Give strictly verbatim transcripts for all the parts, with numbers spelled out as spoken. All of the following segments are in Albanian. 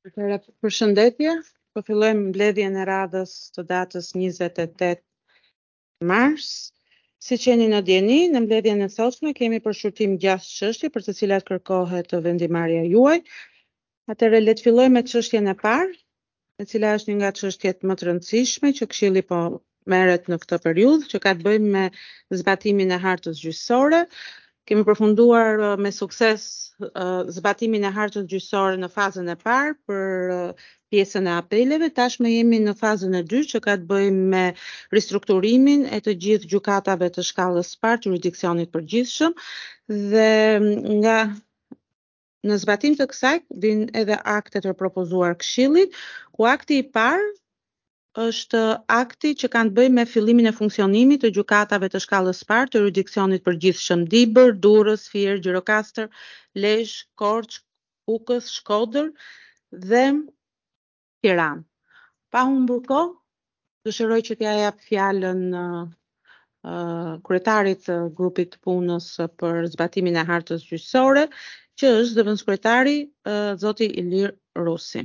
Atëherë, përshëndetje. Po fillojmë mbledhjen e radhës të datës njëzet e tetë mars. Siç jeni në dieni, në mbledhjen e sotme kemi për shkurtim gjashtë çështje për të cilat kërkohet vendimarrja juaj. Atëherë le të fillojmë me çështjen e parë, e cila është një nga çështjet më të rëndësishme që Këshilli po merret në këtë periudhë, që ka të bëjë me zbatimin e hartës gjyqësore. Kemi përfunduar uh, me sukses uh, zbatimin e hartës gjyqësore në fazën e parë për uh, pjesën e apeleve. Tashmë jemi në fazën e dytë, që ka të bëjë me ristrukturimin e të gjithë gjykatave të shkallës së parë, jurisdiksionit përgjithshëm, dhe nga në zbatim të kësaj vijnë edhe aktet e propozuar Këshillit, ku akti i parë është akti që kanë të bëjë me fillimin e funksionimit të gjykatave të shkallës së parë të jurisdiksionit përgjithshëm Dibër, Durrës, Fier, Gjirokastër, Lezhë, Korçë, Kukës, Shkodër dhe Tiranë. Pa humbur kohë, dëshiroj që t'ja jap fjalën uh, uh, kryetarit të grupit të punës për zbatimin e hartës gjyqësore, që është zëvendëskryetari uh, zoti Ilir Rusi.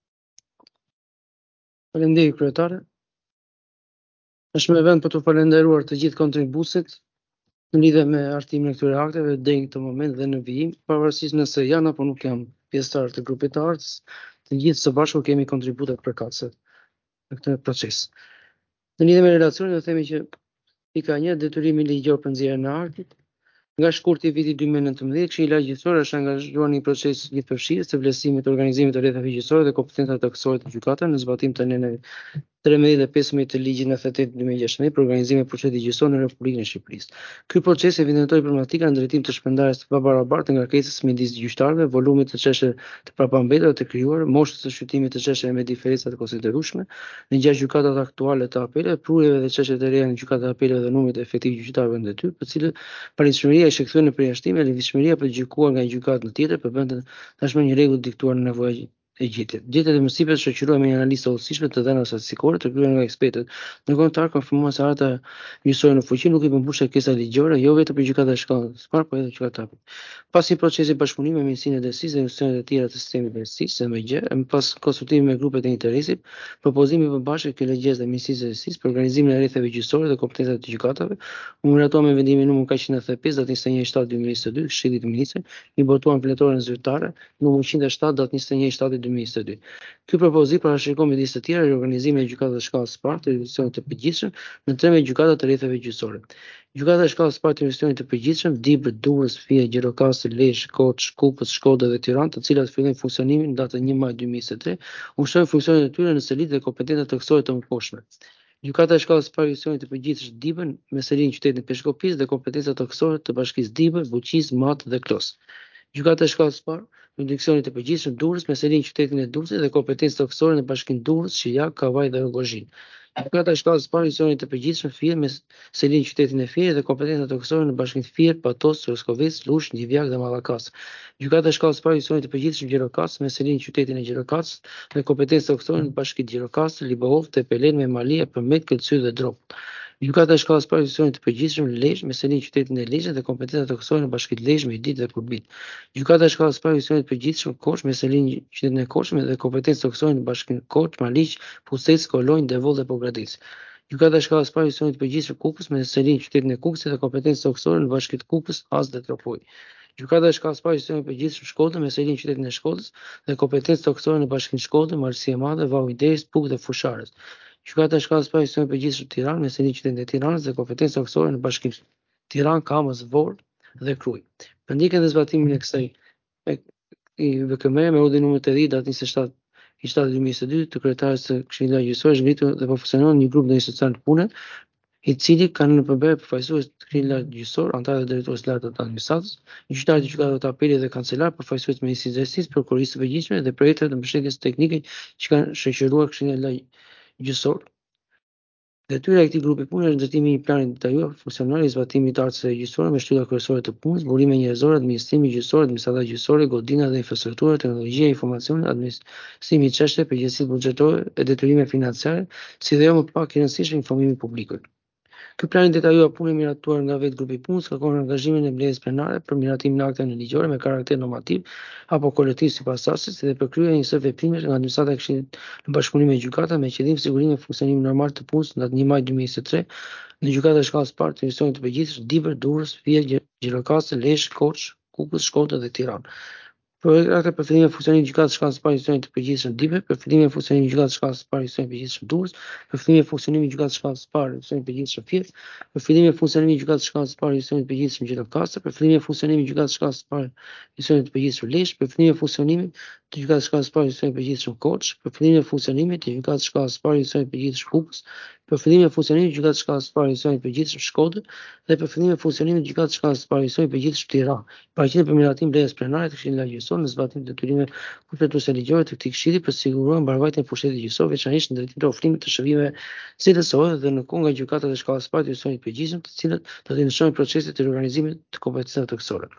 Faleminderit kryetare. Është me vend për të falenderuar të gjithë kontribuesit në lidhje me hartimin e këtyre akteve deri në këtë moment dhe në vijim, pavarësisht nëse janë apo nuk janë pjesëtar të grupit të artës, të gjithë së bashku kemi kontribute përkatëse në këtë proces. Në lidhje me relacionin, do themi që pika një, detyrimi ligjor për nxjerrjen e aktit. Nga shkurti i vitit dy mijë e nëntëmbëdhjetë, Këshilla Gjyqësore është angazhuar në një proces gjithëpërfshirës të vlerësimit të organizimit të rrethave gjyqësore dhe kompetencave të kësaj të gjykatave në zbatim të neneve tremëdhjetë dhe pesëmbëdhjetë të ligjit njëzet e tetë dy mijë e gjashtëmbëdhjetë për organizimin e procesit gjyqësor në Republikën e Shqipërisë. Ky proces evidentoi problematika në drejtim të shpërndarjes së pabarabartë të ngarkesës midis gjyqtarëve, volumit të çështjeve të prapambetura të krijuara, moshës së shqyrtimit të çështjeve me diferenca të konsiderueshme në gjashtë gjykatat aktuale të apeleve, prurjeve dhe çështjeve të reja në gjykatat e apeleve dhe numrit efektiv gjyqtarëve në detyrë, për cilët parimismëria ishte kthyer në përjashtim e lëvizshmëria për të gjykuar nga një gjykatë në tjetër përbënte tashmë një rregull diktuar në nevojë e gjetjet. Gjetjet e mësipës shoqërohen me një analizë holistikë të dhënave statistikore të kryer nga ekspertët ndërkombëtar, konfirmuan se harta gjyqësore në fuqi nuk i përmbush kërkesat ligjore, jo vetëm për gjykatat e shkallës së parë, por edhe gjykatat e apeleve. Pas një procesi bashkëpunimi me Ministrinë e Drejtësisë dhe institucionet e tjera të sistemit të drejtësisë, M G, e pas konsultimi me grupet e interesit, propozimi i përbashkët të kolegjesë dhe Ministrisë së Drejtësisë për organizimin e rrethave gjyqësore dhe kompetencave të gjykatave, u miratua me vendimin numër kaq njëzet e pesë datë njëzet e një shtator dy mijë e njëzet e dy, Këshillit të Ministrëve, i botuar në plenorën zyrtare numër njëzet e shtatë datë njëzet e një shtator dy mijë e njëzet e dy. Ky propozim parashikon midis të tjera riorganizimin e gjykatave të shkallës së parë të jurisdiksionit të përgjithshëm në trembëdhjetë gjykata të rrethave gjyqësore. Gjykata e shkallës së parë të jurisdiksionit të përgjithshëm, Dibër, Durrës, Fier, Gjirokastër, Lezhë, Korçë, Kukës, Shkodër dhe Tiranë, të cilat fillojnë funksionimin në datën një maj dy mijë e njëzet e tre, ushtron funksionet e tyre në selitë dhe kompetencat theksore të mëposhme. Gjykata e shkallës së parë të jurisdiksionit të përgjithshëm, Dibër, me selinë në qytetin e Peshkopis dhe kompetencat theksore të bashkisë Dibër, Buqis, Matë dhe Klos. Gjykata e shkallës së parë të jurisdiksionit të përgjithshëm, Durrës, me selinë në qytetin e Durrësit dhe kompetencë theksore në bashkinë Durrës, Shijak, Kavaj dhe Rogozhinë. Gjykata e shkallës së parë të jurisdiksionit të përgjithshëm, Fier, me selinë në qytetin e Fierit dhe kompetenca theksore në bashkinë Fier, Patos, Roskovec, Lush, Divjak dhe Mallakastër. Gjykata e shkallës së parë të jurisdiksionit të përgjithshëm, Gjirokastër, me selinë në qytetin e Gjirokastër dhe kompetencë theksore në bashkinë Gjirokastër, Libohov, Tepelen, Memali, Përmet, Këlcy dhe Drop. Gjykata e shkallës së parë të jurisdiksionit të përgjithshëm, Lezhë, me selinë në qytetin e Lezhës dhe kompetenca theksore në bashkinë Lezhë, Mejdik dhe Kurbit. Gjykata e shkallës së parë të jurisdiksionit të përgjithshëm, Korçë, me selinë në qytetin e Korçë dhe kompetencë theksore në bashkinë Korçë, Maliq, Pusec, Kolonjë, Devol dhe Pogradec. Gjykata e shkallës së parë të jurisdiksionit të përgjithshëm, Kukës, me selinë në qytetin e Kukës dhe kompetencë theksore në bashkinë Kukës, As dhe Tropoj. Gjykata e shkallës së parë të jurisdiksionit të përgjithshëm, Shkodër, me selinë në qytetin e Shkodrës dhe kompetencë theksore në bashkinë Shkodër, Malësi e Madhe, Valli i Derës, Puk dhe Fusharës. Gjykata e shkallës së parë të jurisdiksionit të përgjithshëm, Tiranë, me selinë në qytetin e Tiranës dhe kompetencë theksore në bashkinë Tiranë, Kamës, Vorë dhe Krujë. Për ndjekjen dhe zbatimin e kësaj i V K M me urdhën numër tetëdhjetë datë njëzet e shtatë i shtator dy mijë e njëzet e dy të kryetarit të Këshillit Gjyqësor, është ngritur dhe po funksionon një grup ndërkombëtar social të punës, i cili kanë në përbërje përfaqësues të Këshillit Gjyqësor, anëtarë të drejtorisë së lartë të administratës, gjyqtarë të gjykatave të apelit dhe kancelar, përfaqësues të Ministrisë së Drejtësisë, prokurorisë së përgjithshme dhe projekte të mbështetjes teknike që kanë shoqëruar Këshillin Gjyqësor. Detyra e këtij grupi pune është ndërtimi i një plani detajuar funksional i zbatimit të hartës gjyqësore me shtyllat kryesore të punës, burime njerëzore, administrimi gjyqësor, administrata gjyqësore, godina dhe infrastruktura, teknologjia e informacionit, administrimi i çështjeve, përgjegjësitë buxhetore e detyrimet financiare, si dhe jo më pak e rëndësishme informimi publikut. Ky plan i detajua punën e miratuar nga vetë grupi i punës, kërkon angazhimin e mbledhjes plenare për miratimin e akteve ligjore me karakter normativ apo kolektiv sipas asaj, si dhe për kryerjen e njësoj veprimesh nga administrata e Këshillit në bashkëpunim me gjykata me qëllim sigurimin e funksionimit normal të punës nga një maj dy mijë e njëzet e tre në gjykata e shkallës së parë të njësojit të përgjithshëm Dibër, Durrës, Fier, Gjirokastër, Lezhë, Korçë, Kukës, Shkodër dhe Tiranë. Projekte për fillimin e funksionimit të gjykatës së shkallës së parë të të përgjithshëm Dibër, për fillimin e funksionimit të gjykatës së shkallës së parë të përgjithshëm Durrës, për fillimin e funksionimit të gjykatës së shkallës së parë të përgjithshëm Fier, për fillimin e funksionimit të gjykatës së shkallës së parë të përgjithshëm Gjirokastër, për fillimin e funksionimit të gjykatës së shkallës së parë të përgjithshëm Lezhë, për fillimin e funksionimit të gjykatës së shkallës së parë të përgjithshëm Korçë, për fillimin e funksionimit të gjykatës së shkallës së parë të përgjithshëm Kukës, për fillimin e funksionimit të gjykatës së shkallës së parë të përgjithshëm Shkodër dhe për fillimin e funksionimit të gjykatës së shkallës së parë të përgjithshëm Tiranë. Paraqiten për miratim mbledhjes plenare të Këshillit Lagjësor në zbatim të detyrime kushtetuese ligjore të këtij këshilli për të siguruar mbarvajtjen e pushtetit ligjësor, veçanërisht në drejtim të ofrimit të shërbimeve cilësore dhe në kohë nga gjykatat e shkallës së parë të përgjithshëm, të cilat do të ndryshojnë procesin e riorganizimit të kompetencave kësore.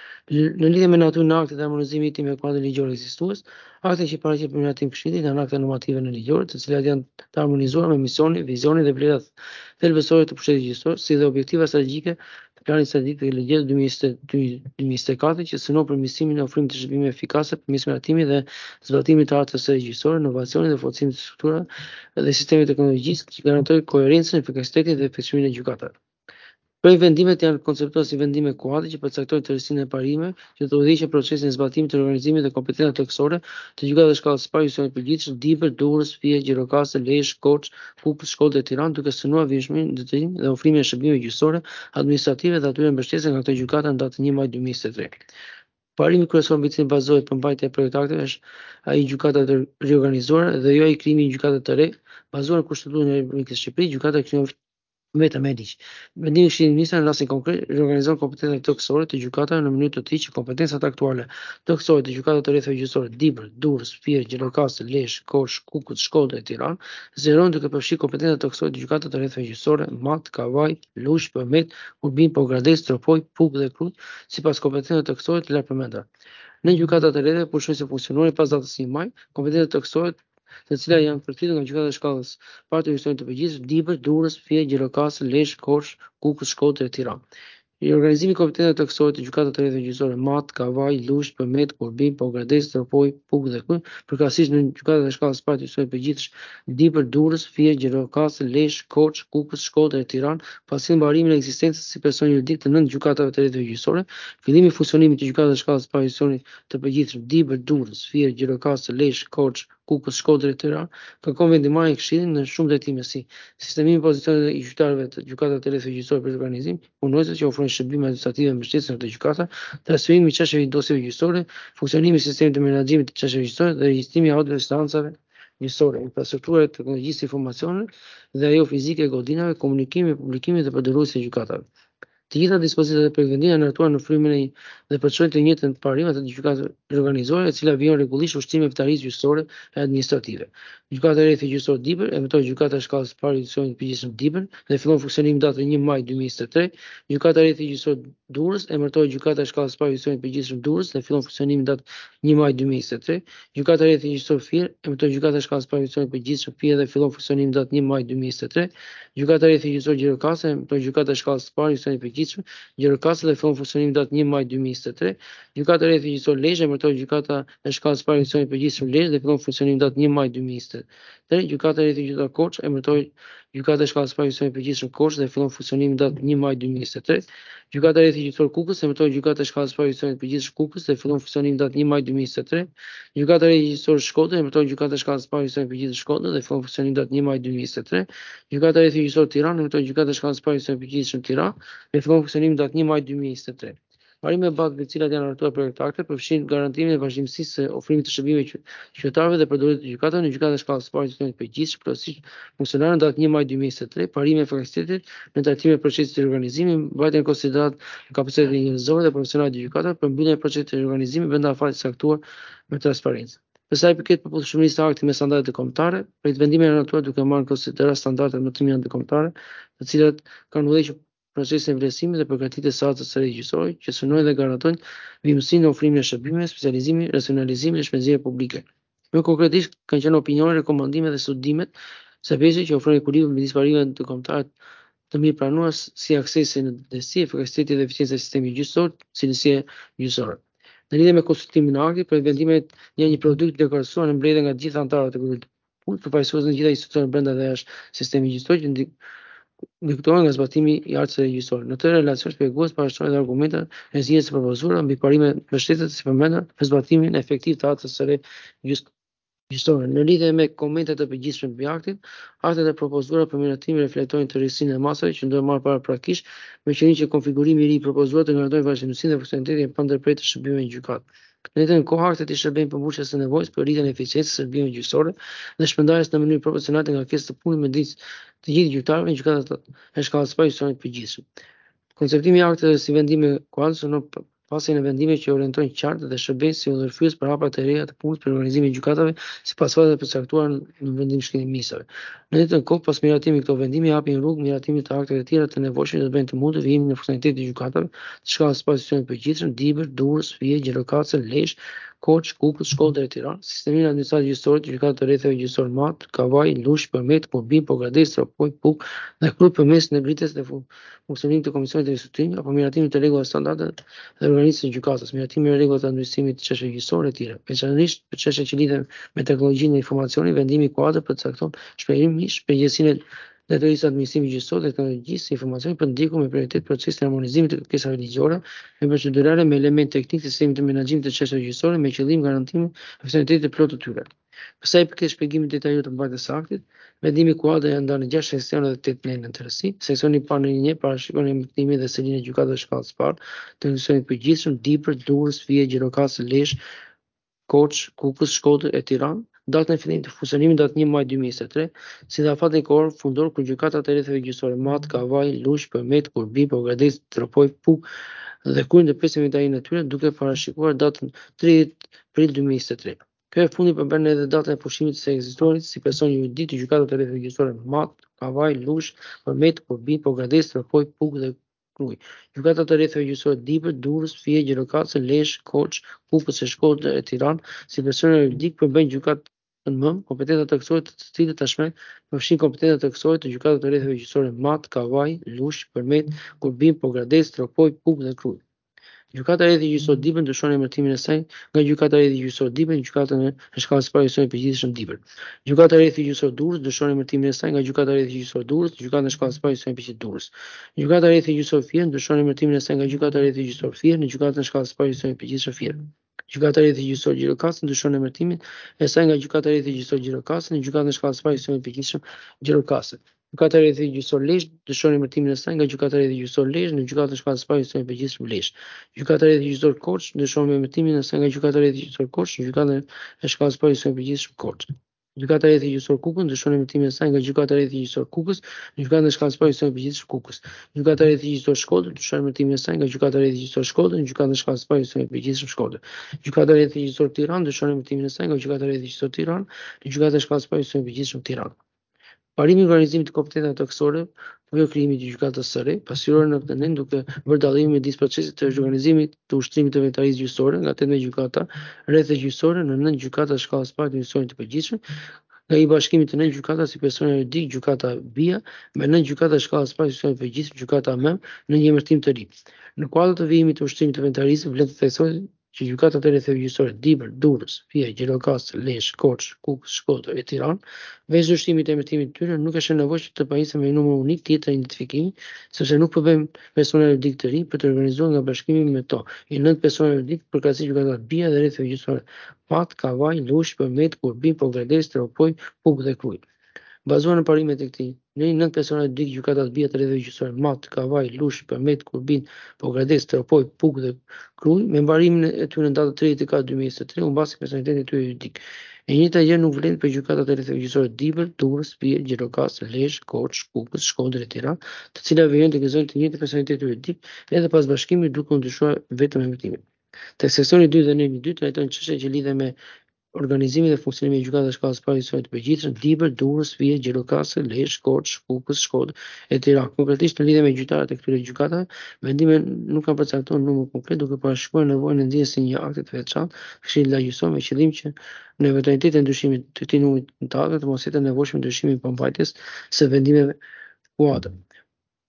Në lidhje me natyrën e aktit dhe armonizimit i me kuadrin ligjor ekzistues, aktet që paraqiten për miratim këshillit janë akte normative në ligjore, të cilat janë të armonizuara me misionin, vizionin dhe vlerat thelbësore të pushtetit ligjësor, si dhe objektiva strategjike të planit strategjik të ligjit dy mijë e njëzet e katër që synon përmirësimin e ofrimit të shërbimeve efikase përmes miratimit dhe zbatimit të artës së ligjësore, inovacionit dhe forcimit të strukturave dhe sistemeve teknologjisë që garantojnë koherencën, efikasitetin dhe efektivimin e gjykatave. Këto vendimet janë konceptuar si vendime kuadri që përcaktojnë tërësinë e parimeve që do udhëhiqen procesin e zbatimit të organizimit dhe kompetencave plotësore të gjykatave të shkallës së parë të përgjithshëm Dibër, Durrës, Fier, Gjirokastër, Lezhë, Korçë, Kukës, Shkodër dhe Tiranë, duke synuar vazhdimin, ndërtimin dhe ofrimin e shërbimeve gjyqësore, administrative dhe atyre mbështetëse nga këto gjykata në datën një maj dy mijë e njëzet e tre. Parimi kryesor mbi cilin bazohet përmbajtja e projektakteve është ai gjykata të riorganizuara dhe jo ai krijimi i gjykatave të re, bazuar në Kushtetuën e Republikës së Shqipërisë. Gjykata krijohet vetëm me ligj. Vendimi i Këshillit të Ministrave në rastin konkret riorganizon kompetencat plotësore të gjykatave në mënyrë të tillë që kompetencat aktuale plotësore të gjykatave të rrethave gjyqësore Dibër, Durrës, Fier, Gjirokastër, Lezhë, Korçë, Kukës, Shkodër dhe Tiranë zgjerohen duke përfshirë kompetencat plotësore të gjykatave të rrethave gjyqësore Mat, Kavaj, Luzhë, Përmet, Urbin, Pogradec, Tropoj, Pugë dhe Krujt, sipas kompetencave plotësore të lartpërmendura. Në gjykatat e rrethave pushojnë se funksionorin pas datës një maj, kompetencat plotësore të cilat janë përfituar nga gjykata e shkallës parë të njësojit të përgjithshëm Dibër, Durrës, Fier, Gjirokastër, Lezhë, Korçë, Kukës, Shkodër dhe Tiranë. Riorganizimi i kompetencave plotësore të gjykatave të rrethave gjyqësore Mat, Kavaj, Luzhë, Përmet, Urbin, Pogradec, Tropoj, Pugë dhe Krujt, përkatësisht në gjykatat e shkallës parë të njësojit të përgjithshëm Dibër, Durrës, Fier, Gjirokastër, Lezhë, Korçë, Kukës, Shkodër dhe Tiranë, pasi mbarimin e ekzistencës si person juridik të nëntë gjykatave të rrethave gjyqësore, fillimi i funksionimit të gjykatave të shkallës parë të njësojit të përgjithshëm Dibër, Durrës, Fier, Gjirokastër, Lezhë, Korçë, Kukës, Shkodër dhe Tiranë, kërkon vendimarrjen e Këshillit në shumë drejtime si sistemimi i pozicioneve të gjyqtarëve të gjykatave të rrethave gjyqësore për organizim, punonjësve që ofrojnë shërbime administrative mbështetëse në këto gjykata, transferimi i çështjeve i dosjeve gjyqësore, funksionimi i sistemit të menaxhimit të çështjeve gjyqësore dhe regjistimi i auditeve të instancave gjyqësore, infrastruktura e teknologjisë së informacionit dhe ajo fizike e godinave, komunikimi, publikimi dhe përdoruesi e gjykatave. Të gjitha dispozitat e përvendimit janë ndërtuar në frymën e dhe përçojnë të njëjtën parim atë të gjykatave organizuare, e cila vijon rregullisht ushtrimet të tarifës gjyqësore e administrative. Gjykata e rrethit gjyqësor Dibër emërtohet gjykata e shkallës së parë të përgjithshëm Dibër dhe fillon funksionim datën një maj dy mijë e njëzet e tre. Gjykata e rrethit gjyqësor Durrës emërtohet gjykata e shkallës së parë të përgjithshëm Durrës dhe fillon funksionim datë një maj dy mijë e njëzet e tre. Gjykata e rrethit gjyqësor Fier emërtohet gjykata e shkallës së parë të përgjithshëm Fier dhe fillon funksionim datë një maj dy mijë e njëzet e tre. Gjykata e rrethit gjyqësor Gjirokastër emërtohet gjykata e shkallës së parë të përgjithshëm Gjirokastër dhe fillon funksionim datë një maj dy mijë e njëzet e tre. Gjykata e rrethit gjyqësor Lezhë emërtohet gjykata e shkallës së parë të përgjithshëm Lezhë dhe fillon funksionim datë një maj dy mijë e njëzet e tre. Gjykata e rrethit gjyqësor Korçë emërtohet gjykata e shkallës së parë të përgjithshëm Korçë dhe fillon funksionim datë një maj dy mijë e njëzet e tre. Gjykata e rrethit gjyqësor Kukës emërtohet gjykata e shkallës së parë të përgjithshëm Kukës dhe fillon funksionim datë një maj dy mijë e njëzet e tre. Gjykata e rrethit gjyqësor Shkodër emërtohet gjykata e shkallës së parë të përgjithshëm Shkodër dhe fillon funksionim datë një maj dy mijë e njëzet e tre. Gjykata e rrethit gjyqësor Tiranë emërtohet gjykata e shkallës së parë të përgjithshëm Tiranë dhe fillon funksionim datë një maj dy mijë e njëzet e tre. Parimet e bazë të cilat janë hartuar për këtë akt përfshin garantimin e vazhdimësisë së ofrimit të shërbimeve qytetarëve dhe përdorimit të gjykatave në gjykata e shkallës së parë të përgjithshëm, plotësisht funksionare në datë një maj dy mijë e njëzet e tre, parimi e efikasitetit në trajtimin e procesit të riorganizimit, mbajtjen në konsiderat e kapacitetit njerëzor dhe profesional të gjykatave, përmbylljen e procesit të riorganizimit brenda afatit të caktuar me transparencë. Për sa i përket përputhshmërisë së aktit me standardet kombëtare, projekti vendimi është ndërtuar duke marrë në konsiderat standardet më të mira kombëtare, të cilat kanë udhëhequr procesin e vlerësimit dhe përgatitjes së artës së gjyqësore, që synojnë dhe garantojnë vimësinë në ofrimin e shërbimeve, specializimin, racionalizimin dhe shpenzimet publike. Më konkretisht kanë qenë opinionet, rekomandimet dhe studimet së peshë që ofrojnë ekuilibër midis parimeve të kombëtare të mirë pranuar si aksesi në drejtësi, efikasiteti dhe eficiencë e sistemit gjyqësor, cilësia gjyqësore. Në lidhje me konsultimin e aktit, pretendimit janë një produkt deklarasuar në mbledhje nga të gjithë anëtarët e grupit punë, përfaqësues në gjitha institucionet brenda dhe jashtë sistemit gjyqësor që ndiktojnë nga zbatimi i artësve gjyqësore. Në këtë relacion shpjegues parashtrohet argumentet e zgjedhjes së propozuara mbi parimet mbështetëse si përmendën për zbatimin efektiv të artës së re gjyqësore. Në lidhje me komentet e përgjithshme mbi aktin, aktet e propozuara për miratimin reflektojnë të rrisinë e masave që do marrë para praktikisht, me qëllim që konfigurimi i ri i propozuar të garantojë vazhdimsinë dhe funksionalitetin e pandërprer të shërbimeve në gjykatë. Në të njëjtën kohë, aktet i shërbejnë përmbushjes së nevojës për rritjen e eficiencës së shërbimeve gjyqësore dhe shpërndarjes në mënyrë proporcionale nga kërkesat e punës me ditë të gjithë gjyqtarëve në gjykatat e shkallës së parë të përgjithshëm. Konceptimi i akteve si vendime kuadër synon pasjen e vendimeve që orientojnë qartë dhe shërbejnë si udhëherues për hapa të reja të punës për organizimin e gjykatave sipas fateve të përcaktuara në vendim shkrimtarësve. Në të njëjtën kohë, pas miratimit këto vendime japin rrugë miratimit të akteve të tjera të nevojshme që do bëjnë të mundur vijimin në funksionalitet të gjykatave të shkallës së parë të përgjithshëm, Diber, Durrës, Fije, Gjirokastër, Lezhë, Korç, Kukës, Shkodër e Tiranë, sistemin administrativ gjyqësor të gjykatat të rrethave gjyqësor Mat, Kavaj, Lush, Përmet, Kurbin, Pogradec, Tropoj, Puk dhe Krujt përmes ngritjes dhe funksionimit të komisionit të instruktimit apo miratimin të rregullave standarde dhe organizimit të gjykatës, miratimin e rregullat të administrimit të çështjeve gjyqësore e tjera. Veçanërisht për çështjet që lidhen me teknologjinë e informacionit, vendimi i kuadër përcakton shpjegimisht përgjegjësinë e drejtësisë administrimit gjyqësor dhe teknologjisë së informacionit për ndjekur me prioritet procesin e harmonizimit të kërkesave ligjore e procedurale me element teknik të sistemit të menaxhimit të çështjeve gjyqësore me qëllim garantimin e funksionalitetit të plotë të tyre. Për sa i përket shpjegimit detajuar të mbajtjes së aktit, vendimi i kuadër janë ndarë në gjashtë seksione dhe tetë nejë në tërësi. Seksioni i parë në një parashikon emërtimin dhe selinë e gjykatave të shkallës së parë të institucionit të përgjithshëm, Diper, Durrës, Fije, Gjirokastër, Lezhë, Korç, Kukës, Shkodër e Tiranë, datën e fillimit të funksionimit datë një maj dy mijë e njëzet e tre, si dhe afatin kohor fundor kur gjykatat e rrethave gjyqësore Mat, Kavaj, Lush, Përmet, Kurbi, Pogradec, Tropoj, Puk dhe kryen ndërprerjen e inventarinë e tyre, duke parashikuar datën tridhjetë prill dy mijë e njëzet e tre. Kjo e fundit përmban edhe datën e pushimit së ekzistuarit si person juridik të gjykatave të rrethave gjyqësore Mat, Kavaj, Lush, Përmet, Kurbi, Pogradec, Tropoj, Puk dhe Kruj. Gjykatat e rrethave gjyqësore Diber, Durrës, Fije, Gjirokastër, Lezhë, Korç, Kukës së Shkodër e Tiranë, si person juridik përmbajnë gjykatë në më kompetenca të kësaj të cilët tashmë përfshin kompetencat të kësaj të gjykatave të rrethave gjyqësore Mat, Kavaj, Lush, Përmet, Kurbin, Pogradec, Tropoj, Puk dhe Kruj. Gjykata e rrethit gjyqësor Diber ndryshon emërtimin e saj nga Gjykata e rrethit gjyqësor Diber në Gjykatën e shkallës së parë të përgjithshëm Diber. Gjykata e rrethit gjyqësor Durrës ndryshon emërtimin e saj nga Gjykata e rrethit gjyqësor Durrës në Gjykatën e shkallës së parë të përgjithshëm Durrës. Gjykata e rrethit gjyqësor Fier ndryshon emërtimin e saj nga Gjykata e rrethit gjyqësor Fier në Gjykatën e shkallës së parë të përgjithshëm Fier. Gjykata e rrethit gjyqësor Gjirokastër ndryshon emërtimin e saj nga Gjykata e rrethit gjyqësor Gjirokastër në Gjykatën e shkallës së parë të përgjithshëm Gjirokastër. Gjykata e rrethit gjyqësor Lezhë ndryshon emërtimin e saj nga Gjykata e rrethit gjyqësor Lezhë në Gjykatën e shkallës së parë të përgjithshëm Lezhë. Gjykata e rrethit gjyqësor Korç ndryshon emërtimin e saj nga Gjykata e rrethit gjyqësor Korç në Gjykatën e shkallës së parë të përgjithshëm Korç. Gjykata e rrethit gjyqësor Kukës ndryshon emërtimin e saj nga Gjykata e rrethit gjyqësor Kukës në Gjykatën e shkallës së parë të përgjithshëm Kukës. Gjykata e rrethit gjyqësor Shkodër ndryshon emërtimin e saj nga Gjykata e rrethit gjyqësor Shkodër në Gjykatën e shkallës së parë të përgjithshëm Shkodër. Gjykata e rrethit gjyqësor Tiranë ndryshon emërtimin e saj nga Gjykata e rrethit gjyqësor Tiranë në Gjykatën e shkallës së parë të përgjithshëm Tiranë. Parimi i organizimit të kompetencave të kësore për krijimit të gjykatës së re, pasqyrohet në këtë ning duke bërë dallimin midis procesit të organizimit të ushtrimit të inventarisë gjyqësore nga tetëmbëdhjetë gjykata rrethe gjyqësore në nëntë gjykata të shkallës së parë të institucionit të përgjithshëm, nga i bashkimi të nëntë gjykata si person juridik, gjykata B I A me nëntë gjykata të shkallës së parë të institucionit të përgjithshëm, gjykata M në një emërtim të ri. Në kuadër të vijimit të ushtrimit të inventarisë, vlen të theksohet që gjykatat e rrethave gjyqësore Diber, Durrës, Fije, Gjirokastër, Lezhë, Korç, Kukës, Shkodër e Tiranë, veç ushtimit të emërtimit të tyre, nuk është nevojë që të pajisen me një numër unik tjetër të identifikimi, sepse nuk përbën personel juridik të ri për të organizuar nga bashkimi me to. I nëntë personel juridik përkatësisht gjykatat B I A dhe rrethave gjyqësore Pat, Kavaj, Lush, Përmet, Kurbin, Pogradec, Tropoj, Puk dhe Kruj. Bazuar në parimet e këtij, në një nëntë personel juridik gjykatat B I A të rrethave gjyqësore Mat, Kavaj, Lush, Përmet, Kurbin, Pogradec, Tropoj, Puk dhe Kruj, me mbarimin e tyre në datën tridhjetë e katër dy mijë e njëzet e tre, u mbasi personalitetin e tyre juridik. E njëjta gjë nuk vlen për gjykatat e rrethave gjyqësore Diber, Durrës, Fije, Gjirokastër, Lezhë, Korç, Kukës, Shkodër e Tiranë, të cilat vijnë të gëzojnë të njëjtin personalitet juridik edhe pas bashkimit duke u ndryshuar vetëm emërtimi. Tek seksioni dy dhe nejmi dy trajtojnë çështje që lidhen me organizimin dhe funksionimin e gjykatave të shkallës së parë të përgjithshëm Diber, Durrës, Fije, Gjirokastër, Lezhë, Korç, Kukës, Shkodër e Tiranë. Konkretisht në lidhje me gjyqtarët e këtyre gjykatave, vendimet nuk kanë përcaktuar numër konkret duke parashikuar nevojën e nxjerrjes së një akti të veçantë këshillit lagjësor me qëllim që në eventualitet të ndryshimit të këtij numri të akte të mos jetë e nevojshme ndryshimi i pambajtjes së vendimeve kuadër.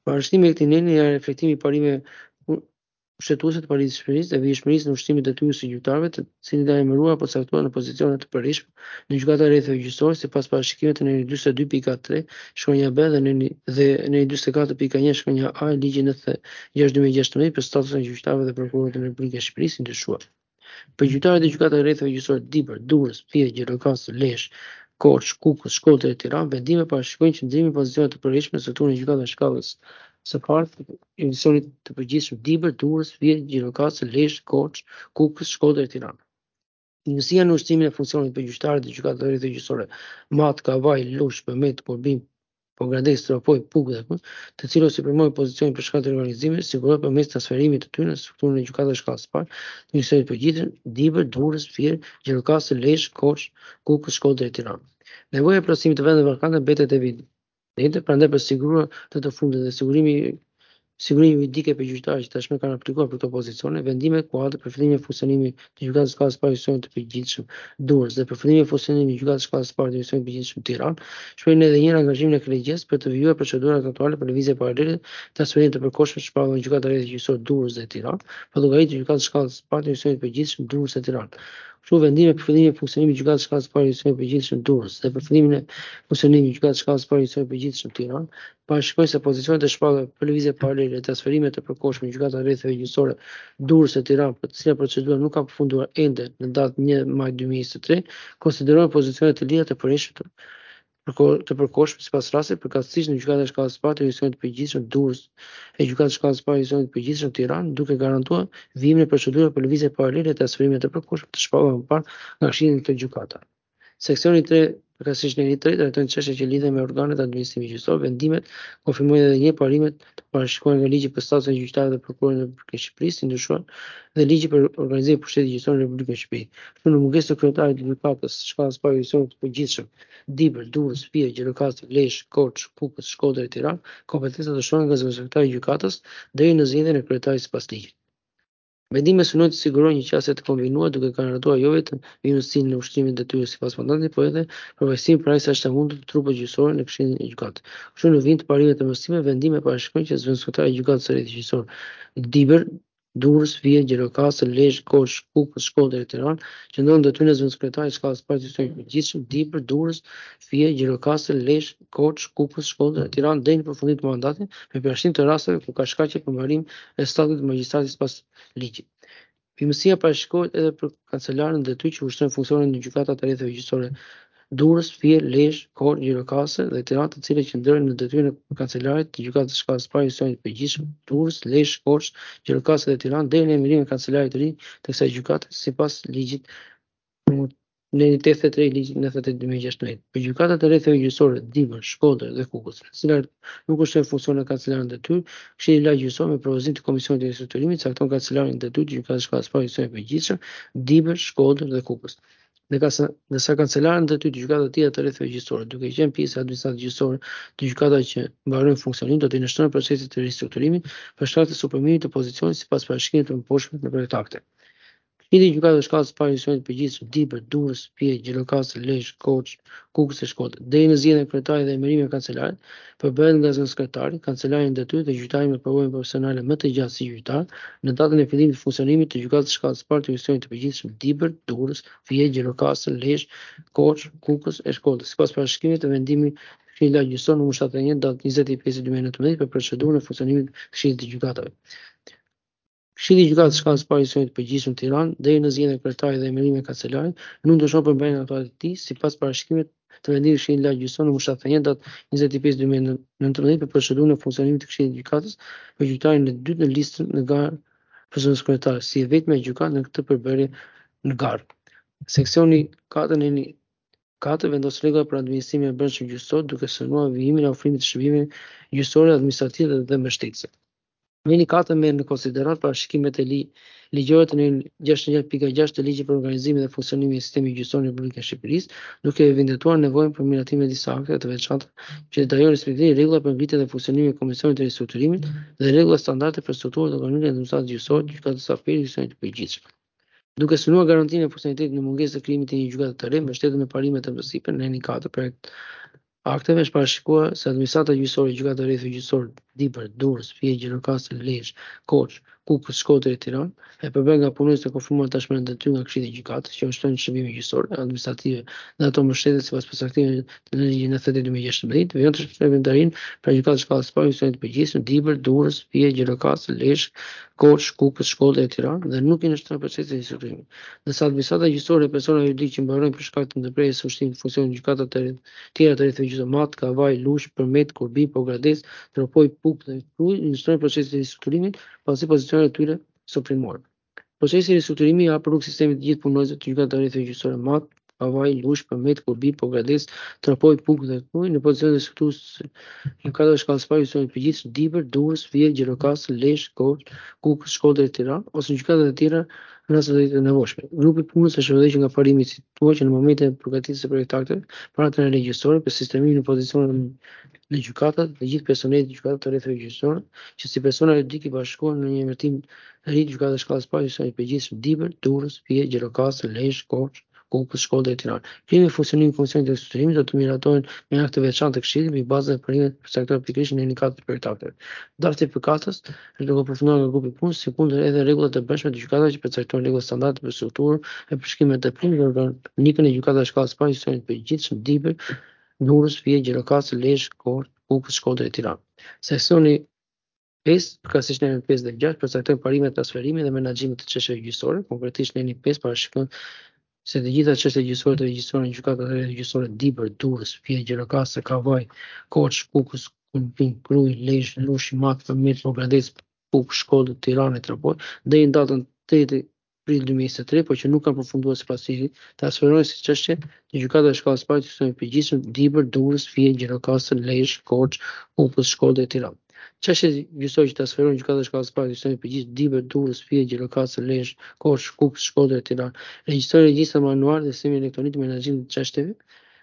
Parashtimi e këtij neni janë reflektimi i parimeve kushtetuese të paritshmërisë dhe vijshmërisë në ushtrimin e detyrës së gjyqtarëve, të cilët janë emëruar apo caktuar në pozicione të përgjithshme në gjykata rrethëve gjyqësore sipas parashikimeve të neni dyzet e dy pikë tre shkronja B dhe neni dhe neni dyzet e katër pikë një shkronja A e ligjit njëzet e gjashtë dy mijë e gjashtëmbëdhjetë për statusin e gjyqtarëve dhe prokurorëve të Republikës së Shqipërisë i ndryshuar. Për gjyqtarët e gjykatave rrethëve gjyqësore Dibër, Durrës, Fiqë, Gjirokastër, Lezhë, Korçë, Kukës, Shkodër e Tiranë, vendime parashikojnë qëndrimin në pozicione të përgjithshme në strukturën e gjykatave shkallës së parë të edicionit të përgjithshëm Dibër, Durrës, Fiqë, Gjirokastër, Lezhë, Korçë, Kukës, Shkodër e Tiranë. Njësia në ushtrimin e funksionit për gjyqtarët e gjykatave rrethëve gjyqësore Matë, Kavaj, Lush, Përmet, Porbim, Pogradec, Stropoj, Pukë dhe Pë, të cilët suprimojnë pozicionin për shkak të organizimit, sigurohet përmes transferimit të tyre në strukturën e gjykatave shkallës së parë të njësojë të përgjithshëm Dibër, Durrës, Fier, Gjirokastër, Lezhë, Korçë, Kukës, Shkodër e Tiranë. Nevoja e plotësimit të vendeve vakante mbetet evidente, prandaj për siguruar të të fundit dhe sigurimi Sigurimi juridike për gjyqtarët që tashmë kanë aplikuar për këto pozicione, vendimet kuadër për fillimin e funksionimit të gjykatës shkallës së parë të të përgjithshëm Durrës dhe për fillimin e funksionimit të gjykatës shkallës së parë të të përgjithshëm Tiranë, shprehin edhe një herë angazhimin e kolegjesë për të vijuar procedurat aktuale për lëvizje paralele të transferimit të përkohshëm shpallur në gjykata rrethë gjyqësore Durrës dhe Tiranë, për llogaritë të gjykatës shkallës së parë të të përgjithshëm Durrës dhe Tiranë. Kështu vendimi për fillimin e funksionimit të gjykatës shkallës së parë të të përgjithshëm Durrës dhe për fillimin e funksionimit të gjykatës shkallës së parë të të përgjithshëm Tiranë parashikojnë se pozicionet e shpallura për lëvizje paralele e transferimet të përkohshme në gjykata rrethëve gjyqësore Durrës e Tiranë, për të cilat procedura nuk ka përfunduar ende në datë një maj dy mijë e njëzet e tre, konsiderohen pozicione të lira të përgjithshme të të përkohshme sipas rastit, përkatësisht në gjykatën e shkallës së parë të edicionit të përgjithshëm Durrës e gjykatës shkallës së parë të edicionit të përgjithshëm Tiranë, duke garantuar vijimin e procedurave për lëvizje paralele e transferimeve të përkohshme të shpallura më parë nga Këshilli në këtë gjykata. Seksioni tre përkatësisht neni tre trajton çështje që lidhen me organet administrative gjyqësore, vendimet konfirmojnë edhe një parimet të parashikuara nga ligji për statusin e gjyqtarëve dhe prokurorëve në Republikën e Shqipërisë, i ndryshuar dhe ligji për organizimin e pushtetit gjyqësor në Republikën e Shqipërisë. Kështu në mungesë të kryetarit të gjykatës shkallës së parë të edicionit të përgjithshëm Dibër, Durrës, Fiqë, Gjirokastër, Lezhë, Korçë, Kukës, Shkodër e Tiranë, kompetencat do shohen nga zëvendësari i gjykatës deri në zgjedhjen e kryetarit sipas ligjit. Vendimi synojnë të sigurojë një qasje të kombinuar duke garantuar jo vetëm vijimësinë në ushtrimin e detyrës sipas mandatit, por edhe përfaqësinë pranë sa është e mundur të trupave gjyqësore në Këshillin e gjykatës. Kështu në vend të parimeve të mësimeve, vendime parashikojnë që zëvendësari i gjykatës së rrethë gjyqësore Dibër, Durrës, Fiqë, Gjirokastër, Lezhë, Korçë, Kukës, Shkodër e Tiranë, që ndodhen detyrën e zëvendëskretarit të shkallës së parë të edicionit të përgjithshëm Dibër, Durrës, Fiqë, Gjirokastër, Lezhë, Korçë, Kukës, Shkodër e Tiranë deri në përfundim të mandatit, me përjashtim të rasteve ku ka shkaqe për marrim e statutit të magjistratit sipas ligjit. Vimësia parashikohet edhe për kancelarën në detyrë që ushtrojnë funksionin në gjykatat e rrethëve gjyqësore Durrës, Fier, Lezhë, Korçë, Gjirokastër dhe Tiranë, të cilët qëndrojnë në detyrën e kancelarit të gjykatës së shkallës së parë të edicionit të përgjithshëm Durrës, Lezhë, Korçë, Gjirokastër dhe Tiranë deri në emërimin e kancelarit të ri të kësaj gjykate sipas ligjit në tetëdhjetë e tre i ligjit njëzet e dy mijë e gjashtëmbëdhjetë. Për gjykatat e rrethëve gjyqësore Dibër, Shkodër dhe Kukës, të cilat nuk ushtrojnë funksionin e kancelarit në detyrë, Këshilli i Lartë Gjyqësor me propozim të Komisionit të Instruktorimit cakton kancelarin në detyrë të gjykatës së shkallës së parë të edicionit të përgjithshëm Dibër, Shkodër dhe Kukës. Ndërsa kancelarët në detyrë të gjykatave të tjera të rrethëve gjyqësore, duke qenë pjesë e administratës gjyqësore të gjykatave që mbarojnë funksionin, do të inishtojnë proceset të ristrukturimit për shkak të suprimimit të pozicionit sipas parashikimeve të mëposhme në projekt akte. Këshilli i gjykatave të shkallës së parë të edicionit të përgjithshëm Dibër, Durrës, Fiqë, Gjirokastër, Lezhë, Korçë, Kukës e Shkodër, deri në zgjedhjen e kryetarit dhe emërimin e kancelarit, përbëhet nga zëvendëskretari, kancelari në detyrë dhe gjyqtari me përvojën profesionale më të gjatë si gjyqtar, në datën e fillimit të funksionimit të gjykatës së shkallës së parë të edicionit të përgjithshëm Dibër, Durrës, Fiqë, Gjirokastër, Lezhë, Korçë, Kukës e Shkodër, sipas parashikimit të vendimit të Këshillit të Gjyqësor numër shtatëdhjetë e një datë njëzet e pesë dy mijë e nëntëmbëdhjetë për procedurën e funksionimit të Këshillit të Gjykatave. Këshilli i gjykatës së shkallës së parë të edicionit të përgjithshëm Tiranë, deri në zgjedhjen e kryetarit dhe emërimin e kancelarit, nuk ndryshon përmbajtja e aktualit të tij, sipas parashikimit të vendimit të Këshillit të Lartë Gjyqësor numër shtatëdhjetë e një datë njëzet e pesë dy mijë e nëntëmbëdhjetë për procedurën e funksionimit të Këshillit të Gjykatës për gjyqtarin e dytë në listën në garë për zëvendëskretar, si e vetmja gjykatë në këtë përbërje në garë. Seksioni katër neni katër vendos rregulla për administrimin e brendshëm gjyqësor, duke synuar vijimin e ofrimit të shërbimeve gjyqësore, administrative dhe mbështetëse. Neni katër merr në konsiderat parashikimet e li, ligjore të neni gjashtëdhjetë e një pikë gjashtë të ligjit për organizimin dhe funksionimin e sistemit gjyqësor në Republikën e Shqipërisë, duke evidentuar nevojën për miratimin e disa akte të veçanta që detajojnë respektivisht rregulla për ngritjen dhe funksionimin e Komisionit të Ristrukturimit dhe rregulla standarde për strukturën dhe organizimin e administratës gjyqësore të gjykatës së apelit të edicionit të përgjithshëm. Duke synuar garantinë e funksionalitetit në mungesë të krijimit të një gjykate të re, mbështetur në parimet e mësipër, neni katër projekt akteve është parashikuar se administrata gjyqësore, gjykata e rrethit gjyqësor Dibër, Durrës, Fiqë, Gjirokastër, Lezhë, Korçë, Kukës, Shkodër e Tiranë e përbën nga punonjësit e konfirmuar tashmë në detyrë nga Këshilli i Gjykatës që ushtrojnë shërbime gjyqësore, administrative dhe ato mbështeten sipas përcaktimeve të ligjit nëntëdhjetë e dymi e gjashtëmbëdhjetë, vjen të shpërndarin për gjykatë shkallës së parë të përgjithshëm Dibër, Durrës, Fiqë, Gjirokastër, Lezhë, Korçë, Kukës, Shkodër e Tiranë dhe nuk i nështron procesin e instruktimit. Ndërsa administrata gjyqësore e personave juridikë që mbarojnë për shkak të ndërprerjes së ushtimit të funksionit gjykata të tjera të rrethit gjyqësor Mat, Kavaj, Lush, Përmet, Kurbi, Pogradec, Tropoj, Puk dhe Kruj instruojnë procesin e ristrukturimit pasi pozicionet e tyre suprimore. Procesi i ristrukturimit hap rrugë sistemit të gjithë punonjësve të gjykatave të rrethit gjyqësore Mat, Kavaj, Lush, Përmet, Kurbi, Pogradec, Tropoj, Puk dhe Kruj në pozicionin e strukturës gjykatave shkallës së parë gjyqësore të përgjithshëm Dibër, Durrës, Fiqë, Gjirokastër, Lezhë, Korçë, Kukës, Shkodër e Tiranë ose në gjykatat e tjera në rast të nevojshme. Grupi i punës është zhvillësuar nga parimi i situar që në momentin e përgatitjes së projektakteve para të regjistrorit për sistemimin në pozicionin në gjykatat dhe gjithë personelit të gjykatave të rrethit gjyqësor që si persona juridike i bashkuar në një emërtim të ri të gjykatave shkallës së parë gjyqësore të përgjithshëm Dibër, Durrës, Fiqë, Gjirokastër, Lezhë, Korçë, Kukës, Shkodër e Tiranë. Krijimi i funksionimit të funksionit të ristrukturimit do të miratohen me akt të veçantë të Këshillit mbi bazën e parimeve të përcaktuara pikërisht në indikatorët e projektakteve. Drafti i përkatës është duke përfunduar nga grupi i punës, si kundër edhe rregullat e brendshme të gjykatave që përcaktojnë rregulla standarde për strukturën e përshkrimet e punës dhe organikën e gjykatave shkallës së parë gjyqësore të përgjithshëm Dibër, Durrës, Fiqë, Gjirokastër, Lezhë, Korçë, Kukës, Shkodër e Tiranë. Seksioni pesë, përkatësisht në pesë dhe gjashtë përcaktojnë parimet, transferimin dhe menaxhimin të çështjeve gjyqësore. Konkretisht në pesë parashikon se të gjitha çështjet gjyqësore të regjistruara në gjykatat e rrethit gjyqësore Dibër, Durrës, Fiqë, Gjirokastër, Kavaj, Korçë, Kukës, Kulpin, Kruj, Lezhë, Lushi, Mat, Përmet, Pogradec, Puk, Shkodër, Tiranë e Tropoj deri në datën tretë prill dy mijë e njëzet e tre, por që nuk kanë përfunduar sipas ligjet, transferohen si çështje në gjykatën e shkallës së parë të përgjithshëm Dibër, Durrës, Fiqë, Gjirokastër, Lezhë, Korçë, Kukës, Shkodër e Tiranë. Çështjet gjyqësore që transferohen në gjykatën e shkallës së parë të përgjithshëm Dibër, Durrës, Fiqë, Gjirokastër, Lezhë, Korçë, Kukës, Shkodër e Tiranë. Regjistri regjistrat manual dhe sistemi elektronik të menaxhimit të çështjeve.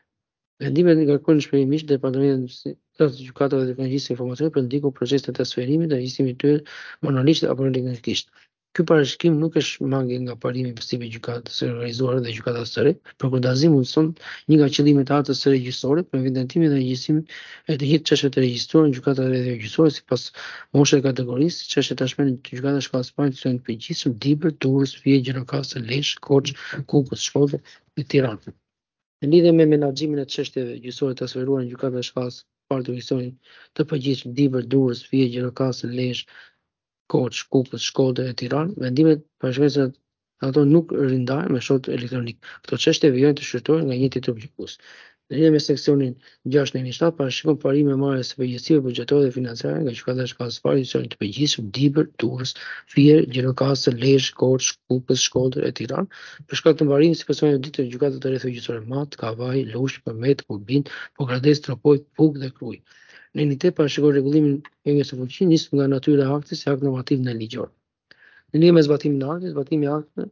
Vendimet ngarkohen shpërblimisht në departamentin të gjykatave dhe teknologjisë së informacionit për ndihmë procesit të transferimit dhe regjistrimit të tyre manualisht apo elektronikisht. Ky parashikim nuk është mangë nga parimi i sistemit të gjykatës së organizuar dhe gjykatës së re, por kundërzi mundson një nga qëllimet e aktës së regjistrorit për evidentimin dhe regjistrimin e të gjithë çështjeve të regjistruara në gjykatat e rrethit gjyqësore sipas moshës së kategorisë, çështjet tashmë në gjykatat e shkallës së parë të përgjithshëm Dibër, Durrës, Fiqë, Gjirokastër, Lezhë, Korçë, Kukës, Shkodër e Tiranë. Në lidhje me menaxhimin e çështjeve gjyqësore të transferuara në gjykatat e shkallës së parë të regjistruarit të përgjithshëm Dibër, Durrës, Fiqë, Gjirokastër, Lezhë, Korçë, Kukës, Shkodër e Tiranë, vendimet parashikohen se ato nuk rindahen me short elektronik. Këto çështje vijojnë të shqyrtohen nga një titull gjykues. Në lidhje me seksionin gjashtë në shtat parashikon parime marrjes së përgjegjësive buxhetore dhe financiare nga gjykata e shkallës së parë të përgjithshëm Dibër, Durrës, Fiqë, Gjirokastër, Lezhë, Korçë, Kukës, Shkodër e Tiranë, për shkak të mbarimit si personel ditë të gjykatave të rrethit gjyqësor Mat, Kavaj, Lush, Përmet, Kurbin, Pogradec, Tropoj, Puk dhe Kruj. Në enitet parashikon rregullimin e ngjesë së fuqisë nisur nga natyra e aktit si akt normativ në ligjor. Në lidhje me zbatimin e aktit, zbatimi i aktit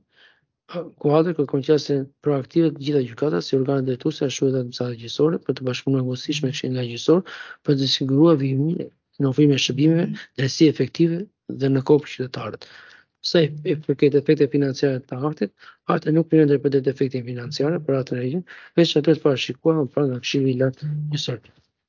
kuadër kërkon qasje proaktive të gjitha gjykatat si organet drejtuese ashtu edhe administrata gjyqësore për të bashkëpunuar ngushtësisht me Këshillin Gjyqësor për të siguruar vijimin në ofrimin e shërbimeve drejtësi efektive dhe në kohë për qytetarët. Sa i përket efekteve financiare të aktit, akti nuk merr ndërprerje efekte financiare për atë rregjim, veç ato të parashikuara më parë nga Këshilli i Lartë Gjyqësor.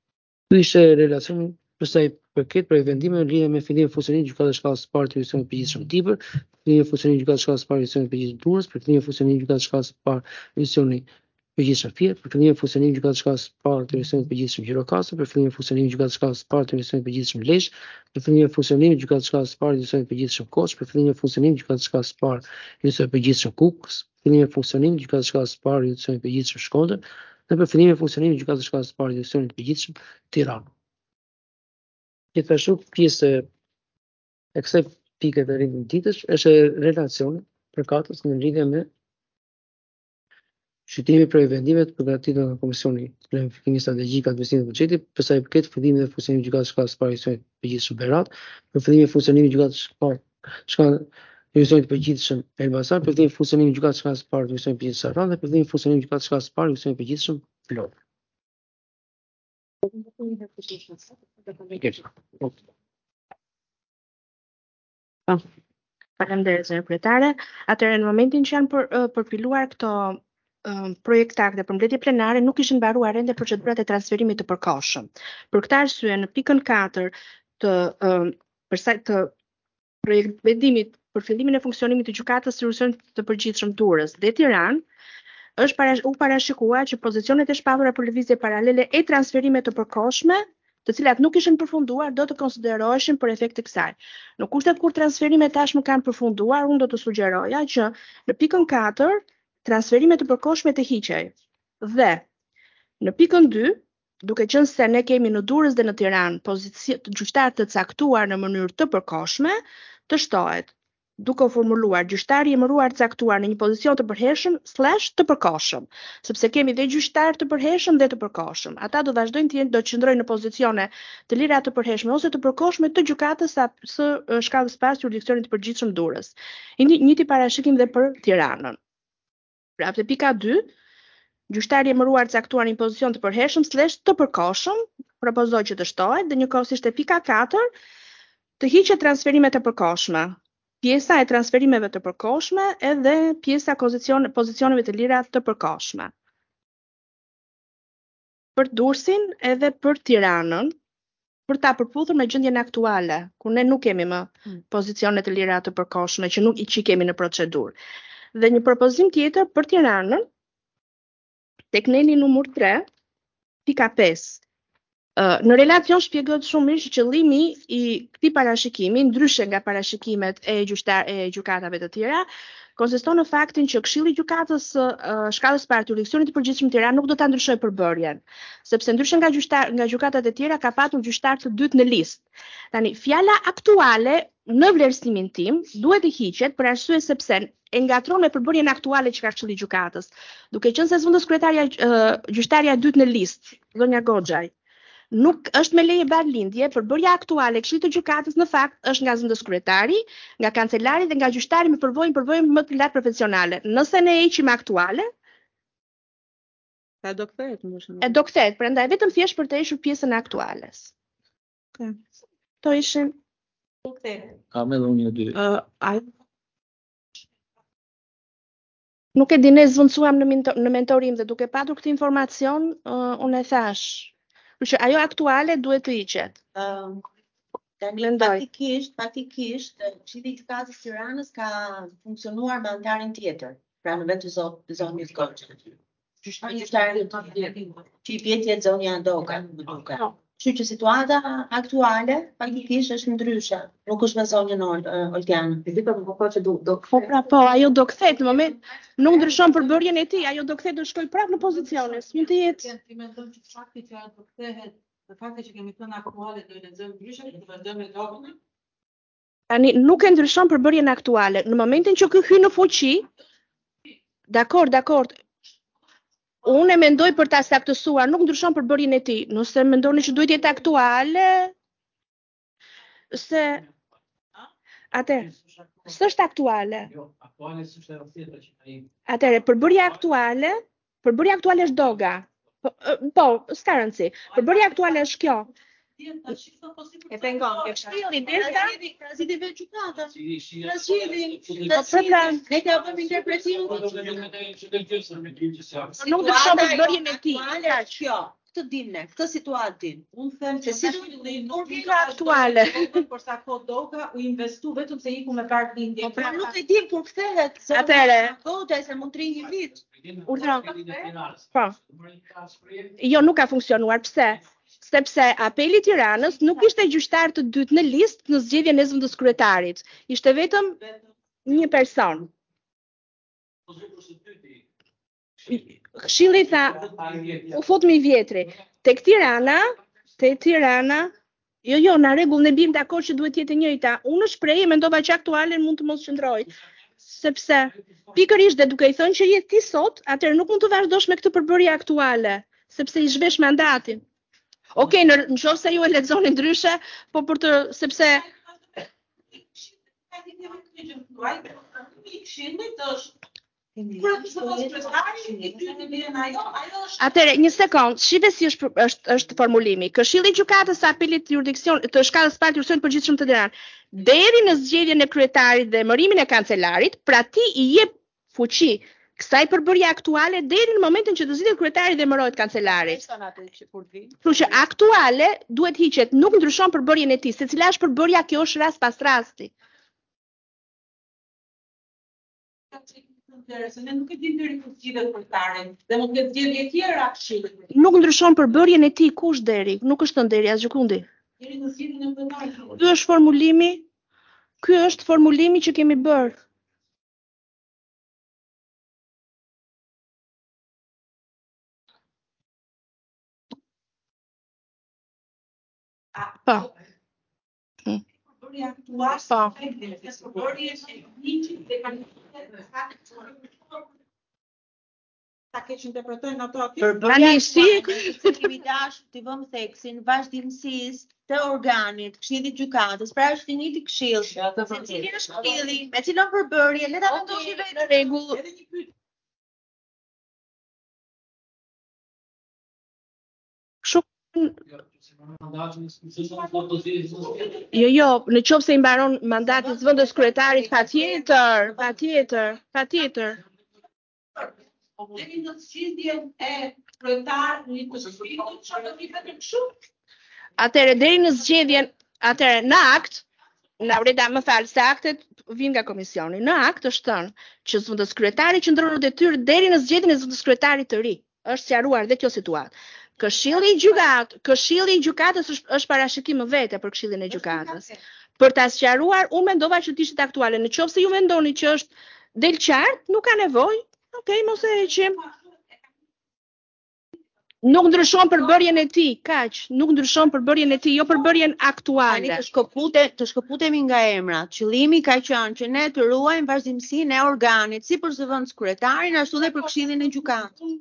Ky ishte relacioni për sa i përket për vendime në lidhje me fillimin e funksionimit të gjykatës shkallës së parë të jurisdiksionit të përgjithshëm Dibër, fillimin e funksionimit të gjykatës shkallës së parë të jurisdiksionit të përgjithshëm Durrës, për fillimin e funksionimit të gjykatës shkallës së parë të jurisdiksionit të përgjithshëm Fiqë, për fillimin e funksionimit të gjykatës shkallës së parë të jurisdiksionit të përgjithshëm Gjirokastër, për fillimin e funksionimit të gjykatës shkallës së parë të jurisdiksionit të përgjithshëm Lezhë, për fillimin e funksionimit të gjykatës shkallës së parë të jurisdiksionit të përgjithshëm Korçë, për fillimin e funksionimit të gjykatës shkallës së parë të jurisdiksionit të përgjithshëm Kukës, fillimin e funksionimit të gjykatës shkallës së parë të jurisdiksionit të përgjithshëm Shkodër dhe për fillimin e funksionimit të gjykatës shkallës së parë të jurisdiksionit të përgjithshëm Tiranë. Gjithashtu pjesë e kësaj pike të rritë ditës është relacioni përkatës në lidhje me shqyrtimi për vendimet përgatitur nga Komisioni i Planifikimit Strategjik Administrimit të Buxhetit për sa i përket fillimit dhe funksionimit të gjykatës shkallës së parë të përgjithshëm Berat, për fillimin e funksionimit të gjykatës shkallës jurisdiksionit të përgjithshëm Elbasan, për fillimin e funksionimit të gjykatës shkallës së parë të jurisdiksionit të përgjithshëm Sarran dhe për fillimin e funksionimit të gjykatës shkallës së parë të jurisdiksionit të përgjithshëm Vlorë. Faleminderit zëri kryetare. Atëherë në momentin që janë për, uh, përpiluar këto uh, projektakte për mbledhje plenare nuk ishin mbaruar ende procedurat e transferimit të përkohshëm. Për këtë arsye në pikën katër të uh, përsa të projekt vendimit për fillimin e funksionimit të gjykatës së rrugëzimit të përgjithshëm Durrës dhe Tiranë, është para, u parashikuar që pozicionet e shpatura për lëvizje paralele e transferime të përkohshme, të cilat nuk ishin përfunduar, do të konsideroheshin për efekt të kësaj. Në kushtet kur transferimet tashmë kanë përfunduar, unë do të sugjeroja që në pikën katër transferimet të përkohshme të hiqej. Dhe në pikën dy, duke qenë se ne kemi në Durrës dhe në Tiranë pozicion gjyqtar të caktuar në mënyrë të përkohshme, të shtohet duke u formuluar gjyqtari i emëruar caktuar në një pozicion të përhershëm slash të përkohshëm, sepse kemi dhe gjyqtar të përhershëm dhe të përkohshëm. Ata do vazhdojnë të jenë do të qëndrojnë në pozicione të lira të përhershme ose të përkohshme të gjykatës së shkallës pas jurisdiksionit të përgjithshëm Durrës. Një njëjti parashikim dhe për Tiranën. Pra te pika dy, gjyqtari i emëruar caktuar në një pozicion të përhershëm slash të përkohshëm, propozoj që të shtohet, dhe njëkohësisht te pika katër, të hiqet transferimet e përkohshme. Pjesa e transferimeve të përkohshme edhe pjesa pozicion, pozicioneve të lira të përkohshme. Për Durrësin edhe për Tiranën, për ta përputhur me gjendjen aktuale, ku ne nuk kemi më pozicione të lira të përkohshme që nuk i që kemi në procedurë. Dhe një propozim tjetër për Tiranën, tek neli numër tre, pika pesë. Uh, në relacion shpjegohet shumë mirë që qëllimi i këtij parashikimi, ndryshe nga parashikimet e gjyqtar e gjykatave të tjera, konsiston në faktin që Këshilli i Gjykatës së uh, shkallës së parë të jurisdiksionit të përgjithshëm Tiranë nuk do ta ndryshojë përbërjen, sepse ndryshe nga gjyqtar nga gjykatat e tjera ka patur gjyqtar të dytë në listë. Tani fjala aktuale në vlerësimin tim duhet të hiqet për arsye sepse e ngatron me përbërjen aktuale që ka Këshilli i Gjykatës. Duke qenë se zëvendës kryetaria uh, gjyqtarja e dytë në listë, Zonja Goxhaj, nuk është me leje barlindje, përbërja aktuale e Këshillit të Gjykatës në fakt është nga zëvendës kryetari, nga kancelari dhe nga gjyqtari me përvojë përvojë më të lartë profesionale. Nëse ne heqim aktuale, Ta do kthehet më shumë. e do kthehet, prandaj vetëm thjesht për të hequr pjesën e aktuales. Okay. To ishin Do kthehet. Kam edhe unë një dy. Uh, ai Nuk e di, ne zvendësuam në, në mentorim dhe duke patur këtë informacion, uh, unë e thash. Për që ajo aktuale duhet të hiqet. Um, tani Mendoj. faktikisht, faktikisht, Këshilli i Gjykatës së Tiranës ka funksionuar me antarin tjetër, pra në vend të zo- zonjës Goxha. Gjyqtari që i pjetjet zonja Doga, më duket. Kështu që situata aktuale faktikisht është ndryshe, nuk është me zonjën uh, Oltianë. Po pra po, ajo do kthehet në moment, nuk ndryshon përbërjen e tij, ajo do kthehet do shkoj prapë në pozicione, s'mund të jetë. Ti mendon që fakti që ajo do kthehet, në fakti që kemi thënë aktuale do i lexojmë ndryshe, do vazhdojmë me tokën? Tani nuk e ndryshon përbërjen aktuale. Në momentin që ky hyn në fuqi, dakor, dakor. Unë e mendoj për ta saktësuar, nuk ndryshon përbërjen e tij. Nëse mendoni që duhet jetë aktuale, se atë, s'është aktuale. Jo, aktuale s'është edhe tjetër që ai. Atëre, përbërja aktuale, përbërja aktuale është Doga. Po, po s'ka rëndësi. Përbërja aktuale është kjo. E pengon, ke Këshilli derisa Pra si të vetë gjykata. Si Pra zgjidhin, Po pse pra ne ka bëmë interpretimin. nuk ndryshon përbërjen e tij. Aktuale është kjo. Këtë dim ne, këtë situatë dim. Unë them Se që si Këshilli nuk nuk i ka aktuale. Por sa kohë Doga u investu vetëm se iku me park lindje. Pra nuk e dim kur kthehet. se Atëre. Goxha se mund të rinj një vit. Urdhron. Po. Jo, nuk ka funksionuar. Pse? Sepse apeli i Tiranës nuk ishte gjyqtar të dytë në listë në zgjedhjen e zëvendës kryetarit. Ishte vetëm një person. Këshilli tha, u fut mi vjetri. Tek Tirana, te Tirana, jo, jo, në rregull, ne bim dakord që duhet jetë e njëjta. Unë shpreh, mendova që aktuale mund të mos qëndroj. Sepse pikërisht dhe duke i thënë që je ti sot, atëherë nuk mund të vazhdosh me këtë përbërje aktuale, sepse i zhvesh mandatin. Okej, në nëse ju e lexoni ndryshe, po për të sepse Atëre, një sekond, shive si është është është formulimi. Këshilli i Gjykatës së Apelit të jurisdiksion të shkallës së parë të jurisdiksionit të përgjithshëm të Tiranës, deri në zgjedhjen e kryetarit dhe emërimin e kancelarit, pra ti i jep fuqi kësaj përbërje aktuale deri në momentin që të zgjidhet kryetari dhe emërohet kancelari. Kështu që aktuale duhet hiqet, nuk ndryshon përbërjen e tij, se cila është përbërja, kjo është rast pas rasti. Ne nuk e dim deri ku zgjidhet kryetari, dhe mund të ketë zgjedhje tjera këshillit. Nuk ndryshon përbërjen e tij, kush deri, nuk është thënë deri asgjë kundi. Deri në zgjedhjen e kryetarit. Ky është formulimi, ky është formulimi që kemi bërë. Po. Përbërja aktuale, Po. përbërja e ligjit dhe ta keq interpretojnë ato aty. Tani si se kemi dashur të vëmë theksin vazhdimësisë të organit, këshillit gjykatës, pra është finiti këshill. Se cili është këshilli, me cilën përbërje, le ta vendosi vetë. në rregull. Edhe një pyetje. Kështu Jo, jo, në qoftë se i mbaron mandati zëvendës kryetarit, patjetër, patjetër, patjetër. Deri në zgjidhjen e kryetarit të shpifut, çfarë do të vetëm kështu? Atëherë deri në zgjedhjen, atëherë në akt, Laureta më fal, se aktet vijnë nga komisioni. Në akt është thënë që zëvendës kryetari qëndron në detyrë deri në zgjedhjen e zëvendës kryetarit të ri. Është sqaruar dhe kjo situatë. Këshilli i gjykat, këshilli i gjykatës është, është parashikim vetë për këshillin e gjykatës. Për ta sqaruar, unë mendova që të ishte aktuale. Në qoftë se ju mendoni që është del qartë, nuk ka nevojë. Okej, mos e heqim. Nuk ndryshon përbërjen e tij, kaq. Nuk ndryshon përbërjen e tij, jo përbërjen Tani aktuale. të shkëpute, të shkëputemi nga emrat. Qëllimi ka qenë që ne të ruajmë vazhdimsinë e organit, si për zëvendës kryetarin, ashtu dhe për këshillin e gjykatës.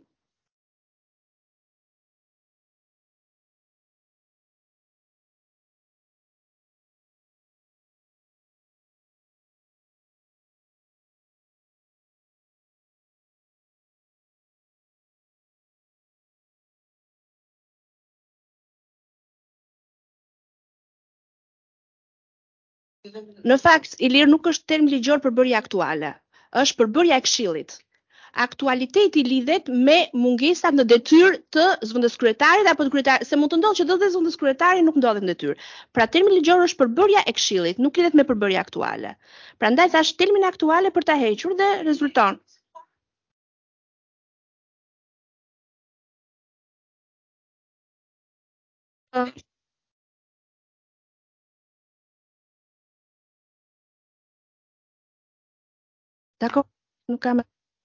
Në fakt, Ilir nuk është term ligjor përbërja aktuale. Është përbërja e këshillit. Aktualiteti lidhet me mungesat në detyrë të zëvendës kryetarit apo të kryetarit, se mund të ndodhë që do të zëvendës kryetari nuk ndodhet në detyrë. Pra termi ligjor është përbërja e këshillit, nuk lidhet me përbërja aktuale. Prandaj thash termin aktuale për ta hequr dhe rezulton. Dakor, nuk kam.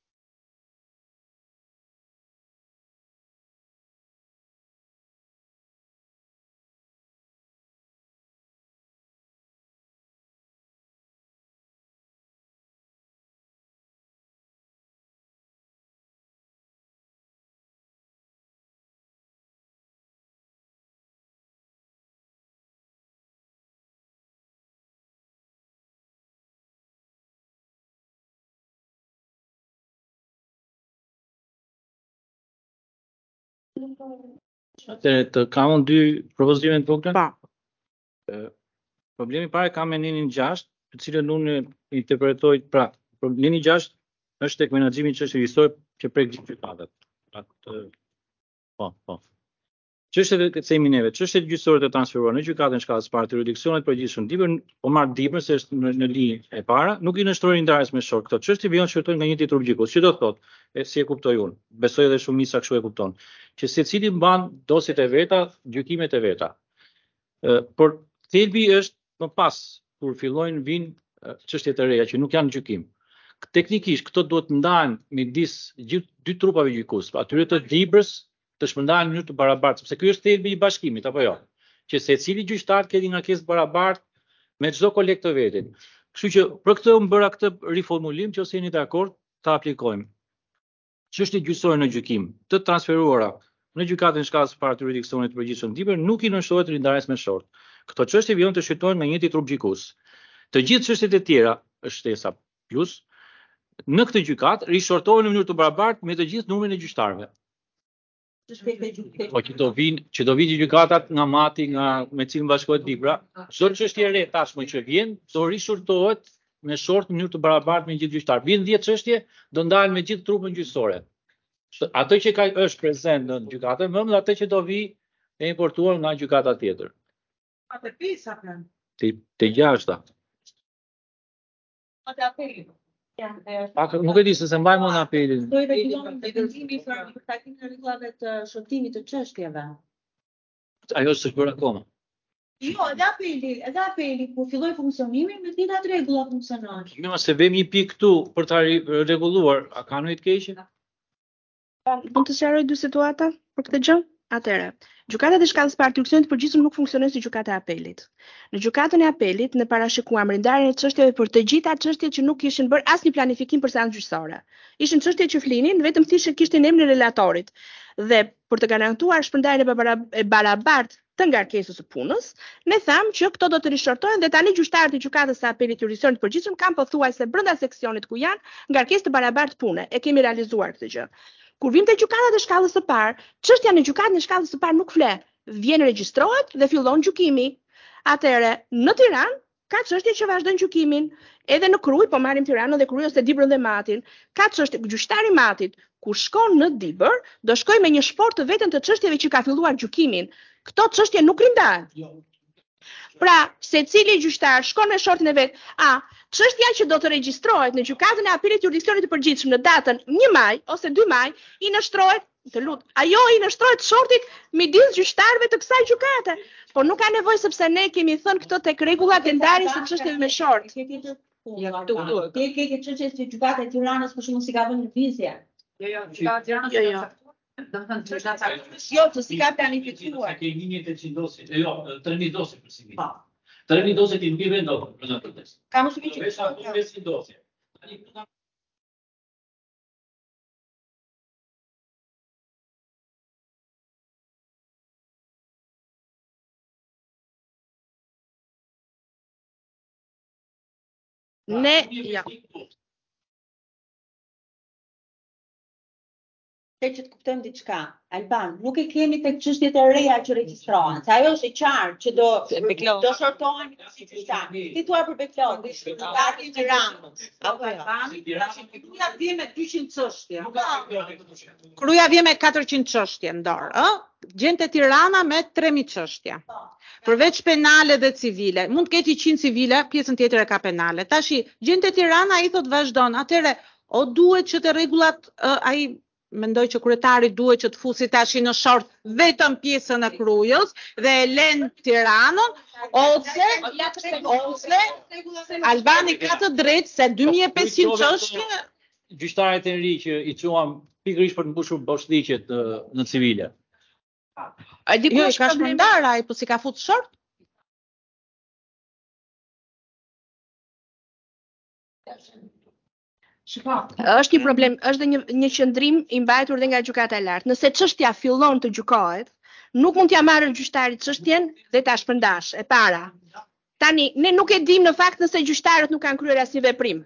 Atëherë të kam unë dy propozime të vogla. Po. Problemi i parë kam me ninin gjashtë, të cilën unë interpretoj, pra, nini gjashtë është tek menaxhimi i çështjeve historike që prek gjithë gjykatat. Atë po, po. Çështjet e themi neve, çështjet gjyqësore të transferuara në gjykatën shkallës së parë të jurisdiksionit përgjithshëm dipër po marr dipër se është në, në linjë e para, nuk i nështrojnë ndarjes me shok. Këto çështje vijnë shkruajnë nga një titull gjykus. Ç'i do thotë? E si e kuptoj unë? Besoj edhe shumica kështu e kupton. Që secili mban dosjet e veta, gjykimet e veta. Ë, por thelbi është më pas kur fillojnë vinë çështjet e reja që nuk janë gjykim. Teknikisht këto duhet ndahen midis dy trupave gjykues, atyre të libërës të shpërndahen në mënyrë të barabartë, sepse ky është thelbi i bashkimit apo jo. Që secili gjyqtar ketë një ngarkesë barabartë me çdo koleg të vetin. Kështu që për këtë unë bëra këtë riformulim që ose jeni dakord ta aplikojmë. Çështjet gjyqësore në gjykim të transferuara në gjykatën shkallës së parë të jurisdiksionit të përgjithshëm dipër nuk i nështrohet rindarjes me short. Këto çështje vijnë të shqyrtohen nga një trup gjykues. Të gjithë çështjet e tjera është shtesa plus në këtë gjykat rishortohen në mënyrë të barabartë me të gjithë numrin e gjyqtarëve. Po që do vinë, që do vinë gjykatat nga mati, nga me cilën bashkohet libra, çdo çështje e re tashmë që vjen, do rishortohet me short në mënyrë të barabartë me gjithë gjyqtarët. Vin dhjetë çështje, do ndalen me gjithë trupën gjyqësore. Ato që ka është prezent në gjykatën më dhe ato që do vi e importuar nga gjykata tjetër. Atë pisa plan. Te te gjashta. Atë apeli. Pak nuk e di se se mbaj më në apelin. Do i rregullon vendimi për takimin e rregullave të shortimit të çështjeve. Ajo s'është bërë akoma. Jo, edhe apeli, edhe apeli kur filloi funksionimin me të njëjtat rregulla funksionon. Mirë, se vemi një pikë këtu për ta rregulluar, a ka ndonjë të keqe? Mund të sqaroj dy situata për këtë gjë? Atëherë, gjykatat e shkallës parë të jurisdiksionit të përgjithshëm nuk funksionojnë si gjykata e apelit. Në gjykatën e apelit ne parashikuam rindarjen e çështjeve për të gjitha çështjet që nuk kishin bërë asnjë planifikim për seancë gjyqësore. Ishin çështje që flinin vetëm thjesht kishin emrin e relatorit. Dhe për të garantuar shpërndarjen e barabartë të ngarkesës së punës, ne thamë që këto do të rishortohen dhe tani gjyqtarët e gjykatës së apelit të jurisdiksionit të përgjithshëm kanë pothuajse brenda seksionit ku janë ngarkesë të barabartë pune. E kemi realizuar këtë gjë. Kur vim te gjykatat e shkallës së parë, çështja në gjykatën e shkallës së parë nuk fle. Vjen regjistrohet dhe fillon gjykimi. Atëherë, në Tiranë ka çështje që vazhdon gjykimin, edhe në Krujë, po marrim Tiranën dhe Krujë ose Dibrën dhe Matin, ka çështje gjyqtari i Matit, kur shkon në Dibër, do shkoj me një shport të vetëm të çështjeve që ka filluar gjykimin. Këto çështje nuk rindahen. Pra, secili gjyqtar shkon me shortin e vet, a çështja që do të regjistrohet në gjykatën e apelit të jurisdiksionit të përgjithshëm në datën një maj ose dy maj, i nështrohet, të lut, ajo i nështrohet shortit midis gjyqtarëve të kësaj gjykate. Po nuk ka nevojë sepse ne kemi thënë këto tek rregullat e ndarjes së çështjeve me short. Ja, këtu këtu. Ti ke ke çështje si gjykata e Tiranës për shkakun si ka vënë lëvizje. Jo, jo, gjykata e Tiranës. Jo, jo. Domethënë gjykata Jo, që si ka planifikuar. Ke një mjet e njëqind dosje, jo, tre mijë dosje për si. Po. tre mijë dosje ti nuk i vendon për në proces. Ka më shumë që Vesh ato pesë mijë dosje. Tani këta Ne, ja. Te që të kuptojmë diçka, Alban, nuk e kemi tek çështjet e reja që regjistrohen. Se ajo është e qartë që do do shortohen si gjyqtar. Ti thua për Beklog, gjykati i Tiranës. Apo Albani, Kruja vjen me dyqind çështje. Kruja vjen me katërqind çështje në dorë, ë? Gjente Tirana me tre mijë çështje. Përveç penale dhe civile, mund të ketë njëqind civile, pjesën tjetër e ka penale. Tashi, gjente Tirana ai thot vazhdon. Atëre, o duhet që të rregullat uh, ai mendoj që kryetari duhet që të fusi tash në short vetëm pjesën e Krujës dhe e lën Tiranën, ose ose Albani ka të drejtë se dy mijë e pesëqind çështje gjyqtarët e ri që i çuam pikërisht për të mbushur boshliqet në civile. A di jo, ku i ka është problemi? shpërndar ai, po si ka fut short? Është një problem, është dhe një, një qëndrim i mbajtur dhe nga gjykata e lartë. Nëse çështja fillon të gjykohet, nuk mund t'ja marrë gjyqtarit çështjen dhe ta shpërndash e para. Tani, ne nuk e dim në fakt nëse gjyqtarët nuk kanë kryer asnjë veprim.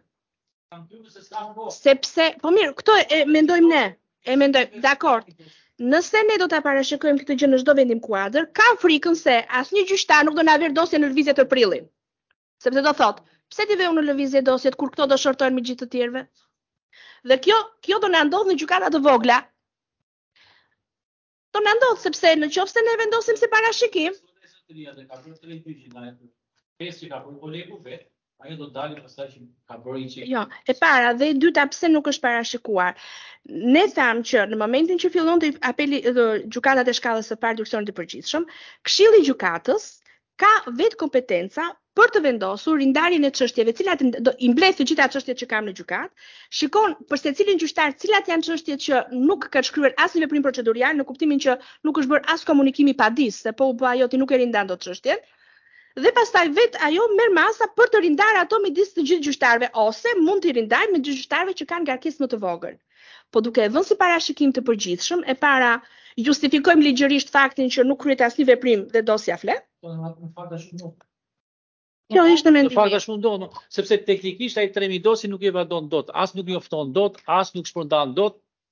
Sepse, po mirë, këto e mendojmë ne. E mendojmë, dakord. Nëse ne do ta parashikojmë këtë gjë në çdo vendim kuadër, kam frikën se asnjë gjyqtar nuk do na ver dosjen në lëvizje të prillin. Sepse do thotë, pse ti ve unë në lëvizje dosjet kur këto do shortojnë me gjithë të tjerëve? Dhe kjo, kjo do na ndodh në gjykata të vogla. Do na ndodh sepse në qoftë se ne vendosim si parashikim, ajo do dalë pastaj që ka bërë një çik. jo, e para dhe e dyta pse nuk është parashikuar. Ne thamë që në momentin që fillon të apeli gjykatat e shkallës së parë të jurisdiksionit të përgjithshëm, Këshilli i gjykatës ka vetë kompetenca për të vendosur rindarjen e çështjeve, të cilat do i mbledh të gjitha çështjet që kam në gjykat, shikon për secilin gjyqtar cilat janë çështjet që nuk ka shkruar asnjë veprim procedurial, në kuptimin që nuk është bërë as komunikimi padis, se po u bë ajo ti nuk e rindan dot çështjen. Dhe pastaj vet ajo merr masa për të rindar ato midis të gjithë gjyqtarëve ose mund të rindajë me dy gjyqtarëve që kanë ngarkesë më të vogël. Po duke e vënë si parashikim të përgjithshëm, e para justifikojmë ligjërisht faktin që nuk kryet asnjë veprim dhe dosja flet. Po në fakt është shumë. Kjo ishte Në mendimi. fakt është shumë ndonë, sepse teknikisht ai tre mijë dosi nuk i vadon dot, as nuk njofton dot, as nuk shpërndan dot.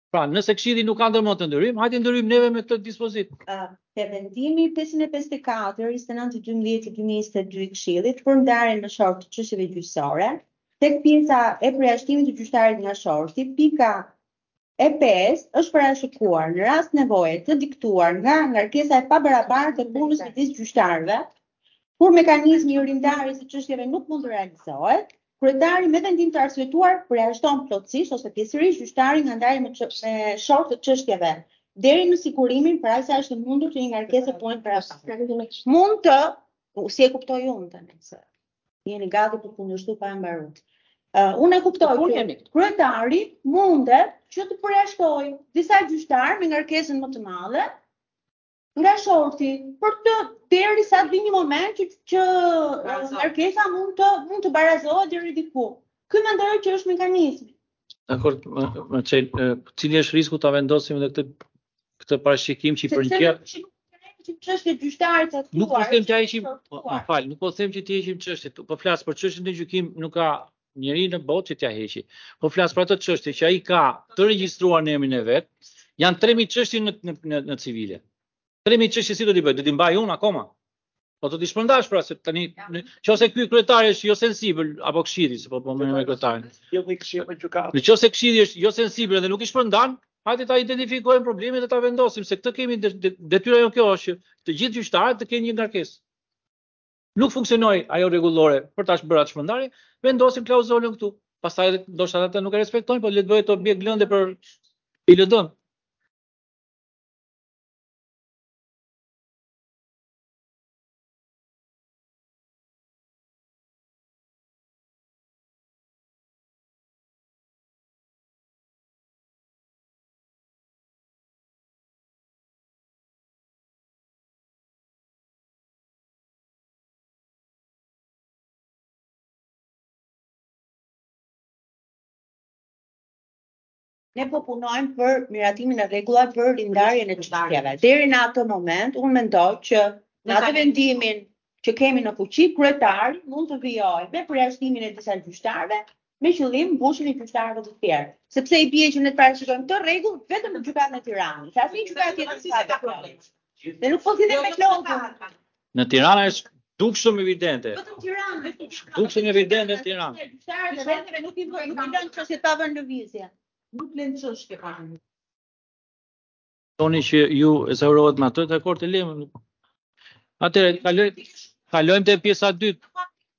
Pra, nëse Këshilli nuk ka ndërmend të ndërim, hajde ndërim neve me këtë dispozit. Uh, Te vendimi pesëqind e pesëdhjetë e katër njëzet e nëntë dy mbledhjet e dy mijë e njëzet e dy i Këshillit për ndarjen në short të çështjeve gjyqësore, tek pjesa e përjashtimit të gjyqtarit nga shorti, pika e pesë është parashikuar në rast nevoje të diktuar nga ngarkesa e pabarabartë e punës midis gjyqtarëve, kur mekanizmi i rindarjes së çështjeve nuk mund të realizohet, kryetari me vendim të arsyetuar përjashton plotësisht ose pjesërisht gjyqtarin nga ndarja me, me short të çështjeve deri në sigurimin para se është mundur të një ngarkesë punë para. Mund të, si e kuptoj unë tani se jeni gati për kundërshtu pa e mbaruar. Uh, unë e kuptoj që kryetari mundet që të përjashtojë disa gjyqtar me ngarkesën më të madhe nga shorti për të derisa të vi një moment që, që ngarkesa mund të mund të barazohet deri diku. Ky mendoj që është mekanizmi. Dakor, më çel, cili është risku ta vendosim edhe këtë këtë parashikim që i përgjigjet. Çështja e gjyqtarit të Nuk po them që ai ishim, ma fal, nuk po them që ti heqim çështjet, po flas për çështjen e gjykim, nuk ka njeri në botë që t'ja heqi. Po flas për ato çështje që ai ka të regjistruar në emrin e vet, janë tre mijë çështje në në në, në civile. tre mijë çështje si do t'i bëj? Do t'i mbaj unë akoma? Po do t'i shpërndash pra se tani nëse ky kryetari është jo sensibël apo këshilli, se po po më me kryetarin. Jo me këshill me gjykatë. Nëse këshilli është jo sensibël dhe nuk i shpërndan, hajde ta identifikojmë problemin dhe ta vendosim se këtë kemi detyra jo kjo është që të gjithë gjyqtarët të kenë një ngarkesë. Nuk funksionoi ajo rregullore për ta bërë atë shpërndarje, vendosim klauzolën këtu. Pastaj ndoshta ata nuk e respektojnë, po le të bëhet objekt lëndë për I L D-n. Ne po punojmë për miratimin e rregullave për rindarjen e çështjeve. Deri në atë moment, unë mendoj që në atë vendimin që kemi në fuqi, kryetari mund të vijojë me përjashtimin e disa gjyqtarëve me qëllim mbushjen e gjyqtarëve të tjerë. Sepse i bie që ne të parashikojmë këtë rregull vetëm në gjykatën e Tiranës. Asnjë gjykatë tjetër nuk ka problem. Ne nuk po thithim me klonjë. Në Tiranë është dukshëm evidente. Vetëm Tiranë. Dukshëm evidente në Tiranë. Gjyqtarët e vetëve nuk i bëjnë, nuk i lënë çështjet pa vënë lëvizje. Nuk lënë çështje pa vënë. Toni që ju zërohet me atë, dakor të lëmë. Atëherë kalojmë kalojmë te pjesa e dytë.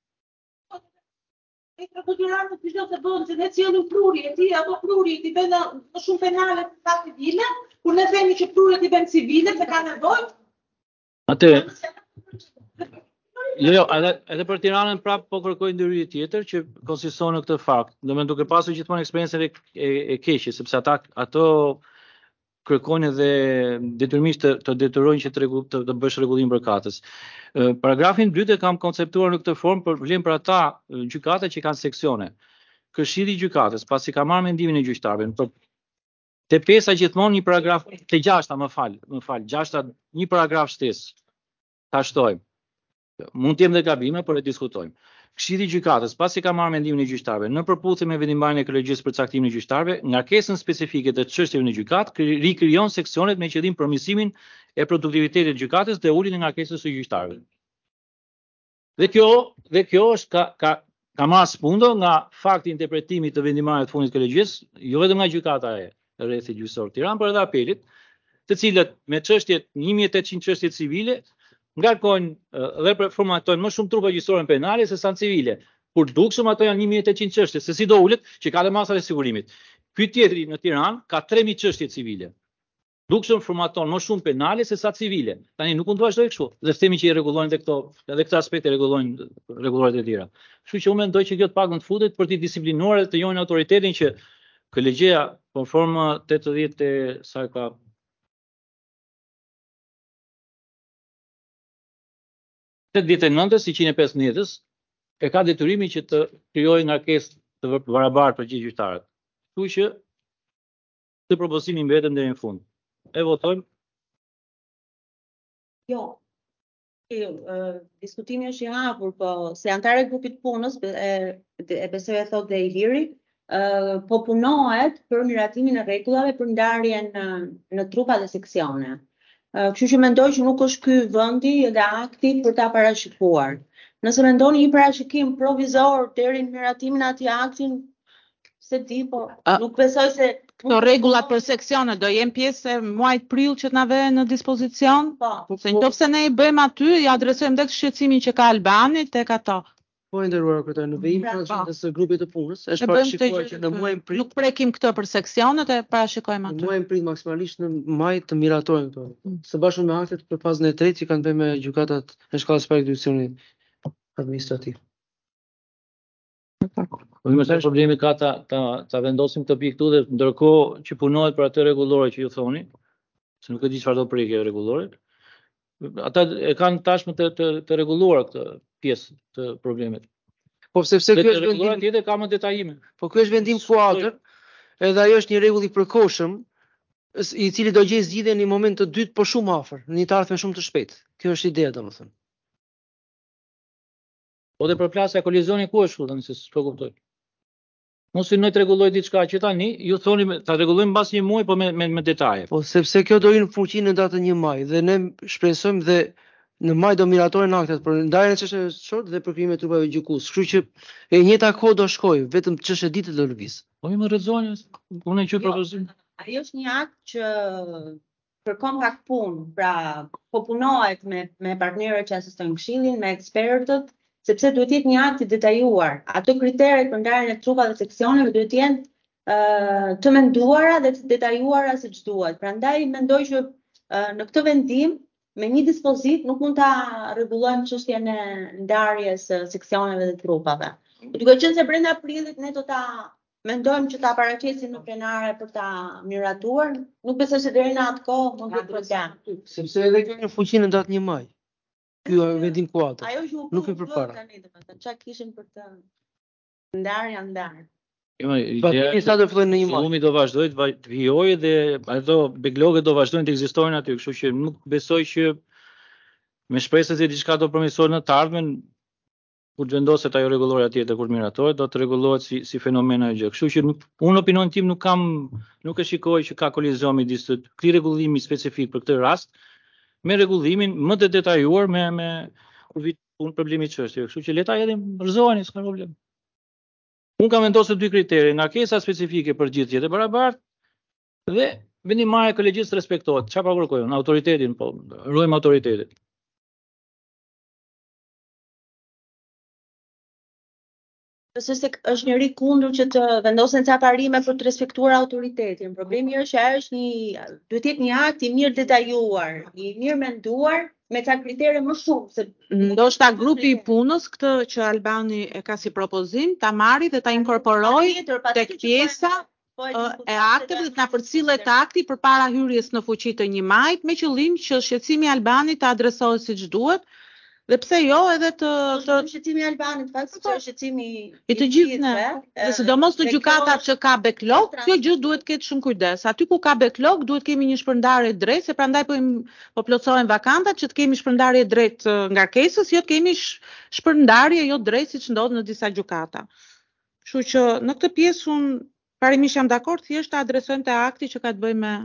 E ka të Tiranë të çdo të bëjnë se ne cilën pruri e ti apo pruri ti bën më shumë penale se sa civile, kur ne themi që prurit i bën civile se ka nevojë. Atëherë Jo, jo, edhe, edhe për Tiranën prap po kërkoj ndërhyrje tjetër që konsiston në këtë fakt. Domethënë duke pasur gjithmonë eksperiencën e, e, e keqe, sepse ata ato kërkojnë edhe detyrimisht të, të detyrojnë që të, regu, të, të bësh rregullim përkatës. Paragrafin dytë e kam konceptuar në këtë formë për vlen për ata gjykata që kanë seksione. Këshilli i gjykatës, pasi ka marrë mendimin e gjyqtarëve, për te pesa gjithmonë një paragraf, te gjashta, më fal, më fal, gjashta një paragraf shtesë. Ta shtojmë. Mund të jem dhe gabime, por e diskutojmë. Këshilli i gjykatës, pasi ka marrë mendimin e gjyqtarëve, në përputhje me vendimmarrjen e kolegjisë për caktimin e gjyqtarëve, ngarkesën specifike të çështjeve në gjykatë rikrijon seksionet me qëllim përmirësimin e produktivitetit të gjykatës dhe uljen e ngarkesës së gjyqtarëve. Dhe kjo, dhe kjo është ka ka ka marrë spundo nga fakti i interpretimit të vendimmarrjeve të fundit të kolegjisë, jo vetëm nga gjykata e rrethi gjyqësor Tiranë, por edhe apelit, të cilët me çështjet një mijë e tetëqind çështje civile ngarkojnë dhe formatojnë më shumë trupa gjyqësore penale se sa civile. Kur dukshëm ato janë një mijë e tetëqind çështje, se si do ulet që ka dhe masat e sigurimit. Ky tjetri në Tiranë ka tre mijë çështje civile. Dukshëm formaton më shumë penale se sa civile. Tani nuk mund të vazhdoj kështu. Dhe themi që i rregullojnë edhe këto, edhe këtë aspekt e rregullojnë rregulloret e tjera. Kështu që unë mendoj që kjo të paktën të futet për të disiplinuar dhe të jojnë autoritetin që kolegjia konform tetëdhjetë e sa ka tetëdhjetë e nëntës, njëqind e pesëmbëdhjetës, e ka detyrimin që të krijojë ngarkesë të barabartë për gjithë gjyqtarët. Kështu që të propozimin mbetëm deri në fund. E votojmë. Jo. E, uh, diskutimi është i hapur, po se antare grupit punës, e, e besoj e thot dhe Iliri, uh, po punohet për miratimin e rregullave për ndarjen në, në trupa dhe seksione. Uh, Kështu që mendoj që nuk është ky vendi dhe akti për ta parashikuar. Nëse mendoni një parashikim provizor deri në miratimin e atij aktin, se di, po A- nuk besoj se Këto rregullat për seksione do jenë pjesë e muajit prill që të na vënë në dispozicion? po. Se nëse ne i bëjmë aty, i adresojmë tek shqetësimin që ka Albani tek ato. Po e nderuar kryetare, në vijim Pra, pranë së grupit të punës, është Ne bëjmë këtë parashikuar gjë që në muajin prill, nuk prekim këtë për seksionet e parashikojmë në aty. muajin prill maksimalisht në maj të miratohen këto. Mm. Së bashku me aktet për fazën e tretë që kanë bënë me gjykatat e shkallës së parë administrativ. Po më se problemi ka ta, ta, ta vendosim këtë pikë këtu dhe ndërkohë që punohet për atë rregullore që ju thoni, se nuk e di çfarë do prikë rregullore. Ata e kanë tashmë të, të, të rregulluar këtë pjesë të problemit. Po sepse Dhe ky të është rregulluar vendim, tjetër ka më detajime. po ky është vendim kuadër, edhe ajo është një rregull i përkohshëm, s- i cili do gjejë zgjidhje në një moment të dytë, por shumë afër, në një të ardhme shumë të shpejtë. Kjo është ideja, domethënë. Po dhe për plasja kolizioni ku është këtu tani se s'po kuptoj. Mos i nëjë të rregulloj diçka që tani ju thoni me- ta rregullojmë mbas një muaji po me me, me detaje. Po sepse kjo do hyjë në fuqi në datën një maj dhe ne shpresojmë dhe në maj do miratohen aktet për ndarjen e çështjeve short dhe për krijimin e trupave gjykues. Kështu që e njëjta kohë do shkojë, vetëm çështje ditë do lëviz. Po më rrezoni, unë e quaj Jo. propozim. Ajo është një akt që kërkon pak punë, pra po punohet me me partnerët që asistojnë këshillin, me ekspertët, sepse duhet të jetë një akt i detajuar. Ato kriteret për ndarjen e trupave dhe seksioneve duhet të jenë ë të menduara dhe të detajuara siç duhet. Prandaj mendoj që ë, në këtë vendim me një dispozit nuk mund ta rregullojmë çështjen e ndarjes së seksioneve dhe trupave. Duke qenë se brenda prillit ne do ta mendojmë që ta paraqesim në plenare për ta miratuar, nuk besoj se deri në atë kohë mund të problem. Sepse edhe kjo në fuqi në datë një maj. Ky është vendim kuadër. Ajo që u Nuk bë i përpara. tani domethënë, çka kishin për të ndarë janë ndarë. Jo, ideja Patimi sa do fillojnë në një maj. Fillimi do vazhdojë të vaj- të vijojë dhe ato backlogët do vazhdojnë të ekzistojnë aty, kështu që nuk besoj që me shpresë se diçka do përmirësohet në të ardhmen, kur vendoset ajo rregulloria tjetër kur miratohet, do të rregullohet si si fenomen ajo gjë. Kështu që nuk, unë opinionin tim nuk kam nuk e shikoj që ka kolizion midis të këtij rregullimi specifik për këtë rast me rregullimin më të detajuar me me kur vit punë problemi çështje. Kështu që le ta hedhim, rrezoheni, s'ka problem. Unë kam vendosur dy kritere, ngarkesa specifike për gjithë jetë e barabartë dhe vendimmarrja e kolegjisë respektohet. Çfarë po kërkojmë? Autoritetin, po, ruajmë autoritetin. Besoj se është njëri kundër që të vendosen ca parime për të respektuar autoritetin. Problemi është që ajo është një duhet të jetë një akt i mirë detajuar, i mirë menduar me ca kritere më shumë se Ndoshta grupi i punës këtë që Albani e ka si propozim ta marrë dhe ta inkorporojë Patjetër, tek patjetër që pjesa po e ë, e diskutojmë akteve dhe të na përcillet akti përpara hyrjes në fuqi të një majit me qëllim që shqetësimi i Albanit të adresohet siç duhet dhe pse jo edhe të të të shqetësimi i Albanit, fakt se është shqetësimi i të gjithëve, dhe sidomos të gjykatat që ka backlog, kjo gjë duhet ketë shumë kujdes. Aty ku ka backlog duhet kemi një shpërndarje drejt, se prandaj po im- po plotësohen vakantat që të kemi shpërndarje drejt ë, ngarkesës, jo të kemi sh- shpërndarje jo drejt siç ndodh në disa gjykata. Kështu që në këtë pjesë un parimisht jam dakord, thjesht ta adresojmë te akti që ka të bëjë me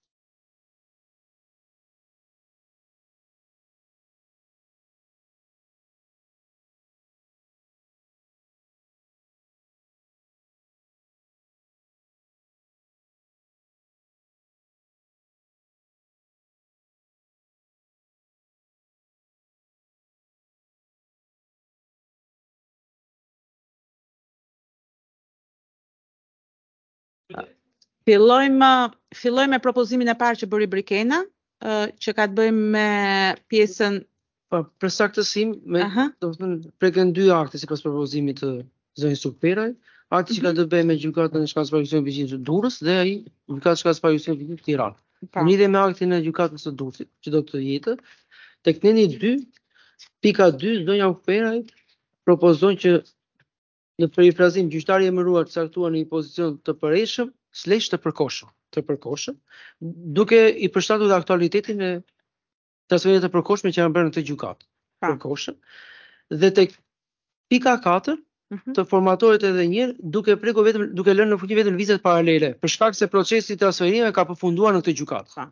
Fillojmë fillojmë me propozimin e parë që bëri Brikena, ë, që ka të bëjë me pjesën Po për saktësim, me aha, do të thënë preken dy akte sipas propozimit të zonjës Superaj, akti që ka të bëjë me gjykatën e shkallës parë gjykimit të Durrës dhe ai gjykatë e shkallës parë gjykimit të Tiranës. pa. Në lidhje me aktin e gjykatës së Durrësit, që do të jetë, tek neni dy, pika dy, zonja Superaj propozon që në perifrazim gjyqtari i emëruar të caktuar në një pozicion të përreshëm, slesh të përkohshëm, të përkohshëm, duke i përshtatur dhe aktualitetin e transferimeve të përkohshme që janë bërë në këtë gjykatë. Pa. Përkohshëm. Dhe tek pika katër Mhm. të formatohet edhe një herë duke prekur vetëm duke lënë në fuqi vetëm lëvizjet paralele, për shkak se procesi i transferimeve ka përfunduar në këtë gjykatë.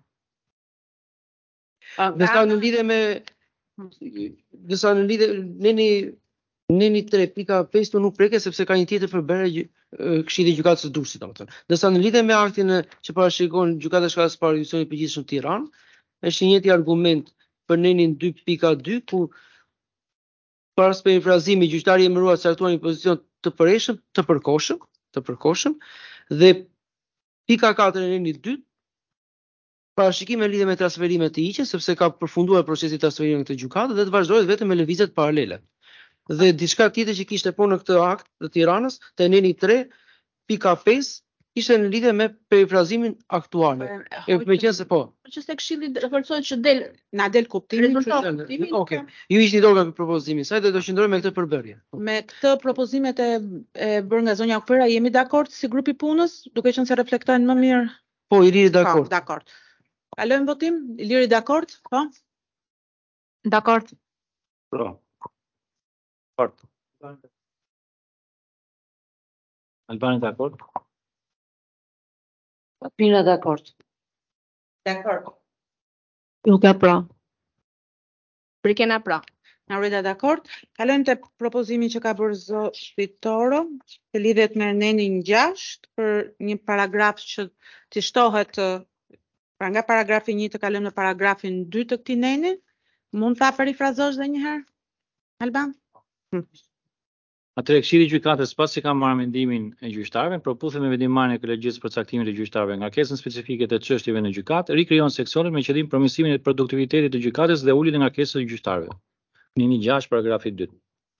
Ndërsa në lidhje me ndërsa në lidhje neni neni tre pika pesë nuk preket sepse ka një tjetër përbërje Këshilli i Gjykatës së Durrësit, domethënë. Ndërsa në lidhje me aktin që parashikon Gjykata e Shkallës së Parë Gjykatës së Përgjithshëm Tiranë, është një njëjti argument për nenin dy pika dy ku pas perifrazimit gjyqtari i emëruar caktuar një pozicion të përreshëm, të përkohshëm, të përkohshëm dhe pika katër e nenit dytë parashikime në lidhje me transferimet të hiqen sepse ka përfunduar procesi i transferimit në këtë gjykatë dhe të vazhdohet vetëm me lëvizjet paralele. Dhe diçka tjetër që kishte po në këtë akt të Tiranës, te neni tre pika pesë ishte në lidhje me perifrazimin aktual. E meqense po. Që se këshilli forcohet që del Na del kuptimi. rezultati. Okej. Ju ishni dorë nga propozimi i saj dhe do qëndrojmë me këtë përbërje. Me këtë propozimet e, e bërë nga zonja Okpera jemi dakord si grupi punës, duke qenë se reflektojnë më mirë. Po, i riri Po, dakord. dakord. Kalojmë votim? Iliri dakord? Po? Dakord. Pro. Dakord. Albani dakord? Pina dakord. Dakord. Luka pra. Prikena pra. Narita dakord. Kalojmë te propozimi që ka bërë zoti Toro, të lidhet me nenin gjashtë për një paragraf që të shtohet pra nga paragrafi një të kalojmë në paragrafin dy të këtij neni. Mund ta perifrazosh edhe një herë? Alban? Hm. Atëherë Këshilli i Gjykatës pasi ka marrë mendimin e gjyqtarëve, proputhet me vendimarrjen e kolegjisë për caktimin e gjyqtarëve nga ngarkesën specifike të çështjeve në gjykatë, rikrijon seksionet me qëllim përmirësimin e produktivitetit të gjykatës dhe uljen e ngarkesës së gjyqtarëve. Nini gjashtë paragrafi dy.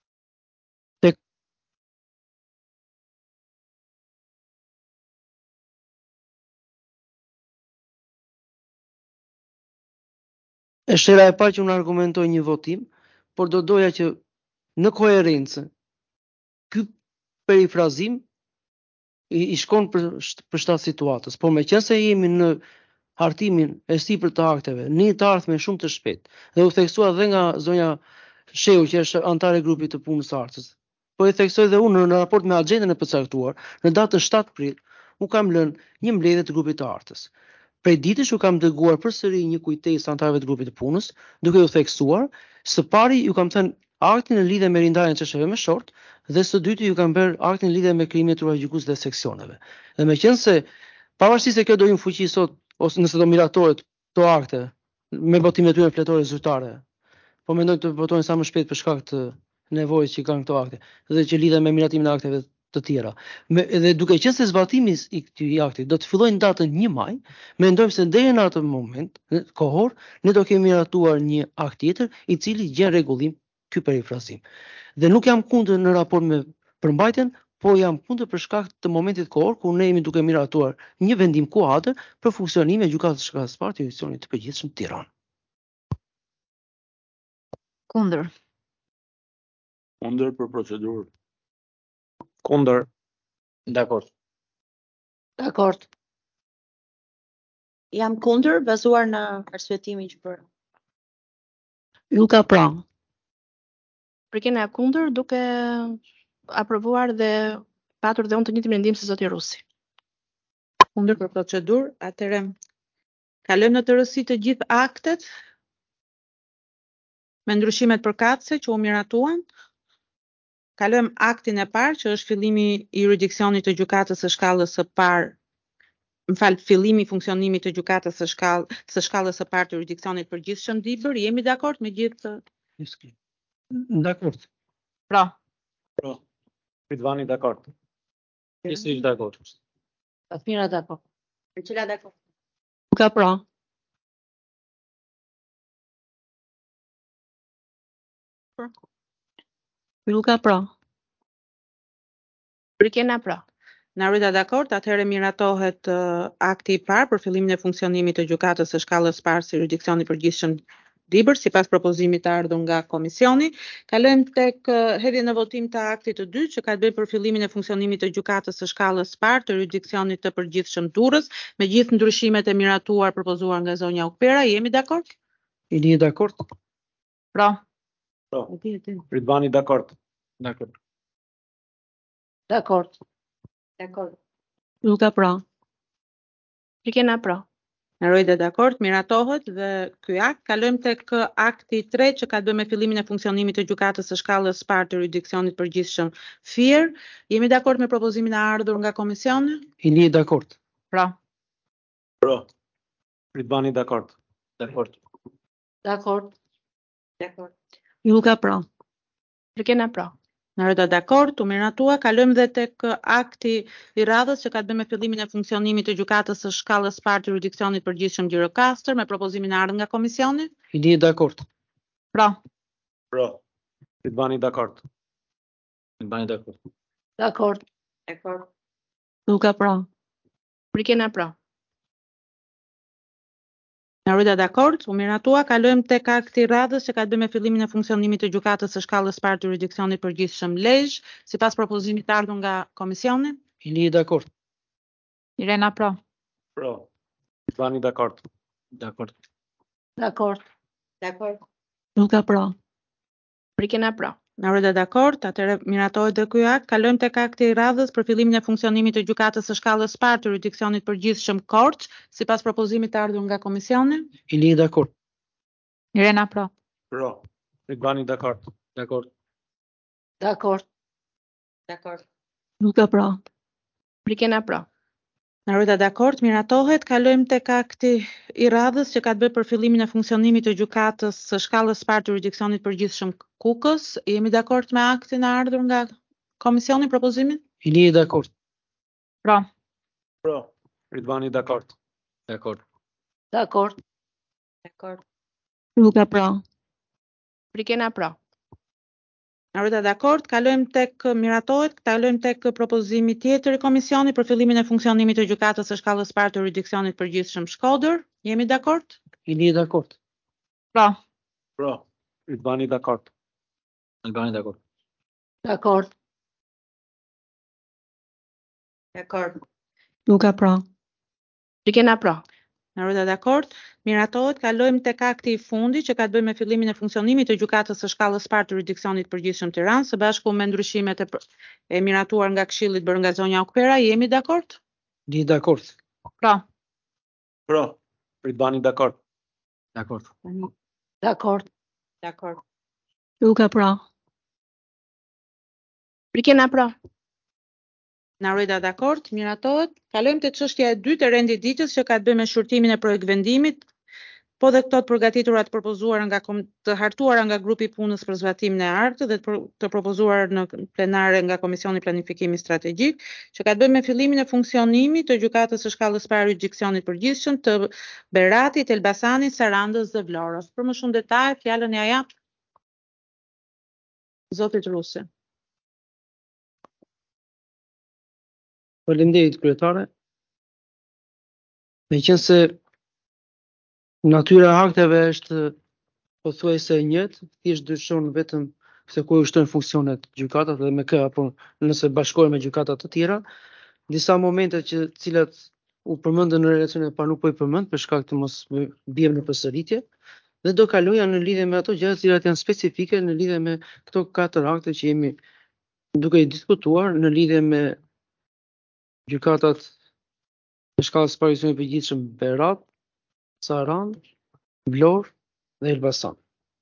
Është hera e parë që unë argumentoj një votim, por do doja që në koherencë ky perifrazim i, i shkon për për shtat situatës, por meqense jemi në hartimin e sipër të akteve, në të ardhmen shumë të shpejtë, dhe u theksua edhe nga zonja Shehu që është antare e grupit të punës së artës. Po e theksoj dhe unë në raport me agjendën e përcaktuar, në datën shtatë prill, u kam lënë një mbledhje të grupit të artës. Prej ditësh u kam dërguar përsëri një kujtesë antarëve të grupit të punës, duke u theksuar, së pari ju kam thënë aktin në lidhje me rindarjen e çështjeve më short dhe së dyti ju kam bërë aktin në lidhje me krimin e turajgjikues dhe seksioneve. Dhe meqense pavarësisht se kjo do jim fuqi sot ose nëse do miratohet këto akte me votimet e tyre fletore zyrtare, po mendoj të votojnë sa më shpejt për shkak të nevojës që kanë këto akte dhe që lidhen me miratimin e akteve të tjera. Me, dhe duke qenë se zbatimi i këtij akti do të fillojë në datën një maj, mendojmë se deri në atë moment, kohor, ne do kemi miratuar një akt tjetër i cili gjen rregullim ky perifrazim. Dhe nuk jam kundër në raport me përmbajtjen, po jam kundër për shkak të momentit kohor kur ne jemi duke miratuar një vendim kuadër për funksionimin e Gjykatës së Shkallës së Parë të Jurisdiksionit të Përgjithshëm Tiranë. Kundër. Kundër për procedurë. Kundër. Dakord. Dakord. Jam kundër bazuar në arsyetimin që bëra. Luka pra. Prikena kundër duke aprovuar dhe patur dhe unë të njëjtin mendim se zoti Rusi. Kundër për procedurë, atëherë kalojmë në të rësi të gjithë aktet me ndryshimet përkatëse që u miratuan. Kalojmë aktin e parë që është fillimi i jurisdiksionit të gjykatës së shkallës së parë, më fal, fillimi i funksionimit të gjykatës së shkallës së shkallës së parë të jurisdiksionit përgjithshëm Dibër. Jemi dakord me gjithë? Dakord. Pra. Pro. Ridvani dakord. Jesi dakord. Tasmira dakord. Për cila dakord? Luka pra. Luka pra. Prikena pra. Narita dakord, atëherë miratohet uh, akti i parë për fillimin e funksionimit të gjykatës së shkallës së parë së jurisdiksionit përgjithshëm Dibër, sipas propozimit të ardhur nga komisioni. Kalojmë tek uh, hedhja në votim të aktit të dytë që ka të bëjë për fillimin e funksionimit të gjykatës së shkallës së parë të jurisdiksionit të përgjithshëm Durrës, me gjithë ndryshimet e miratuar propozuar nga zonja Okpera. Jemi dakord? Jeni dakord? Pra. Pro. Ridvani dakord. Dakord. Dakord. Dakord. Luka pra. Rikena pra. Neroida dakord, miratohet dhe ky akt. Kalojmë tek akti i tretë që ka të bëjë me fillimin e funksionimit të gjykatës së shkallës së parë të jurisdiksionit përgjithshëm Fier. Jemi dakord me propozimin e ardhur nga komisioni? I lihet dakord. Pra. Pro. Rridvani dakord. Dakord. Dakord. Dakord. Luka pra. Rikena pra. Neroida dakord, u miratua. Kalojmë dhe tek akti i radhës që ka të bëjë me fillimin e funksionimit të gjykatës së shkallës së parë të jurisdiksionit përgjithshëm Gjirokastër me propozimin e ardhur nga komisioni? I lihet dakord. Pra. Pro. Rridvani dakord. Rridvani dakord. Dakord. Dakord. Luka pra. Rikena pra. Neroida dakord, u miratua. Kalojmë tek akti i radhës që ka të bëjë me fillimin e funksionimit të gjykatës së shkallës së parë të jurisdiksionit përgjithshëm Lezhë, sipas propozimit të ardhur nga komisioni? I lihet dakord. Irena pra. Pro. Rridvani dakord. Dakord. Dakord. Dakord. Luka pra. Rikena pra. Neroida dakord, atëherë miratohet dhe ky akt. Kalojmë tek akti i radhës për fillimin e funksionimit të gjykatës së shkallës së parë të jurisdiksionit përgjithshëm Korç, sipas propozimit të ardhur nga komisioni? I lihet dakord. Irena pra. Pro. Rridvani dakord. Dakord. Dakord. Dakord. Luka pra. Rikena pra. Neroida dakord, miratohet. Kalojmë tek akti i radhës që ka të bëjë për fillimin e funksionimit të gjykatës së shkallës së parë të jurisdiksionit përgjithshëm Kukës. Jemi dakord me aktin e ardhur nga komisioni, propozimin? I lihet dakord. Pra. Pro. Rridvani dakord. Dakord. Dakord. Dakord. Luka pra. Rikena pra. Neroida dakord, kalojmë tek miratohet, kalojmë tek propozimi tjetër i komisioni për fillimin e funksionimit të gjykatës së shkallës së parë të jurisdiksionit përgjithshëm Shkodër. Jemi dakord? I lihet dakord. Pra. Pro. Rridvani dakord. Rridvani dakord. Dakord. Dakord. Luka pra. Rikena pra. Neroida dakord, miratohet. Kalojmë tek akti i fundit që ka të bëjë me fillimin e funksionimit të gjykatës së shkallës së parë të jurisdiksionit përgjithshëm Tiranë, së bashku me ndryshimet e, e miratuar nga Këshilli bërë nga zonja Okpera. Jemi dakord? Lihet dakord. Pra. Pro. Rridvani dakord. Dakord. Dakord. Dakord. Luka pra. Rikena pra. Neroida dakord, miratohet. Kalojmë te çështja e dytë e rendit ditës që ka të bëjë me shqyrtimin e projekt vendimit, po dhe këto të përgatitura të propozuara nga kom- të hartuara nga grupi i punës për zbatimin e aktit dhe të, pro- të propozuar në plenare nga Komisioni Planifikimi Strategjik, që ka të bëjë me fillimin e funksionimit të gjykatës së shkallës së parë jurisdiksionit përgjithshëm të Beratit, Elbasanit, Sarandës dhe Vlorës. Për më shumë detaj, fjalën ja jap zotit Rusi. Faleminderit kryetare. Meqense natyra e akteve është pothuajse e njëjtë, thjesht dyshon vetëm se ku i shtojnë funksionet gjykatat dhe me kë apo nëse bashkohen me gjykata të tjera, disa momente që të cilat u përmendën në relacione pa nuk po i përmend për shkak të mos biem në përsëritje, dhe do kaloja në lidhje me ato gjëra të cilat janë specifike në lidhje me këto katër akte që jemi duke i diskutuar në lidhje me gjykatat në shkallës së parë të përgjithshëm Berat, Saran, Vlorë dhe Elbasan.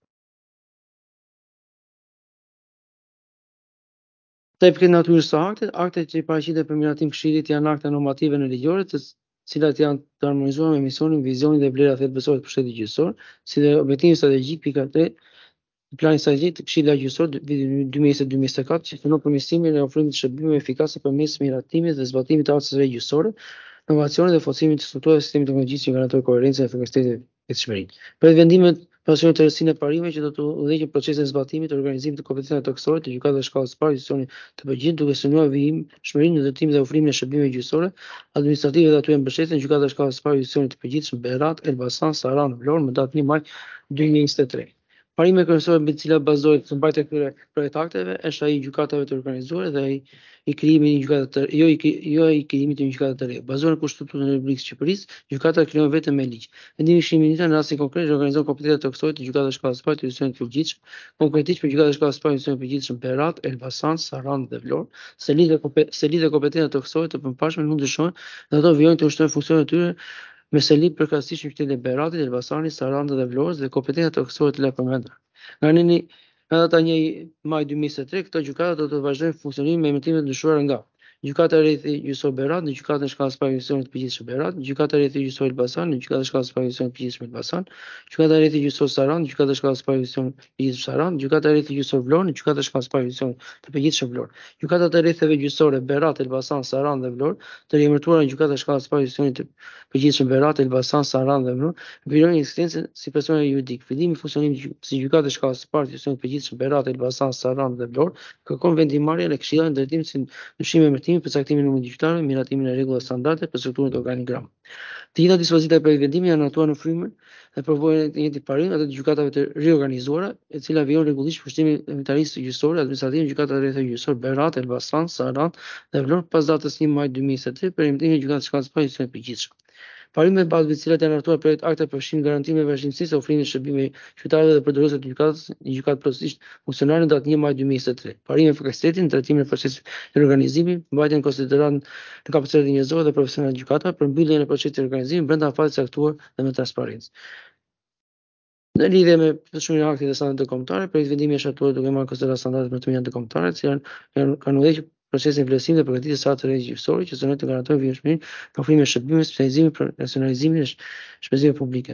Te përket natyrës së aktit, aktet që i paraqiten për miratim këshillit janë akte normative në ligjore, të cilat janë të harmonizuar me misionin, vizionin dhe vlerat thelbësore të pushtetit gjyqësor, si dhe objektivin strategjik pika tre i planit strategjik të Këshillit Gjyqësor dy mijë e njëzet deri dy mijë e njëzet e katër që punon për mirësimin e ofrimit të shërbimeve efikase përmes miratimit dhe zbatimit të arsyeve gjyqësore, inovacionit dhe forcimit të strukturave të sistemit teknologjisë që garantojë koherencën dhe efikasitetin e ekzekutivit. Për vendimet pasion të rësinë e parimeve që do të udhëheqin procesin e zbatimit të organizimit të kompetencave toksore të gjykatave të shkallës së parë institucioni të përgjithshëm duke synuar vijim, shmërinë në ndërtimin dhe ofrimin e shërbimeve gjyqësore, administrative dhe atyre mbështetjen gjykatave të shkallës së parë institucioni të përgjithshëm Berat, Elbasan, Saran, Vlorë më datë një maj dy mijë e njëzet e tre. Parimi kryesor mbi të cilat bazohet mbajtja e këtyre projektakteve është ai i gjykatave të organizuara dhe ai i krijimit të një gjykate të jo i jo i krijimit të një gjykate të re. Bazohen në Kushtetutën e Republikës së Shqipërisë, gjykata krijohet vetëm me ligj. Vendimi i këshillit ministrar në rastin konkret organizon kompetencat të kësaj të gjykatave shkallës së parë të jurisdiksionit të përgjithshëm, konkretisht për gjykatën e shkallës së parë të jurisdiksionit të përgjithshëm Berat, Elbasan, Sarandë dhe Vlorë, se lidhje se lidhje kompetencat të kësaj të përmparshme nuk ndryshojnë dhe ato vijojnë të ushtrojnë funksionet e tyre me seli përkatësisht në qytetin e Beratit, Elbasanit, Sarandë dhe Vlorës dhe kompetencat të kësaj të përmendura. Nga nini nga data një maj dy mijë e njëzet e tre, këto gjykata do të vazhdojnë funksionimin me emërtime të ndryshuara nga Gjykata e Rrethi Gjyqësor Berat në Gjykatën e shkallës së parë të jurisdiksionit të përgjithshëm Berat, Gjykata e Rrethi Gjyqësor Elbasan në Gjykatën e shkallës së parë të jurisdiksionit të përgjithshëm Elbasan, Gjykata e Rrethi Gjyqësor Sarandë në Gjykatën e shkallës së parë të jurisdiksionit të përgjithshëm Sarandë, Gjykata e Rrethi Gjyqësor Vlorë në Gjykatën e shkallës së parë të jurisdiksionit të përgjithshëm Vlorë. Gjykatat e rrethave gjyqësore Berat, Elbasan, Sarandë dhe Vlorë, të riemërtuara në Gjykatën e shkallës së parë të jurisdiksionit të përgjithshëm Berat, Elbasan, Sarandë dhe Vlorë, vijojnë ekzistencën si persona juridik. Fillimi i funksionimit si gjykatë e shkallës së parë të jurisdiksionit të përgjithshëm Berat, Elbasan, Sarandë dhe Vlorë kërkon vendimarrjen e këshillit ndërtim si ndryshim e emërtimit, përcaktimin e numrit të gjyqtarëve, miratimin e rregullave standarde për strukturën e organigram. Të gjitha dispozitat për vendimin janë notuar në frymën e përvojën e të njëjtit parim ato të gjykatave të riorganizuara, e cila vijon rregullisht pushtimi e inventarisë gjyqësore administrative në gjykatat e rrethave gjyqësor Berat, Elbasan, Sarandë dhe Vlorë pas datës një maj dy mijë e njëzet e tre për emërtimin e gjykatës së shkallës së parë të përgjithshëm. Parimet bazë të cilat janë hartuar projekt akte përfshin garantimin e vazhdimësisë së ofrimit të shërbimeve qytetarëve dhe përdorësve të gjykatës, një gjykatë plotësisht funksionale në datë një maj dy mijë e njëzet e tre. Parime për kapacitetin, trajtimin e procesit të organizimit, mbajtjen e konsiderat në kapacitetin njerëzor dhe profesional të gjykatave, për mbylljen e procesit të organizimit brenda afatit të caktuar dhe me transparencë. Në lidhje me përshkrimin e aktit të standardeve kombëtare, projekt vendimi është hartuar duke marrë në konsiderat standardet më të mira të kombëtare, të cilat janë kanë udhëhequr procesin e vlerësimit dhe përgatitjes së atë rregjë gjyqësore që synojnë të garantojnë vlerësimin e ofrimit të shërbimeve, specializimin, profesionalizimin e shpenzimeve publike.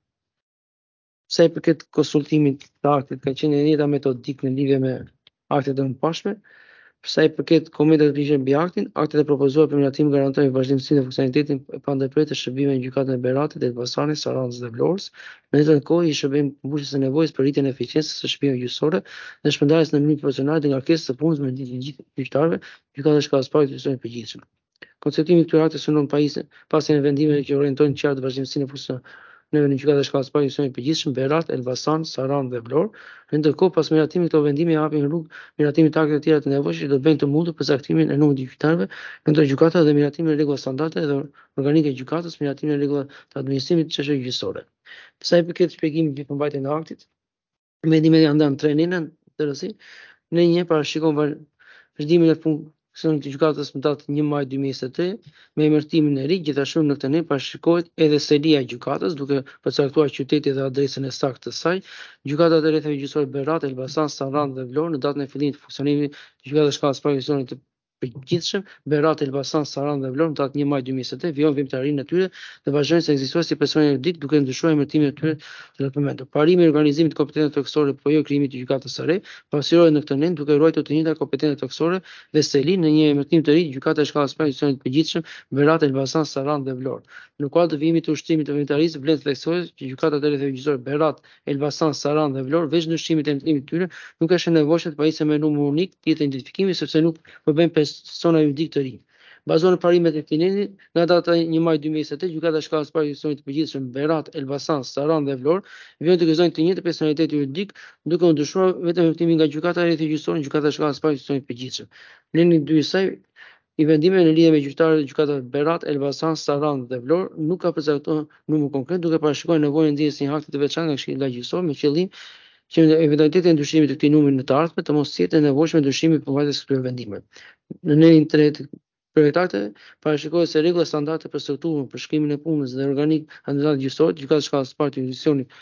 Sa i përket konsultimit të aktit, ka qenë e njëjta metodik në lidhje me aktet e mëparshme. Sa i përket komentet të përgjithshme mbi aktin, aktet e propozuara për miratim garantojnë vazhdimsinë dhe funksionalitetin e pandërprer të shërbimeve në gjykatën e Beratit, Elbasanit, Sarandës dhe Vlorës, në të njëjtën kohë i shërbim mbushjes së nevojës për rritjen e eficiencës së shërbimeve gjyqësore dhe shpërndarjes në mënyrë proporcionale të ngarkesës së punës me të gjithë gjyqtarëve, gjykata e shkallës së parë të jurisdiksionit të përgjithshëm. Konceptimi i këtyre akte synon pasjen e vendimeve që orientojnë qartë vazhdimsinë e funksionit në gjykatën e shkallës së parë të jurisdiksionit të përgjithshëm Berat, Elbasan, Sarandë dhe Vlorë. Ndërkohë, pas miratimit këto vendime japin rrugë miratimit të akteve të tjera të nevojshme që do të bëjnë të mundur përcaktimin e numrit të gjyqtarëve në këto gjykata dhe miratimin e rregullave standarde dhe organike të gjykatës, miratimin e rregullave të administrimit të çështjeve gjyqësore. Sa i përket shpjegimit mbi përmbajtjen e aktit, vendimet janë ndan tre nëna të rësi. Në një parashikon vazhdimin e funksionit të gjykatës në datë një maj dy mijë e njëzet e tre me emërtimin e ri. Gjithashtu në këtë ne parashikohet edhe selia e gjykatës duke përcaktuar qytetin dhe adresën e saktë të saj. Gjykatat e rrethave gjyqësore Berat, Elbasan, Sarandë dhe Vlorë në datën e fillimit të funksionimit të gjykatës së shkallës së parë të jurisdiksionit të përgjithshëm Berat, Elbasan, Sarandë dhe Vlorë në datë një maj dy mijë e njëzet e tre vijojnë veprimtarinë e tyre dhe vazhdojnë të ekzistojnë si persona juridik duke ndryshuar emërtimin e tyre të përmendur. Parimi i organizimit të kompetencave theksore po jo krijimit të gjykatës së re, pasqyrohet në këtë nen duke ruajtur të njëjtat kompetenca theksore dhe seli në një emërtim të ri gjykata e shkallës së parë të jurisdiksionit të përgjithshëm Berat, Elbasan, Sarandë dhe Vlorë. Në kuadër të vijimit të ushtrimit të veprimtarisë vlen të theksohet që gjykatat e rrethave gjyqësore Berat, Elbasan, Sarandë dhe Vlorë veç ndryshimit të emërtimit të tyre nuk është e nevojshme të pajisë me numër unik të identifikimit sepse nuk përbën persona juridik të ri. Bazohen në parimet e tinenit, nga data një maj dy mijë e njëzet e tre, gjykata e shkallës së parë të jurisdiksionit të përgjithshëm Berat, Elbasan, Sarandë dhe Vlorë vijojnë të gëzojnë të njëjtë personalitet juridik, duke u ndryshuar vetëm emërtimi nga gjykata e rrethave gjyqësore në gjykatën e shkallës së parë të jurisdiksionit të përgjithshëm. Në dy saj i vendimeve në lidhje me gjyqtarët e gjykatave Berat, Elbasan, Sarandë dhe Vlorë nuk ka përcaktuar numër konkret, duke parashikuar nevojën e ndjesjes së një akti të veçantë nga Këshilli Gjyqësor me qëllim që në eventualitetin e ndryshimit të këtij numri në të ardhmen të mos jetë e nevojshme ndryshimi përmbajtjes së këtyre vendimeve. Në nenin tre projektate parashikohet se rregullat standarde për strukturën, përshkrimin e punës dhe organik administrativ gjyqësor, gjykata e shkallës së parë të jurisdiksionit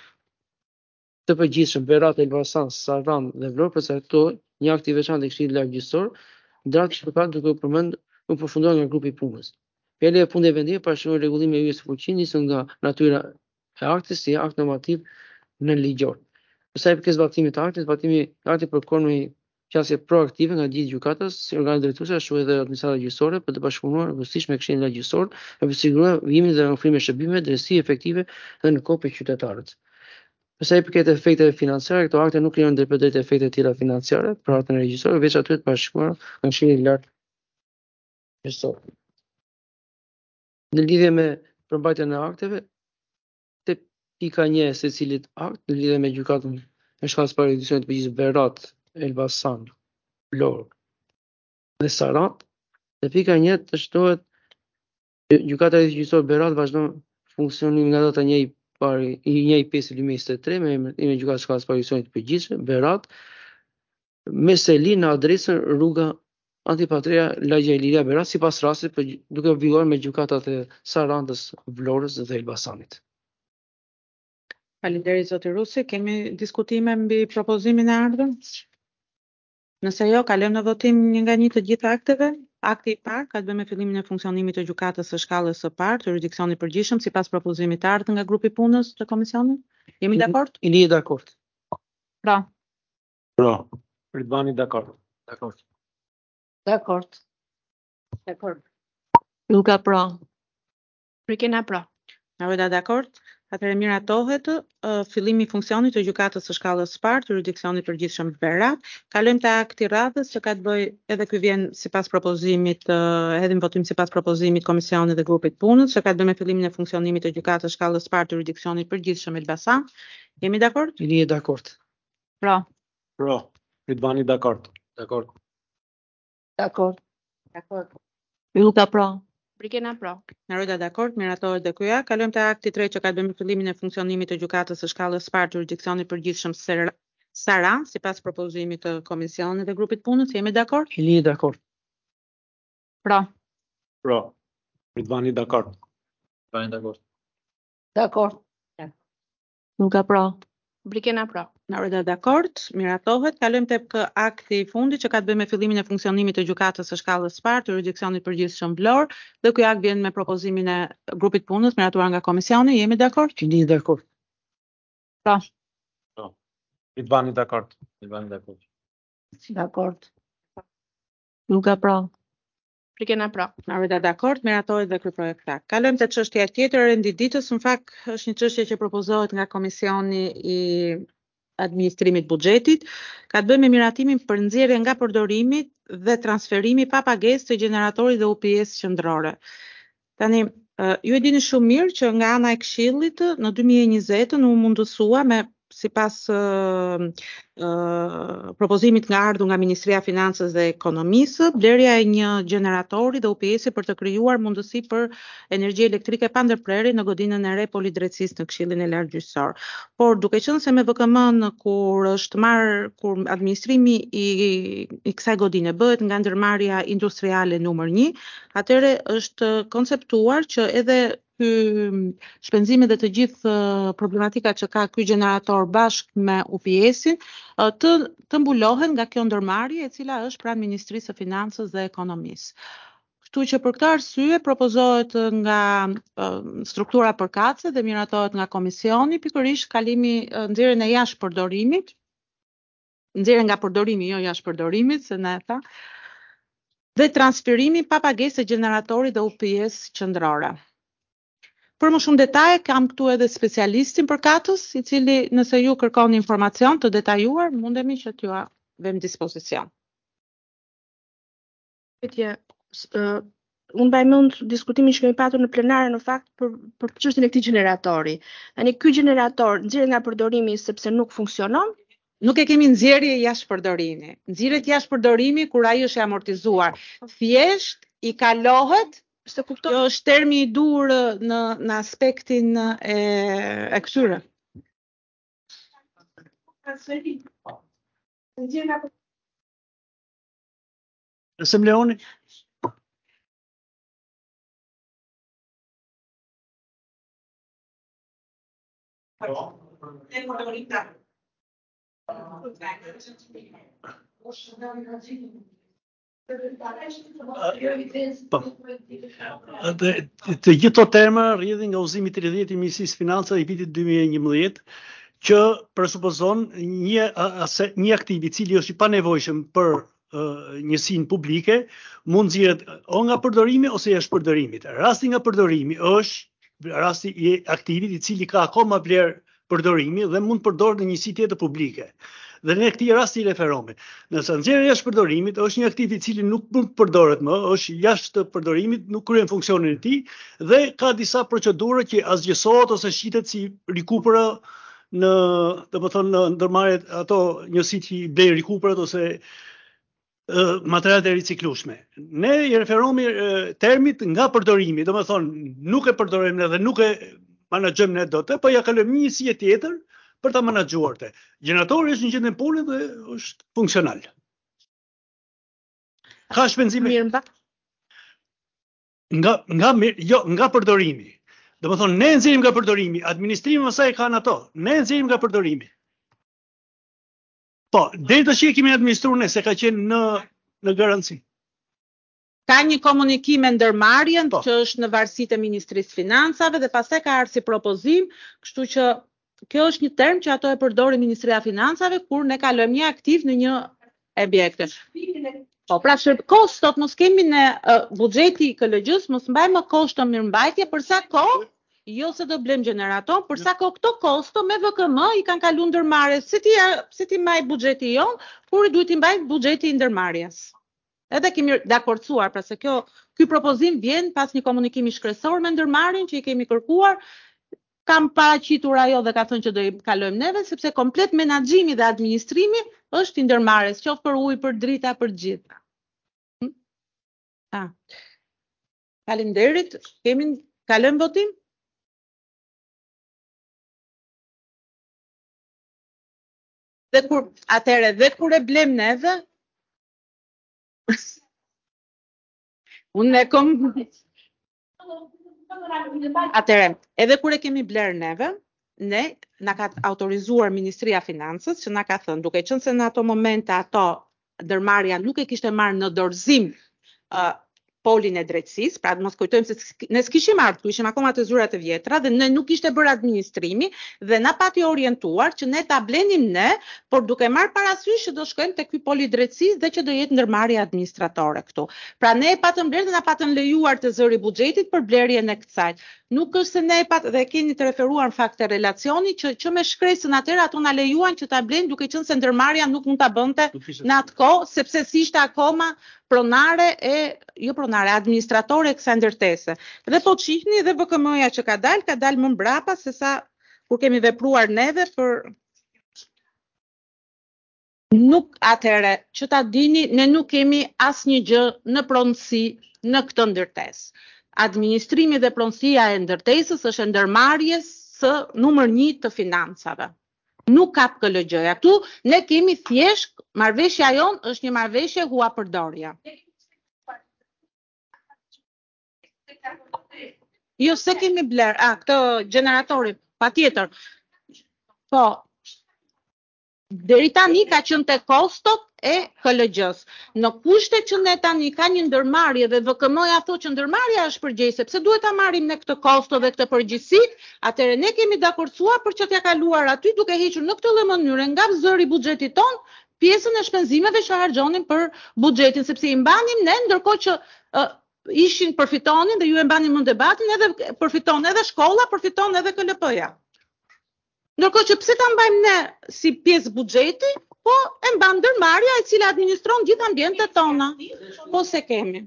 të përgjithshëm Berat, Elbasan, Sarandë dhe Vlorë përcaktohet një akt i veçantë i Këshillit Gjyqësor, dratë shpërkat duke u përmendur u përfunduar nga grupi i punës. Pjesa e fundit e vendimit parashikon rregullimin e hyrjes së fuqisë nisur nga natyra e aktit si akt normativ në ligjor. Për sa i përket zbatimit të aktit, zbatimi i aktit përkon me qasje proaktive nga gjithë gjykatas, si organet drejtuese ashtu edhe administrata gjyqësore për të bashkëpunuar rëndësisht me Këshillin Gjyqësor për të siguruar vijimin dhe ofrimin e shërbimeve drejtësi efektive dhe në kohë për qytetarët. Për sa i përket efekteve financiare, këto akte nuk krijojnë ndërpërtret efekte të tjera financiare për ardhmen e regjisor, veç atyre të parashikuara nga Këshilli i Lartë Gjyqësor. Në lidhje me përmbajtjen e akteve, tek pika një e secilit akt në lidhje me gjykatën në shkallës parë edicionit të përgjithshëm Berat, Elbasan, Vlorë dhe Sarand. Dhe pika një të shtohet gjykata e gjyqësor Berat vazhdon funksionimin nga data një i pari i një i pesë dy mijë e njëzet e tre me emrin e gjykatës shkallës parë edicionit të përgjithshëm Berat me seli në adresën rruga Antipatria Lagja Iliria Berat sipas rastit për duke filluar me gjykatat e Sarandës, Vlorës dhe Elbasanit. Faleminderit zoti Rusi, kemi diskutime mbi propozimin e ardhur? Nëse jo, kalojmë në votim një nga një të gjitha akteve. Akti i parë ka të bëjë me fillimin e funksionimit të gjykatës së shkallës së parë të jurisdiksionit përgjithshëm sipas propozimit të ardhur nga grupi punës të komisionit. Jemi dakord? Jeni dakord? Pra. Pra. Ridvani dakord. Dakord. Dakord. Dakord. Luka pra. Prikena pra. Narojda dakord? Atëherë miratohet uh, fillimi i funksionit të gjykatës së shkallës së parë të jurisdiksionit përgjithshëm Berat. Kalojmë te akti i radhës që ka të bëjë edhe ky vjen sipas propozimit, uh, hedhim votim sipas propozimit komisionit dhe grupit punës, që ka të bëjë me fillimin e funksionimit të gjykatës së shkallës së parë të jurisdiksionit përgjithshëm Elbasan. Jemi dakord? Jeni dakord? Pra. Pra. Ridvani dakord. Dakord. Dakord. Dakord. Luka pra. Prikena pra. Narojda dakord, miratohet dhe ky. Kalojmë te akti i tretë që ka të bëjë me fillimin e funksionimit të gjykatës së shkallës së parë të jurisdiksionit përgjithshëm Saran, sipas propozimit të komisionit dhe grupit punës. Jemi dakord? Jeni dakord? Pra. Pra. Ridvani dakord. Ridvani dakord. Dakord. Luka pra. Prikena pra. Narojda dakord, miratohet. Kalojmë tek akti i fundit që ka të bëjë me fillimin e funksionimit të gjykatës së shkallës së parë të jurisdiksionit përgjithshëm Vlorë, dhe ky akt vjen me propozimin e grupit punës miratuar nga komisioni. Jemi dakord? Jeni dakord? Pra. Pra. Ridvani dakord. Ridvani dakord. Dakord. Luka pra. Prikena pra. Narojda dakord, miratohet dhe ky projekt akt. Kalojmë te çështja tjetër e renditës. Në fakt është një çështje që propozohet nga komisioni i administrimit buxhetit, ka të bëjë me miratimin për nxjerrje nga përdorimi dhe transferimi pa pagesë të gjeneratorit dhe U P S qendrore. Tani, uh, ju e dini shumë mirë që nga ana e Këshillit në dy mijë e njëzet u mundësua me sipas uh, uh, propozimit nga ardhur nga Ministria e Financës dhe Ekonomisë, blerja e një gjeneratori dhe U P S-i për të krijuar mundësi për energji elektrike pa ndërprerje në godinën e re polidrejtësisë në Këshillin e Lartë Gjyqësor. Por duke qenë se me V K M-n kur është marr kur administrimi i, i kësaj godine bëhet nga ndërmarrja industriale numër një, atëherë është konceptuar që edhe ky shpenzimet dhe të gjithë problematika që ka ky gjenerator bashkë me U P S-in të të mbulohen nga kjo ndërmarrje e cila është pranë Ministrisë së Financës dhe Ekonomisë. Kështu që për këtë arsye propozohet nga uh, struktura përkatëse dhe miratohet nga komisioni pikërisht kalimi uh, nxjerrjen e jashtë përdorimit, nxjerrjen nga përdorimi, jo jashtë përdorimit, se na e tha, dhe transferimi pa pagesë të gjeneratorit dhe U P S qendrore. Për më shumë detaje kam këtu edhe specialistin përkatës, i cili nëse ju kërkoni informacion të detajuar, mundemi që t'ju vëmë dispozicion. Pyetje, uh, unë mbaj mend diskutimin që kemi patur në plenare në fakt për për çështjen e këtij gjeneratori. Tani ky gjenerator nxjerret nga përdorimi sepse nuk funksionon. Nuk e kemi nxjerrje jashtë përdorimi. Nxjerret jashtë përdorimi kur ai është i amortizuar. Thjesht i kalohet, se kuptoj. Kjo është termi i dur në në aspektin e e këtyre. Nëse më leoni. Po. Dhe të gjithë këto terma rrjedhin nga udhëzimi tridhjetë i Ministrisë Financave i vitit dy mijë e njëmbëdhjetë, që presupozon një ase, një aktiv i cili është i panevojshëm për uh, njësinë publike, mund nxjerret o nga përdorimi ose jashtë përdorimit. Rasti nga përdorimi është rasti i aktivit i cili ka akoma vlerë përdorimi dhe mund përdorë në njësi tjetër publike. Dhe në këtij rasti i referohemi. Nëse nxjerrja jashtë përdorimit është një aktiv i cili nuk mund të përdoret më, është jashtë përdorimit, nuk kryen funksionin e tij dhe ka disa procedura që asgjësohet ose shitet si rikupero në, domethënë në ndërmarrjet ato njësitë që i blej rikuprat ose uh, materialet e riciklueshme. Ne i referohemi uh, termit nga përdorimi, domethënë nuk e përdorojmë ne dhe nuk e menaxhojmë ne dot, po ja kalojmë një njësi tjetër për ta menaxhuar të. Gjeneratori është në gjendjen pune dhe është funksional. Ka shpenzime Mirë, mba. nga nga jo nga përdorimi. Domethënë ne nxjerrim nga përdorimi, administrimi më saj kanë ato. Ne nxjerrim nga përdorimi. Po, deri tash e kemi administruar ne se ka qenë në në garanci. Ka një komunikim me ndërmarrjen Po. që është në varësitë e Ministrisë Financave dhe pastaj ka ardhur si propozim, kështu që kjo është një term që ato e përdorin Ministria e Financave kur ne kalojmë një aktiv në një objekt. Po, pra shërb kostot mos kemi në uh, buxheti i K L G-s, mos mbajmë kosto mirëmbajtje për sa kohë, jo se do blem gjenerator, për sa kohë këto kosto me V K M i kanë kaluar ndërmarrjes. Si ti si ti mbaj buxheti jon, kur i duhet i mbaj buxheti i ndërmarrjes. Edhe kemi dakordsuar, pra se kjo ky propozim vjen pas një komunikimi shkresor me ndërmarrjen që i kemi kërkuar. Kam paraqitur ajo dhe ka thënë që do i kalojmë neve, sepse komplet menaxhimi dhe administrimi është i ndërmarrjes, qoftë për ujë, për drita, për gjithë. Hm? Ah. Faleminderit. Kemi kalojmë votim? Dhe kur atëre dhe kur e blem neve, unë e kom Atëre, edhe kur e kemi bler neve, ne na ka autorizuar Ministria e Financës që na ka thënë, duke qenë se në ato momente ato ndërmarrja nuk e kishte marrë në dorëzim uh, polin e drejtësisë, pra mos kujtojmë se ne s'kishim ardhur, ku ishim akoma të zyrat e vjetra dhe ne nuk ishte bërë administrimi dhe na pati orientuar që ne ta blenim ne, por duke marrë parasysh që do shkojmë te ky pol i drejtësisë dhe që do jetë ndërmarrje administratore këtu. Pra ne e patëm blerë dhe na patën lejuar të zëri buxhetit për blerjen e kësaj. Nuk është se ne e pat dhe keni të referuar në fakt të relacioni që që me shkresën atëherë ato na lejuan që ta blejnë duke qenë se ndërmarrja nuk mund ta bënte në atë kohë sepse s'ishte akoma pronare e jo pronare administratore e kësaj ndërtese. Dhe po çihni dhe V K M-ja që ka dalë, ka dalë më mbrapa se sa kur kemi vepruar neve për nuk atëherë që ta dini ne nuk kemi asnjë gjë në pronësi në këtë ndërtesë. Administrimi dhe pronësia e ndërtesës është e ndërmarrjes së numër një të financave. Nuk ka K L G-ja. Ktu ne kemi thjesht marrëveshja jon është një marrëveshje hua përdorja. Jo se kemi bler, a këtë gjeneratorin, patjetër. Po. Deri tani ka qenë te kostot e K L G-s. Në kushte që ne tani ka një ndërmarrje dhe V K M-ja thotë që ndërmarrja është përgjegjëse, sepse duhet ta marrim ne këtë kosto dhe këtë përgjegjësi, atëherë ne kemi dakordsuar për që t'ja kaluar aty duke hequr në këtë lloj mënyre nga zëri buxhetit ton pjesën e shpenzimeve që harxhonin për buxhetin, sepse i mbanim ne ndërkohë që uh, ishin përfitonin dhe ju e mbanin mend debatin, edhe përfiton edhe shkolla, përfiton edhe K L P-ja. Ndërkohë që pse ta mbajmë ne si pjesë buxheti, po e mban ndërmarrja e cila administron gjithë ambientet tona. Po se kemi.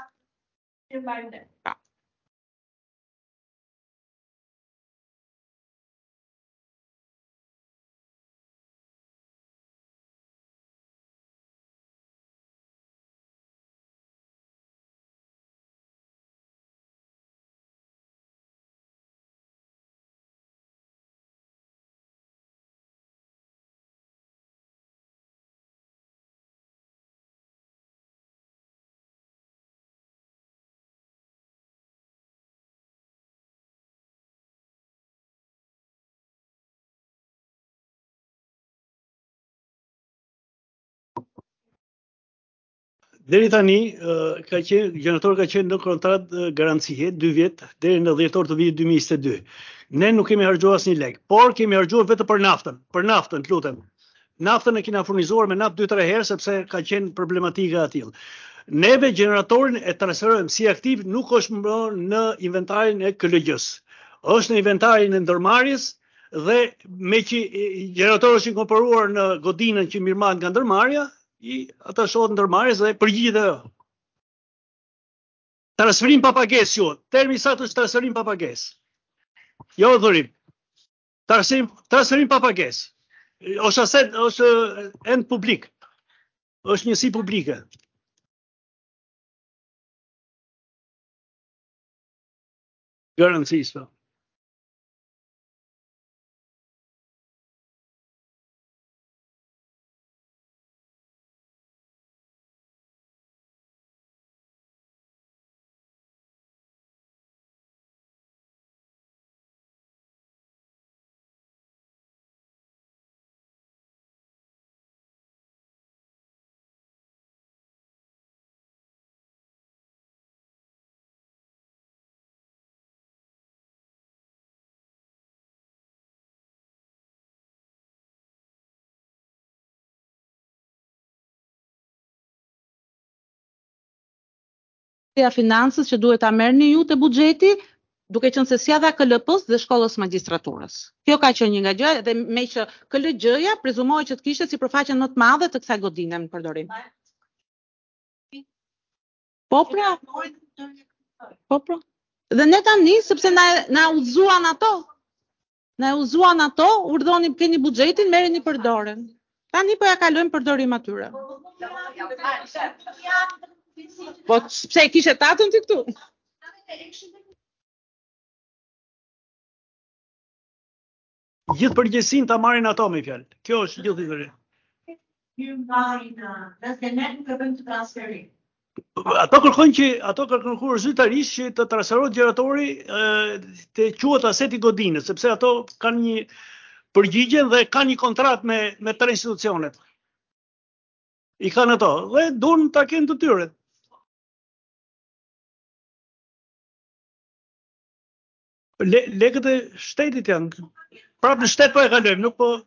Pa. Deri tani uh, ka qenë gjeneratori ka qenë në kontratë uh, garancie dy vjet deri në dhjetor të vitit dy mijë e njëzet e dy. Ne nuk kemi harxuar asnjë lek, por kemi harxuar vetëm për naftën. Për naftën, lutem. Naftën e kemi furnizuar me naftë dy tre herë sepse ka qenë problematika e tillë. Neve gjeneratorin e transferojmë si aktiv, nuk është më në inventarin e K L G-s. Është në inventarin e ndërmarrjes dhe me që gjeneratori është inkorporuar në godinën që mirëmarret nga ndërmarrja, i ata shohet ndërmarrjes dhe përgjigjet ajo. Transferim pa pagesë quhet. Termi saktë është transferim pa pagesë. Jo dhurim. Transferim, transferim pa pagesë. Është aset, është ent publik. Është njësi publike. Garancisë. Financës që duhet ta merrni ju te buxheti, duke qenë se sjellja K L P-s dhe shkollës magjistraturës. Kjo ka qenë një nga gjërat dhe me që K L G-ja prezumohet që të kishte si përfaqen më të madhe të kësaj godine në përdorim. Po pra. Po pra. Dhe ne tani sepse na na udhëzuan ato. Na udhëzuan ato, urdhoni keni buxhetin, merreni për dorën. Tani po ja kalojmë përdorim atyre. Po pse e kishe tatën ti këtu? Gjithë përgjegjësinë ta marrin ato me fjalë. Kjo është gjithë historia. Ju marrin, nëse ne nuk e bëjmë të transferim. Ato kërkojnë që ato kërkojnë kur zyrtarisht që të transferohet gjeneratori të quhet aseti godinës, sepse ato kanë një përgjigje dhe kanë një kontratë me me tre institucionet. I kanë ato dhe duan ta kenë të tyre. Le, legët e shtetit janë. Prapë në shtet po e kalojmë, nuk po.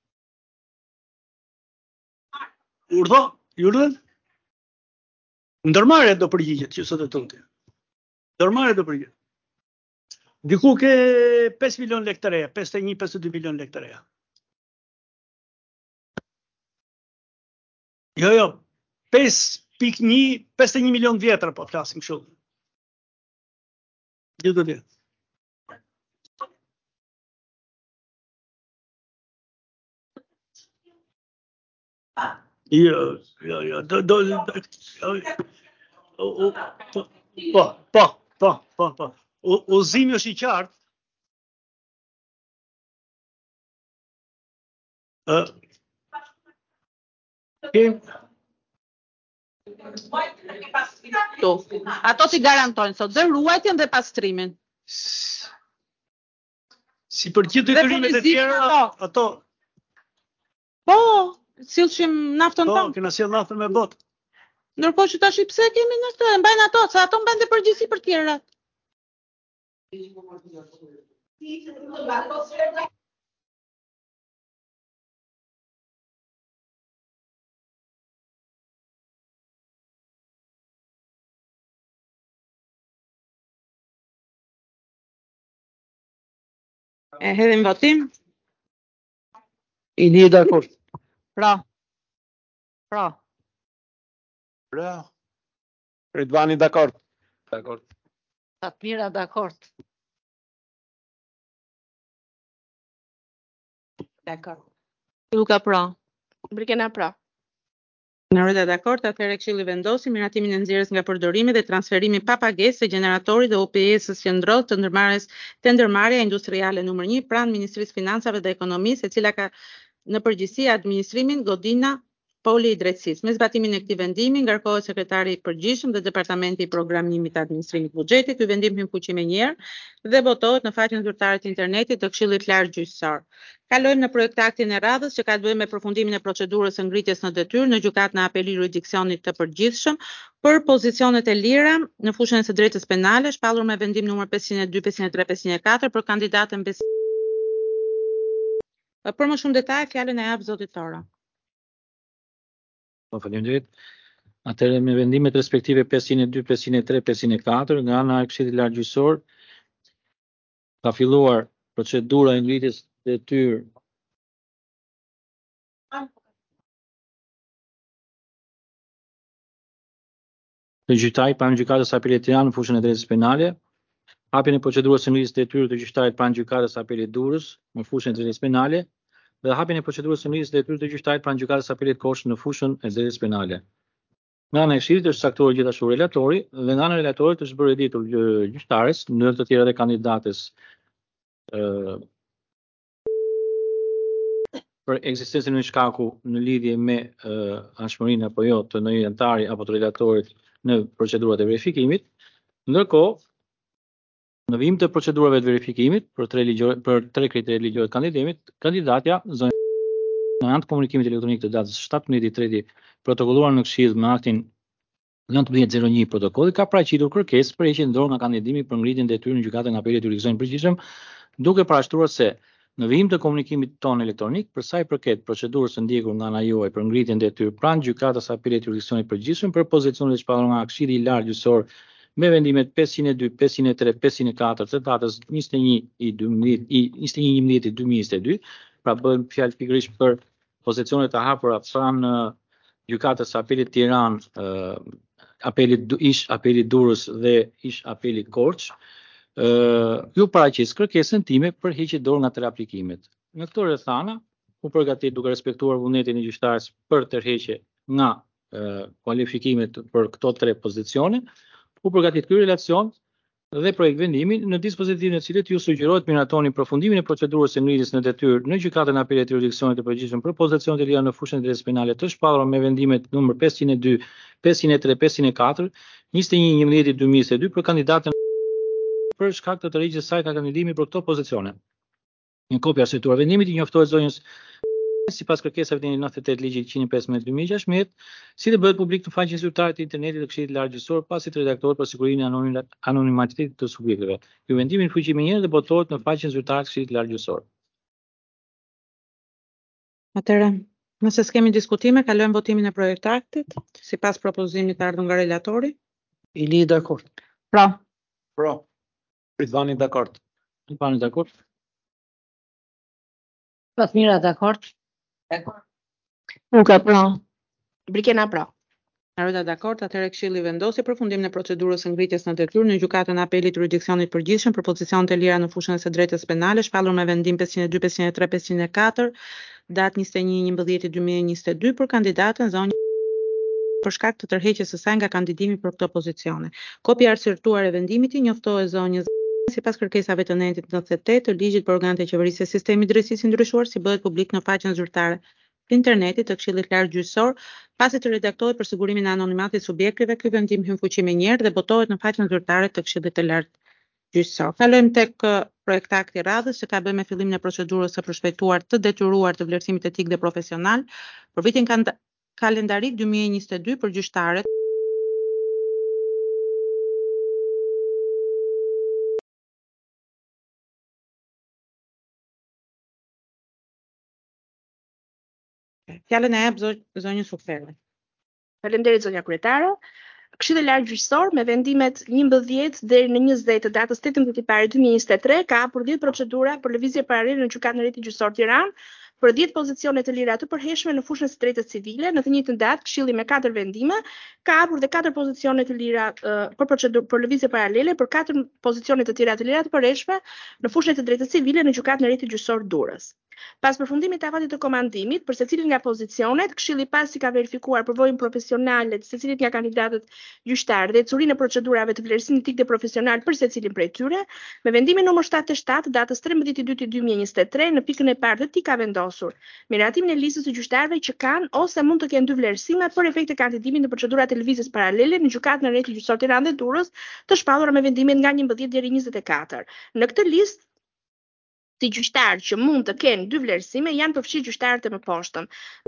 Urdhë, urdhën? Ndërmarrja do përgjigjet që sot e thotë. Ndërmarrja do përgjigjet. Diku ke pesë milion lekë të reja, pesëdhjetë e një pesëdhjetë e dy milion lekë të reja. Jo, jo, pesë pikë një, pesëdhjetë e një milion vjetra po flasim kështu. Gjithë do të. Jo, jo, jo, do, do, po, po, po, po, po, po. Udhëzimi është i qartë. Ë Ato si garantojnë sot dhe ruajtjen dhe pastrimin. Si për gjithë detyrimet e tjera, ato. Po, sillshim naftën tonë. Po, tonë. kena sjell naftën me botë. Ndërkohë që tash pse kemi në të, mbajnë ato, se ato mbajnë përgjegjësi për tjerat. E hedhim votim? I një dakord. Pra. Pra. Pra. Ridvani dakord. Dakord. Tatmira dakord. Dakord. Luka pra. Brikena pra. Në rrëdhe dakord, atëherë Këshilli vendosi miratimin e nxjerrjes nga përdorimi dhe transferimi pa pagesë të gjeneratorit dhe O P S-së qendror të ndërmarrjes të ndërmarrja industriale numër një pranë Ministrisë Financave dhe Ekonomisë, e cila ka në përgjithësi administrimin Godina Poli i Drejtësisë. Me zbatimin e këtij vendimi, ngarkohet sekretari i përgjithshëm dhe departamenti i programimit të administrimit buxhetit. Ky vendim hyn fuqi menjëherë dhe votohet në faqen zyrtare të internetit të Këshillit Lartë Gjyqësor. Kalojmë në projektaktin e radhës që ka të bëjë me përfundimin e procedurës së ngritjes në detyrë në gjykatë në apel i jurisdiksionit të përgjithshëm për pozicionet e lira në fushën e së drejtës penale, shpallur me vendim numër pesëqind e dy, pesëqind e tre, pesëqind e katër për kandidatën Bes. Për më shumë detaje, fjalën e jap zotit Tora. Po, faleminderit. Atëherë me vendimet respektive pesëqind e dy, pesëqind e tre, pesëqind e katër nga ana e Këshillit Lartë Gjyqësor ka filluar procedura e ngritjes së detyrë të gjyqtaj pranë gjykatës apelit të Tiranë në fushën e drejtës penale hapjen e procedurës së ngritjes detyrës të gjyqtarit pranë gjykatës së apelit Durrës në fushën e drejtës penale dhe hapjen e procedurës së ngritjes detyrës të gjyqtarit pranë gjykatës së apelit Korçë në fushën e drejtës penale. Nga ana e Këshillit është caktuar gjithashtu relatori dhe nga ana e relatorit është bërë ditur gjyqtares, në të tjerë dhe kandidates ë për ekzistencën e një shkaku në lidhje me uh, anshmërinë apo jo të ndonjë anëtari apo të relatorit në procedurat e verifikimit. Ndërkohë, në vijim të procedurave të verifikimit për tre ligjore, për tre kriteret ligjore të kandidatimit, kandidatja zonja në anë të komunikimit elektronik të datës shtatëmbëdhjetë treti protokolluar në Këshill me aktin nëntëmbëdhjetë zero një protokolli ka paraqitur kërkesë për heqjen dorë nga kandidimi për ngritjen detyrë në gjykatën e apelit jurisdiksionit përgjithshëm, duke parashtruar se në vijim të komunikimit ton elektronik, për sa i përket procedurës së ndjekur nga ana juaj për ngritjen detyrë pranë gjykatës së apelit jurisdiksionit përgjithshëm për pozicionet e shpallura nga Këshilli i Lartë Gjyqësor me vendimet pesëqind e dy, pesëqind e tre, pesëqind e katër të datës njëzet e një i dymbëdhjetë i njëzet e një i njëmbëdhjetë dy mijë e njëzet e dy, pra bëhen fjalë pikërisht për pozicionet e hapura pranë gjykatës së apelit Tiranë, uh, apelit ish apelit Durrës dhe ish apelit Korçë. Uh, ju paraqis kërkesën time për heqje dorë nga tre aplikimet. Në këto rrethana, u përgatit duke respektuar vullnetin e gjyqtares për tërheqje nga uh, kualifikimet për këto tre pozicione, u përgatit ky relacion dhe projekt vendimi në dispozitivin e cilit ju sugjerohet miratoni përfundimin e procedurës së ngritjes në detyrë në gjykatën e apelit të jurisdiksionit të përgjithshëm për pozicionet e lira në fushën e drejtës penale të shpallura me vendimet numër pesëqind e dy, pesëqind e tre, pesëqind e katër, njëzet e një i njëmbëdhjetë dy mijë e njëzet e dy për kandidatën për shkak të tërheqjes së saj nga kandidimi për këto pozicione. Një kopje e arsyetuar vendimit i njoftohet zonjës sipas kërkesave të nëntëdhjetë e tetë ligjit njëqind e pesëmbëdhjetë dy mijë e gjashtëdhjetë, si dhe bëhet publik në faqen zyrtare të internetit të Këshillit të Lartë Gjyqësor pasi të redaktohet për sigurinë e anonimitetit të subjekteve. Ky vendim i fuqi më njëherë dhe botohet në faqen zyrtare të Këshillit të Lartë Gjyqësor. Atëherë, nëse s'kemi diskutime, kalojmë votimin e projektaktit sipas propozimit të ardhur nga relatori. Ili dakord. Pra. Pro. Ridvani dakord. Ridvani dakord. Fatmira dakord. Dakord. Luka pra. Brikena pra. Arota dakord, atëherë Këshilli vendosi përfundimin e procedurës së ngritjes në detyrë në gjykatën e apelit të jurisdiksionit përgjithshëm për pozicionet e lira në fushën e së drejtës penale, shpallur me vendim pesëqind e dy, pesëqind e tre, pesëqind e katër, datë njëzet e një i njëmbëdhjetë dy mijë e njëzet e dy për kandidatën zonjë për shkak të tërheqjes së saj nga kandidimi për këto pozicione. Kopja e arsyetuar e vendimit i njoftohet zonjës sipas kërkesave të nëntëdhjetë e tetë të ligjit për organet e qeverisë së sistemit drejtësisë ndryshuar, si bëhet publik në faqen zyrtare të internetit të Këshillit të Lartë Gjyqësor, pasi të redaktohet për sigurimin e anonimatit të subjekteve. Ky vendim hyn fuqi më njëherë dhe botohet në faqen zyrtare të Këshillit të Lartë Gjyqësor. Kalojmë tek projektakti i radhës që ka bërë me fillimin e procedurës së përshpejtuar të detyruar të vlerësimit etik dhe profesional për vitin kalendarik dy mijë e njëzet e dy për gjyqtarët. Fjalën e jap zonjës Sukferve. Faleminderit zonja kryetare. Këshilli i Lartë Gjyqësor me vendimet njëmbëdhjetë deri në njëzet të datës tetëmbëdhjetë i parë dy mijë e njëzet e tre ka hapur dhjetë procedura për lëvizje paralele në gjykatën e rritit gjyqësor Tiranë për dhjetë pozicione të lira të përhershme në fushën e drejtës civile. Në të njëjtën datë, Këshilli me katër vendime ka hapur dhe katër pozicione të lira uh, për procedurë për lëvizje paralele për katër pozicione të tjera të lira të përhershme në fushën e drejtës civile në gjykatën e rritit gjyqësor Durrës. Pas përfundimit të avatit të komandimit për secilin nga pozicionet, Këshilli pasi ka verifikuar përvojën profesionale të secilit nga kandidatët gjyqtarë dhe ecurinë e procedurave të vlerësimit etik dhe profesional për secilin prej tyre, me vendimin numër shtatëdhjetë e shtatë datës trembëdhjetë i dytë dy mijë e njëzet e tre në pikën e parë të tij ka vendosur miratimin e listës së gjyqtarëve që kanë ose mund të kenë dy vlerësime për efekt të kandidimit në procedurat e lëvizjes paralele në gjykatën e rritit gjyqësor Tiranë dhe Durrës, të shpallura me vendimin nga njëmbëdhjetë deri njëzet e katër. Në këtë listë si gjyqtarë që mund të kenë dy vlerësime janë përfshirë gjyqtarët e mëposhtëm.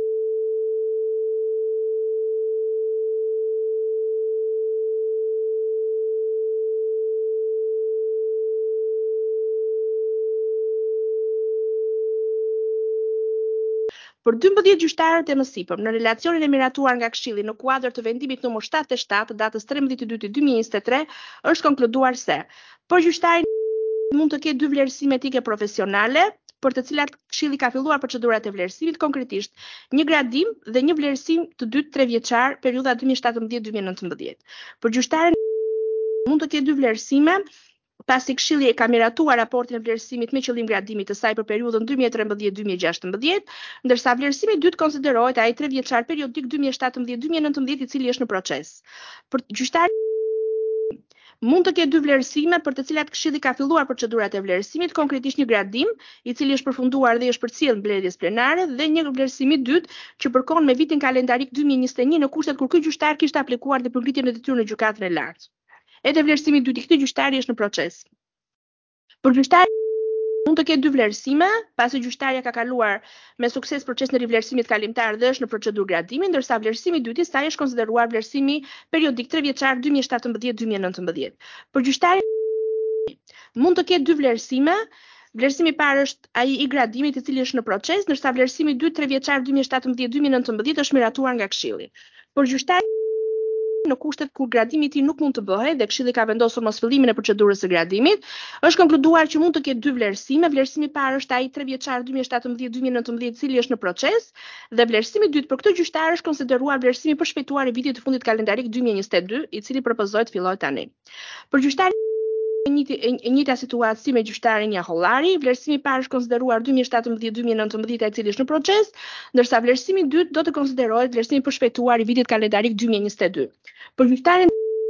Për dymbëdhjetë gjyqtarët e mësipëm, në relacionin e miratuar nga Këshilli në kuadër të vendimit numër shtatëdhjetë e shtatë datës trembëdhjetë i dytë dy mijë e njëzet e tre, është konkluduar se për gjyqtarin mund të ketë dy vlerësime etike profesionale, për të cilat Këshilli ka filluar procedurat e vlerësimit, konkretisht një gradim dhe një vlerësim të dytë tre vjeçar periudha dy mijë e shtatëmbëdhjetë dy mijë e nëntëmbëdhjetë. Për gjyqtarin mund të ketë dy vlerësime pasi Këshilli e ka miratuar raportin e vlerësimit me qëllim gradimit të saj për periudhën dy mijë e trembëdhjetë dy mijë e gjashtëmbëdhjetë, ndërsa vlerësimi i dytë konsiderohet ai tre vjeçar periodik dy mijë e shtatëmbëdhjetë dy mijë e nëntëmbëdhjetë i cili është në proces. Për gjyqtari mund të ketë dy vlerësime për të cilat Këshilli ka filluar procedurat e vlerësimit, konkretisht një gradim i cili është përfunduar dhe është përcjellë mbledhjes plenare dhe një vlerësim i dytë që përkon me vitin kalendarik dy mijë e njëzet e një në kushtet kur ky gjyqtar kishte aplikuar dhe për ngritjen e detyrës në gjykatën e lartë. Edhe vlerësimi i dytë i këtij gjyqtari është në proces. Për gjyqtarin mund të ketë dy vlerësime, pasi gjyqtarja ka kaluar me sukses procesin e rivlerësimit kalimtar dhe është në procedurë gradimi, ndërsa vlerësimi i dytë i saj është konsideruar vlerësimi periodik tre vjeçar dy mijë e shtatëmbëdhjetë dy mijë e nëntëmbëdhjetë. Për gjyqtarin mund të ketë dy vlerësime. Vlerësimi i parë është ai i gradimit i cili është në proces, ndërsa vlerësimi i dytë tre vjeçar dy mijë e shtatëmbëdhjetë dy mijë e nëntëmbëdhjetë është miratuar nga Këshilli. Për gjyqtarin në kushtet kur gradimi i tij nuk mund të bëhet dhe Këshilli ka vendosur mos fillimin e procedurës së gradimit, është konkluduar që mund të ketë dy vlerësime. Vlerësimi i parë është ai tre vjeçar dy mijë e shtatëmbëdhjetë dy mijë e nëntëmbëdhjetë i cili është në proces dhe vlerësimi i dytë për këtë gjyqtar është konsideruar vlerësimi i përshpejtuar i vitit të fundit kalendarik dy mijë e njëzet e dy, i cili propozohet fillojë tani. Për gjyqtarin e njëjti e njëjta situatë si me gjyqtarin ja Hollari, vlerësimi i parë është konsideruar dy mijë e shtatëmbëdhjetë dy mijë e nëntëmbëdhjetë i cili është në proces, ndërsa vlerësimi i dytë do të konsiderohet vlerësimi i përshpejtuar i vitit kalendarik dy mijë e njëzet e dy. Për gjyqtarin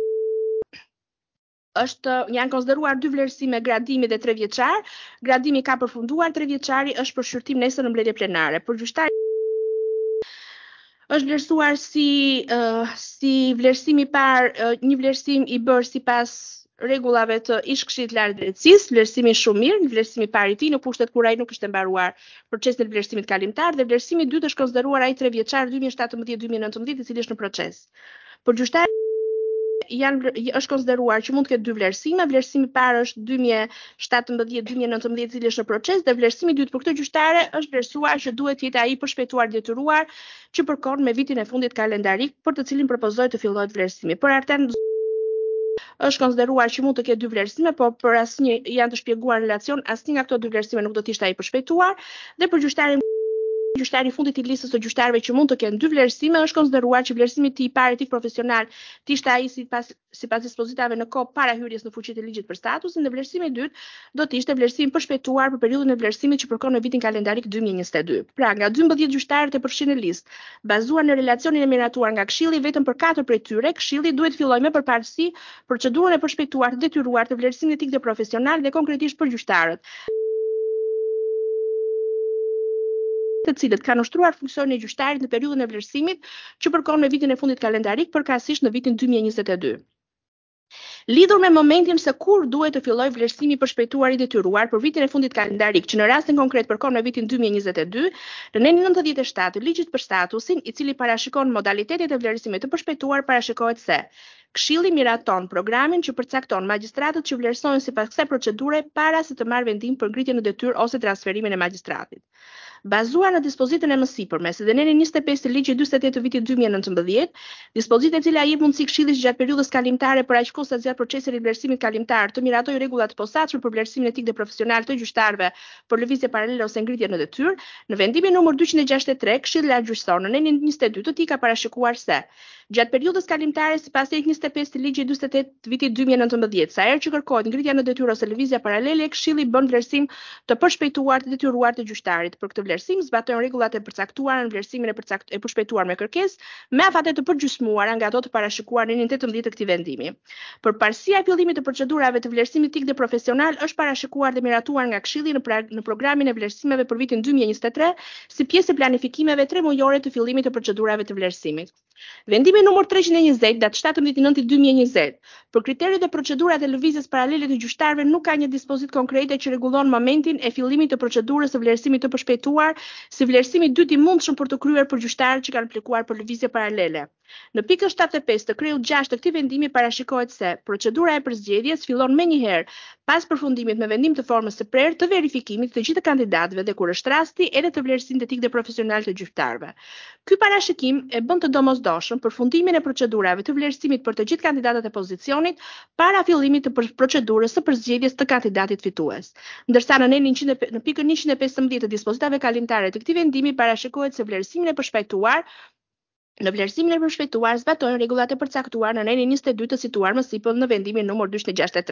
është janë konsideruar dy vlerësime gradimi dhe tre vjeçar. Gradimi ka përfunduar, tre vjeçari është për shqyrtim nesër në mbledhje plenare. Për gjyqtarin është vlerësuar si uh, si vlerësimi i parë, uh, një vlerësim i bërë sipas rregullave të ish-Këshillit të Lartë Drejtësisë, vlerësimi shumë mirë, në vlerësimi i parë i tij në kushtet kur ai nuk ishte mbaruar procesin e vlerësimit kalimtar dhe vlerësimi i dytë është konsideruar ai tre vjeçar dy mijë e shtatëmbëdhjetë dy mijë e nëntëmbëdhjetë i cili është në proces. Për gjyqtarin janë është konsideruar që mund të ketë dy vlerësime. Vlerësimi i parë është dy mijë e shtatëmbëdhjetë dy mijë e nëntëmbëdhjetë i cili është në proces dhe vlerësimi i dytë për këtë gjyqtare është vlerësuar që duhet të jetë ai përshpejtuar detyruar që përkon me vitin e fundit kalendarik për të cilin propozohet të fillohet vlerësimi. Por artan është konsideruar që mund të ketë dy vlerësime, por për asnjë janë të shpjeguar në relacion, asnjë nga këto dy vlerësime nuk do të ishte ai përshpejtuar dhe për gjyqtarin gjyqtari i fundit i listës së gjyqtarëve që mund të kenë dy vlerësime është konsideruar që vlerësimi i tij i parë etik profesional të ishte ai sipas sipas dispozitave në kohë para hyrjes në fuqi të ligjit për statusin dhe vlerësimi i dytë do të ishte vlerësim përshpejtuar për periudhën e vlerësimit që përkon në vitin kalendarik dy mijë e njëzet e dy. Pra, nga dymbëdhjetë gjyqtarët e përfshirë në listë, bazuar në relacionin e miratuar nga Këshilli, vetëm për katër prej tyre Këshilli duhet fillojë me përparësi procedurën e përshpejtuar të detyruar të vlerësimit etik dhe profesional dhe konkretisht për gjyqtarët të cilët kanë ushtruar funksionin e gjyqtarit në periudhën e vlerësimit që përkon me vitin e fundit kalendarik përkatësisht në vitin dy mijë e njëzet e dy. Lidhur me momentin se kur duhet të fillojë vlerësimi i përshpejtuar i detyruar për vitin e fundit kalendarik që në rastin konkret përkon me vitin dy mijë e njëzet e dy, në nenin nëntëdhjetë e shtatë të ligjit për statusin, i cili parashikon modalitetet e vlerësimit të përshpejtuar, parashikohet se Këshilli miraton programin që përcakton magjistratët që vlerësohen sipas kësaj procedure para se të marrë vendim për ngritjen në detyrë ose transferimin e magjistratit. Bazuar në dispozitën e mësipërme, si dhe nenin njëzet e pesë të ligjit dyzet e tetë të vitit dy mijë e nëntëmbëdhjetë, dispozitë e cila jep mundësi Këshillit gjatë periudhës kalimtare për aq kohë sa zgjat procesi i vlerësimit kalimtar të miratojë rregullat e posaçme për vlerësimin etik dhe profesional të gjyqtarëve për lëvizje paralele ose ngritje në detyrë, në vendimin numër dyqin e gjashtëdhjetë e tre, Këshilli lartgjyqësor në nenin njëzet e dy të tij ka parashikuar se gjatë periudhës kalimtare sipas ligjit njëzet e pesë të ligjit dyzet e tetë të vitit dy mijë e nëntëmbëdhjetë, sa herë që kërkohet ngritja në detyrë ose lëvizja paralele, Këshilli bën vlerësim të përshpejtuar të detyruar të gjyqtarit. Për këtë vlerësim zbatojnë rregullat e përcaktuara në vlerësimin e përcakt e përshpejtuar me kërkesë, me afate të përgjysmuara nga ato të parashikuar në nenin tetëmbëdhjetë të këtij vendimi. Përparësia e fillimit të procedurave të vlerësimit etik dhe profesional është parashikuar dhe miratuar nga Këshilli në, pra, në programin e vlerësimeve për vitin dy mijë e njëzet e tre si pjesë e planifikimeve tre mujore të fillimit të procedurave të vlerësimit. Vendimi numër treqind e njëzet datë shtatëmbëdhjetë nënti dy mijë e njëzet për kriteret dhe procedurat e lëvizjes paralele të gjyqtarëve nuk ka një dispozitë konkrete që rregullon momentin e fillimit të procedurës së vlerësimit të përshpejtuar si vlerësimi i dytë i mundshëm për të kryer për gjyqtarët që kanë aplikuar për lëvizje paralele. Në pikën shtatëdhjetë e pesë të kreut gjashtë të këtij vendimi parashikohet se procedura e përzgjedhjes fillon menjëherë pas përfundimit me vendim të formës së prerë të verifikimit të gjithë kandidatëve dhe kur është rasti edhe të vlerësimit etik dhe profesional të gjyqtarëve. Ky parashikim e bën të domosdoshëm përfundimin e procedurave të vlerësimit për të gjithë kandidatët e pozicionit para fillimit të procedurës së përzgjedhjes të kandidatit fitues. Ndërsa në nenin në pikën njëqind e pesëmbëdhjetë të dispozitave kalimtare të këtij vendimi parashikohet se vlerësimin e përshpejtuar Në vlerësimin e përshpejtuar zbatojnë rregullat e përcaktuar në nenin njëzet e dy të situar më sipër në vendimin numër dyqin e gjashtëdhjetë e tre.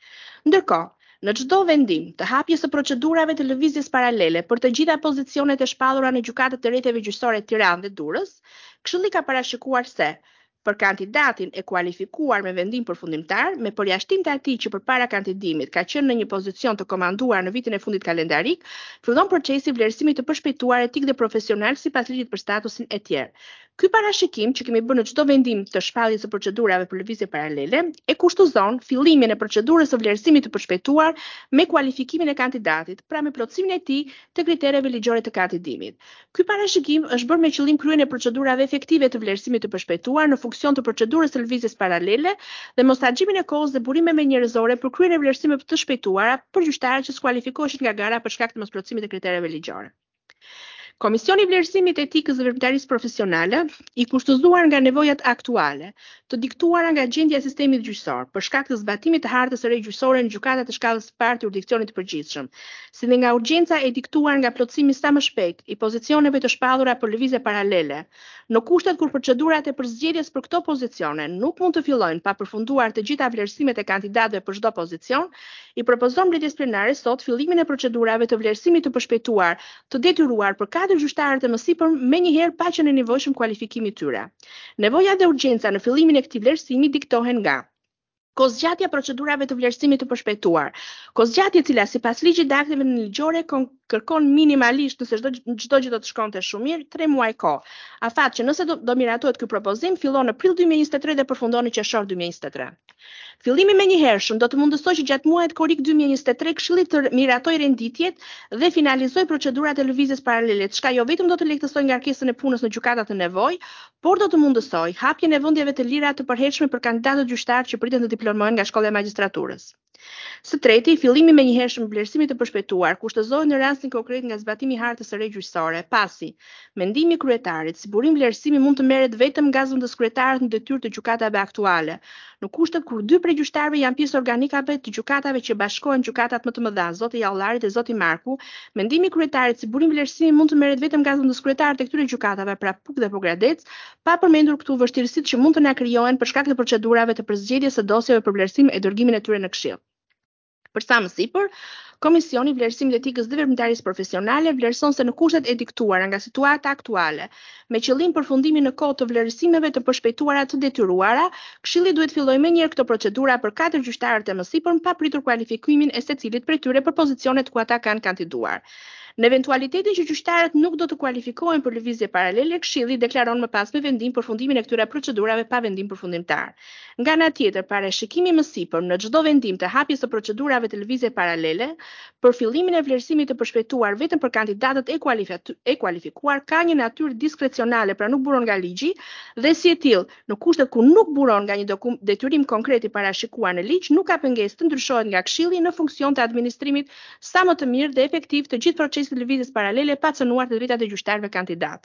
Ndërkohë, në çdo vendim të hapjes së procedurave të lëvizjes paralele për të gjitha pozicionet e shpallura në gjykatat të rrethave gjyqësore Tiranë dhe Durrës, Këshilli ka parashikuar se për kandidatin e kualifikuar me vendim përfundimtar, me përjashtim të atij që përpara kandidimit ka qenë në një pozicion të komanduar në vitin e fundit kalendarik, fillon procesi i vlerësimit të përshpejtuar etik dhe profesional sipas ligjit për statusin e tjerë. Ky parashikim që kemi bërë në çdo vendim të shpalljes së procedurave për lëvizje paralele e kushtozon fillimin e procedurës së vlerësimit të përshpejtuar me kualifikimin e kandidatit, pra me plotësimin e tij të kritereve ligjore të kandidimit. Ky parashikim është bërë me qëllim kryen e procedurave efektive të vlerësimit të përshpejtuar në funksion të procedurës së lëvizjes paralele dhe mesaxhimin e kohës dhe burimeve njerëzore për kryen e vlerësimeve të shpejtuara për gjyqtarët që skualifikoheshin nga gara për shkak të mosplotësimit të kritereve ligjore. Komisioni i vlerësimit etikës dhe veprimtarisë profesionale, i kushtozuar nga nevojat aktuale, të diktuara nga gjendja e sistemit gjyqësor, për shkak të zbatimit të hartës së re gjyqësore në gjykatat e shkallës së parë të jurisdiksionit të përgjithshëm, si dhe nga urgjenca e diktuar nga plotësimi sa më shpejt i pozicioneve të shpallura për lëvizje paralele, në kushtet kur procedurat e përzgjedhjes për këto pozicione nuk mund të fillojnë pa përfunduar të gjitha vlerësimet e kandidatëve për çdo pozicion, i propozon mbledhjes plenare sot fillimin e procedurave të vlerësimit të përshpejtuar të detyruar për katër gjyqtarët e mësipër menjëherë pa qenë e nevojshëm kualifikimi i tyre. Nevoja dhe urgjenca në fillimin e këtij vlerësimi diktohen nga kozgjatja procedurave të vlerësimit të përshpejtuar, kozgjatje e cila sipas ligjit dhe akteve ligjore kërkon minimalisht nëse çdo çdo gjë do të shkonte shumë mirë, tre muaj kohë. Afat që nëse do, do miratohet ky propozim fillon në prill dy mijë e njëzet e tre dhe përfundon në qershor dy mijë e njëzet e tre. Fillimi menjëhershëm do të mundësojë që gjatë muajit korrik dy mijë e njëzet e tre Këshilli të miratojë renditjet dhe finalizojë procedurat e lëvizjes paralele, çka jo vetëm do të lehtësojë ngarkesën e punës në gjykatat të nevojë, por do të mundësojë hapjen e vendjeve të lira të përhershme për kandidatët gjyqtar që priten të diplomohen nga shkolla e magjistraturës. Së treti, fillimi menjëhershëm i vlerësimit të përshpejtuar kushtozohet në rastin konkret nga zbatimi i hartës së re gjyqësore, pasi mendimi i kryetarit si burim vlerësimi mund të merret vetëm nga zëvendës kryetarët në detyrë të gjykatave aktuale, në kushtet kur dy prej gjyqtarëve janë pjesë organikave të gjykatave që bashkohen gjykatat më të mëdha, zoti Jallarit dhe zoti Marku, mendimi i kryetarit si burim vlerësimi mund të merret vetëm nga zëvendës kryetarët e këtyre gjykatave, pra Puk dhe Pogradec, pa përmendur këtu vështirësitë që mund të na krijohen për shkak të procedurave të përzgjedhjes së dosjeve për vlerësim e dërgimin e tyre në Këshill. Për sa më sipër, Komisioni i Vlerësimit Etikës dhe Veprimtarisë Profesionale vlerëson se në kushtet e diktuara nga situata aktuale, me qëllim përfundimin në kohë të vlerësimeve të përshpejtuara të detyruara, Këshilli duhet fillojë menjëherë këto procedura për katër gjyqtarët e mësipër pa pritur kualifikimin e secilit prej tyre për pozicionet ku ata kanë kandiduar. Në eventualitetin që gjyqtarët nuk do të kualifikohen për lëvizje paralele, Këshilli deklaron më pas me vendim përfundimin e këtyre procedurave pa vendim përfundimtar. Nga ana tjetër, parashikimi më sipër në çdo vendim të hapjes së procedurave të lëvizje paralele për fillimin e vlerësimit të përshpejtuar vetëm për kandidatët e, e kualifikuar ka një natyrë diskrecionale, pra nuk buron nga ligji dhe si e tillë, në kushtet ku nuk buron nga një detyrim konkret i parashikuar në ligj, nuk ka pengesë të ndryshohet nga Këshilli në funksion të administrimit sa më të mirë dhe efektiv të gjithë procesit të lëvizjes paralele pa cënuar të drejtat e gjyqtarëve kandidat.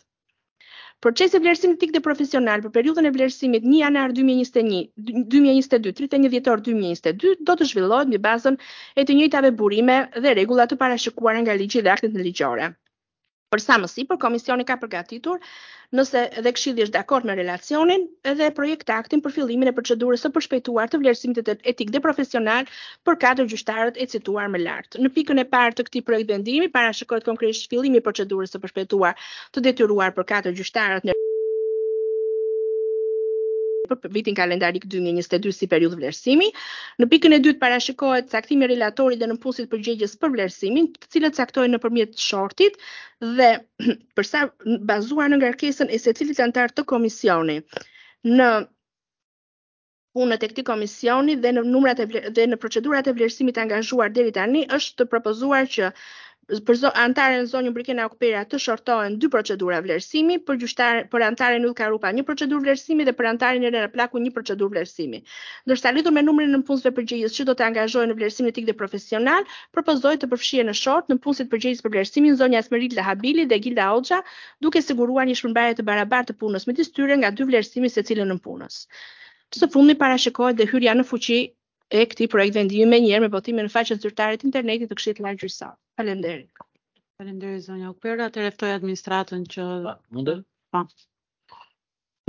Procesi i vlerësimit etik dhe profesional për periudhën e vlerësimit një janar dy mijë e njëzet e një dy mijë e njëzet e dy tridhjet e një dhjetor dy mijë e njëzet e dy do të zhvillohet mbi bazën e të njëjtave burime dhe rregulla të parashikuara nga ligji dhe aktet ligjore. Për sa më sipër, komisioni ka përgatitur, nëse edhe Këshilli është dakord me relacionin, edhe projekt aktin për fillimin e procedurës së përshpejtuar të vlerësimit etik dhe profesional për katër gjyqtarët e cituar më lart. Në pikën e parë të këtij projekt vendimi parashikohet konkretisht fillimi i procedurës së përshpejtuar të detyruar për katër gjyqtarët në për vitin kalendarik dy mijë e njëzet e dy si periudhë vlerësimi. Në pikën e dytë parashikohet caktimi i relatorit dhe nënpunësit përgjegjës për vlerësimin, të cilët caktohen nëpërmjet shortit dhe përsa bazuar në ngarkesën e secilit antar të komisioni në punët e këtij komisioni dhe në numrat e dhe në procedurat e vlerësimit angazhuar deri tani është të propozuar që për antaren zonjën Brikena Okpera të shortohen dy procedura vlerësimi, për gjyqtar për antaren Yll Karupa një procedurë vlerësimi dhe për antaren Elena Plaku një procedurë vlerësimi. Ndërsa lidhur me numrin e nënpunësve përgjegjës që do të angazhohen në vlerësimin etik dhe profesional, propozohet të përfshihen në short nënpunësit përgjegjës për vlerësimin zonja Asmerit Lahabili dhe Gilda Hoxha, duke siguruar një shpërndarje të barabartë të punës midis tyre nga dy vlerësimi secili nënpunës. Së fundmi parashikohet dhe hyrja në fuqi e këtij projekt vendimi menjëherë me votimin në faqen zyrtare të internetit të Këshillit Lartë Gjyqësor. Faleminderit. Faleminderit zonja Okpera, të reftoj administratën që Mundet? Pa.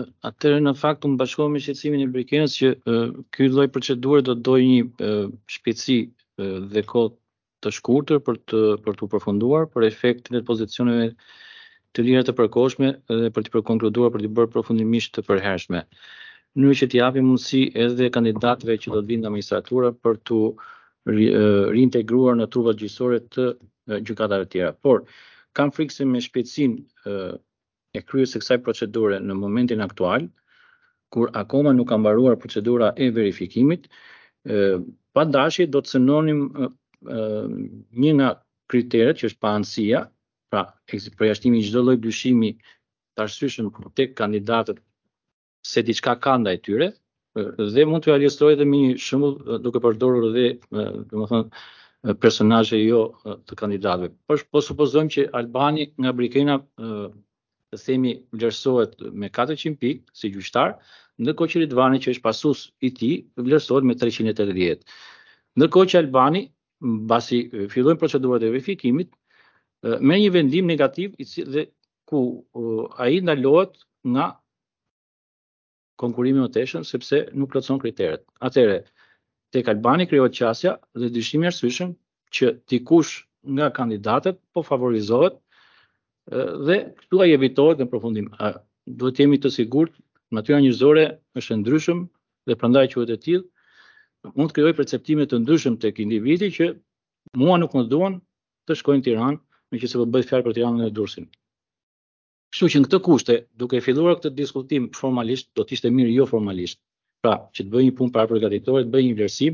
Atëherë në fakt unë bashkohem me shqetësimin e Brikenës që uh, ky lloj procedure do të dojë një uh, shpejtësi uh, dhe kohë të shkurtër për të për të përfunduar për efektin e pozicioneve të lira të përkohshme dhe për të përkonkluduar për të bërë përfundimisht të përhershme. Në mënyrë që t'i japim mundësi edhe kandidatëve që do të vinë nga magjistratura për të reintegruar në trupat gjyqësore të gjykatave të tjera. Por kam frikë se me shpejtësinë e kryes së kësaj procedure në momentin aktual, kur akoma nuk ka mbaruar procedura e verifikimit, pa dashje do të cënonim një nga kriteret që është paanësia, pra përjashtimi i çdo lloj dyshimi të arsyeshëm tek kandidatët se diçka ka ndaj tyre, dhe mund të realizohet edhe me një shembull duke përdorur edhe domethënë personazhe jo të kandidatëve. Po, po supozojmë që Albani nga Brikena të themi vlerësohet me katërqind pikë si gjyqtar, ndërkohë që Ridvani që është pasus i tij vlerësohet me treqind e tetëdhjetë. Ndërkohë që Albani mbasi fillojnë procedurat e verifikimit me një vendim negativ i dhe ku ai ndalohet nga konkurimi i mëtejshëm sepse nuk plotëson kriteret. Atëherë, tek Albani krijohet qasja dhe dyshimi arsyeshëm që dikush nga kandidatët po favorizohet dhe këtu ai evitohet në përfundim. Duhet të jemi të sigurt, natyra njerëzore është e ndryshëm dhe prandaj quhet e tillë, mund të krijojë perceptime të ndryshëm tek individi që mua nuk më duan të shkojnë në Tiranë, meqense po bëhet fjalë për Tiranën e Durrësit. Kështu që në këtë kushte, duke filluar këtë diskutim formalisht, do të ishte mirë jo formalisht. Pra, që të bëjë një punë parapërgatitore, të bëjë një vlerësim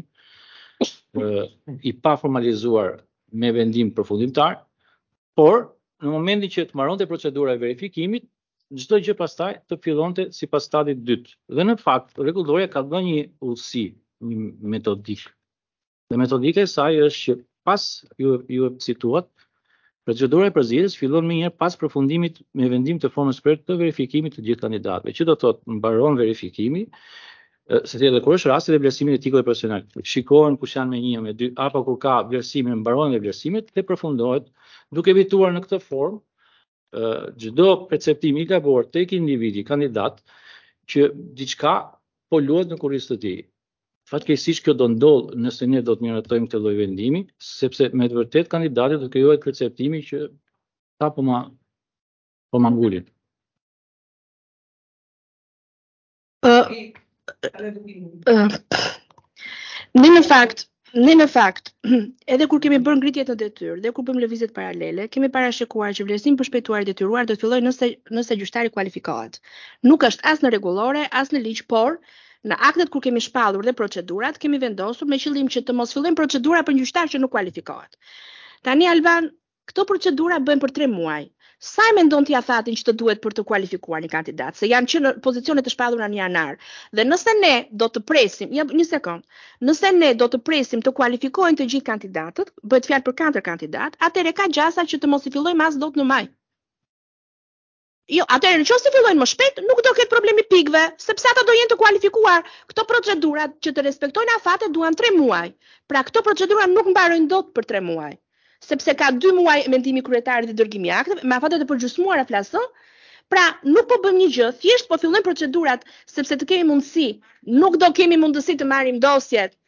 i pa formalizuar me vendim përfundimtar, por në momentin që të mbaronte procedura e verifikimit, çdo gjë pastaj të fillonte sipas stadit dytë. Dhe në fakt, rregulloria ka dhënë një udhësi, një metodik. Dhe metodika e saj është që pas ju ju cituat, procedura e përzgjedhjes fillon më njëherë pas përfundimit me vendim të formës së të verifikimit të gjithë kandidatëve, që do të thotë mbaron verifikimi, se edhe kur është rasti dhe vlerësimin etik dhe profesional. Shikohen kush janë me një, me dy, apo kur ka vlerësime, mbarohen dhe vlerësimet dhe përfundohet, duke evituar në këtë formë çdo perceptim i gabuar tek individi kandidat që diçka po luhet në kurrizë të tij. Fatkeqësisht kjo do ndodh nëse ne do të miratojmë këtë lloj vendimi, sepse me të vërtetë kandidatit do krijohet perceptimi që ta po ma po ma ngulin. Ne në fakt, ne në fakt, edhe kur kemi bërë ngritje të detyrë dhe kur bëjmë lëvizjet paralele, kemi parashikuar që vlerësimi për shpejtuar detyruar do të fillojë nëse nëse gjyqtari kualifikohet. Nuk është as në rregullore, as në ligj, por në aktet kur kemi shpallur dhe procedurat, kemi vendosur me qëllim që të mos fillojmë procedura për një gjyqtar që nuk kualifikohet. Tani Alban, këto procedura bëhen për tre muaj. Sa e mendon ti afatin që të duhet për të kualifikuar një kandidat, se janë që në pozicione të shpallura në janar. Dhe nëse ne do të presim, ja një sekond, nëse ne do të presim të kualifikohen të gjithë kandidatët, bëhet fjalë për katër kandidat, atëherë ka gjasa që të mos i fillojmë as dot në maj. Jo, atëherë nëse si fillojnë më shpejt, nuk do ketë problemi pikëve, sepse ata do jenë të kualifikuar. Këto procedura që të respektojnë afatet duan tre muaj. Pra këto procedura nuk mbarojnë dot për tre muaj. Sepse ka dy muaj mendimi kryetarit dhe dërgimi i akteve, me afatet e përgjysmuara flasë. Pra nuk po bëjmë një gjë, thjesht po fillojmë procedurat sepse të kemi mundësi. Nuk do kemi mundësi të marrim dosjet.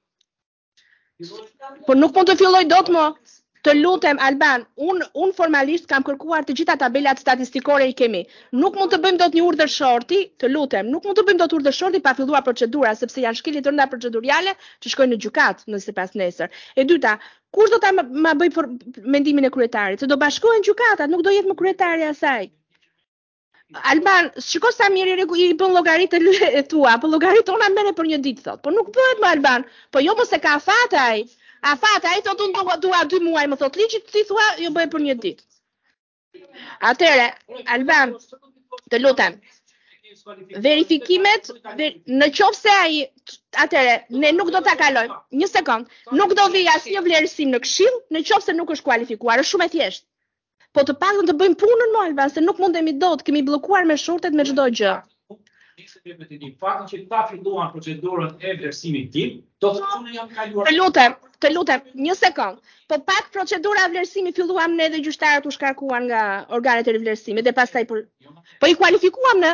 Po nuk mund të filloj dot më. Të lutem Alban, un un formalisht kam kërkuar të gjitha tabelat statistikore i kemi. Nuk mund të bëjmë dot një urdhër shorti, të lutem, nuk mund të bëjmë dot urdhër shorti pa filluar procedura, sepse janë shkelje të rënda procedurale që shkojnë në gjykat nëse pas nesër. E dyta, kush do ta ma bëj për mendimin e kryetarit? Se do bashkohen gjykatat, nuk do jetë më kryetari asaj. Alban, shiko sa mirë i bën llogaritë e tua, po llogaritë tona merren për një ditë thot. Po nuk bëhet më Alban. Po jo mos e ka afat ai. Afat ai thot unë dua dua dy muaj, më thot ligji, ti thua jo bëhet për një ditë. Atëre, Alban, të lutem. Verifikimet, në qoftë se ai, atëre, ne nuk do ta kalojmë. Një sekond, nuk do vi asnjë vlerësim në këshill, në qoftë se nuk është kualifikuar, është shumë e thjeshtë. Po të paktën të bëjmë punën më Alban, se nuk mundemi dot, kemi bllokuar me shortet me çdo gjë. Faktin që ta filluan procedurën e vlerësimit tim, do të thonë jam kaluar. Të lutem, të lutem, një sekond. Po pak procedura e vlerësimit filluam ne dhe gjyqtarët u shkarkuan nga organet e vlerësimit dhe pastaj po po i kualifikuam ne.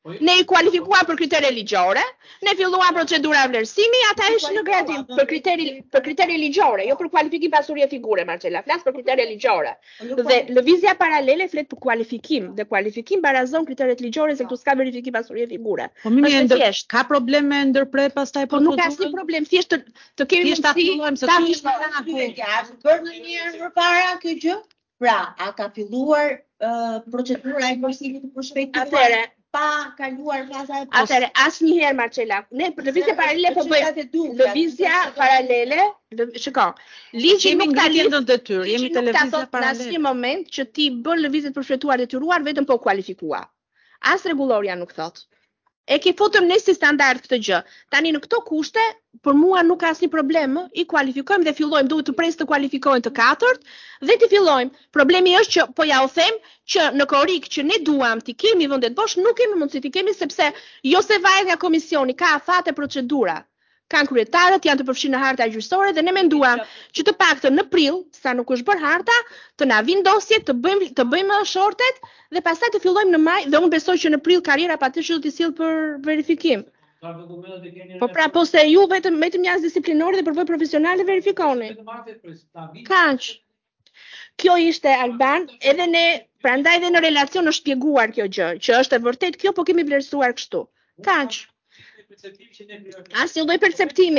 Ne i kualifikuar për kritere ligjore, ne filluam procedura vlerësimi, ata ishin në gradim për kriteri për kriteri ligjore, jo për kualifikim pasurie figure, Marcela, flas për kritere ligjore. Dhe lëvizja paralele flet për kualifikim, dhe kualifikim barazon kriteret ligjore se këtu s'ka verifikim pasurie figure. Po mimi Është ndër, thjesht. ka probleme ndërprer pastaj Po nuk ka asnjë problem, thjesht të, të kemi Thjesht ta mundësi fillojmë se ta ky fillojmë. A bërë ndonjëherë më para kjo gjë? Pra, a ka filluar uh, procedura e përsimit të përshpejtuar Atëre, pa kaluar faza e Atëre, asnjëherë Marcela, ne për lëvizje paralele po bëjmë lëvizja paralele, lëv- shiko. Ligji Kemi nuk ta ngritje lidh në detyrë, ligji jemi nuk ta televizja thot në paralele. asnjë moment që ti bën lëvizje të përshpejtuar detyruar vetëm po kualifikua. As rregulloria nuk thot. E ke futëm ne si standard këtë gjë. Tani në këto kushte, për mua nuk ka asnjë problem, i kualifikojmë dhe fillojmë, duhet të presë të kualifikohen të katërt dhe të fillojmë. Problemi është që po ja u them që në korik që ne duam ti kemi vendet bosh, nuk kemi mundësi ti kemi sepse jo se varet nga komisioni, ka afate procedura. Kanë kryetarët, janë të përfshirë në harta gjyqësore dhe ne menduam që të paktën në prill, sa nuk është bërë harta, të na vinë dosjet, të bëjmë të bëjmë shortet dhe pastaj të fillojmë në maj dhe unë besoj që në prill karriera patjetër do t'i sill për verifikim. Po pra, po se ju vetëm vetëm janë disiplinore dhe përvojë profesionale verifikoni. Kaq. Kjo ishte Alban, edhe ne, prandaj edhe në relacion është shpjeguar kjo gjë, që është e vërtet kjo, po kemi vlerësuar kështu. Kaq. Asnjë lloj perceptimi.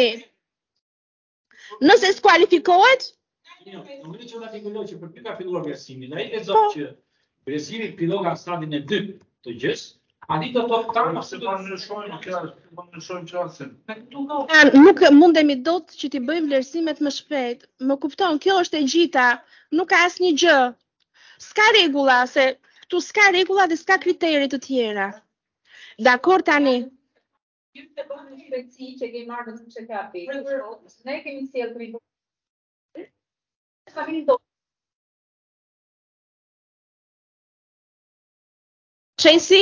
Nëse skualifikohet, Jo, nuk është që ata fillojnë që për ty ka filluar vlerësimi. Ai e thotë që vlerësimi fillon nga stadin e dytë të gjës, a di të thotë ta ose po ndryshojnë kjo, po ndryshojnë çastin. nuk mundemi dot që ti bëjmë vlerësimet më shpejt. Më kupton, kjo është e gjitha, nuk ka asnjë gjë. S'ka rregulla se këtu s'ka rregulla dhe s'ka kriteri të tjera. Dakor tani. Ju të bëni një shpejtësi që kemi marrë në fushë kapi. Ne kemi sjellë të Sa vini do. Çesi?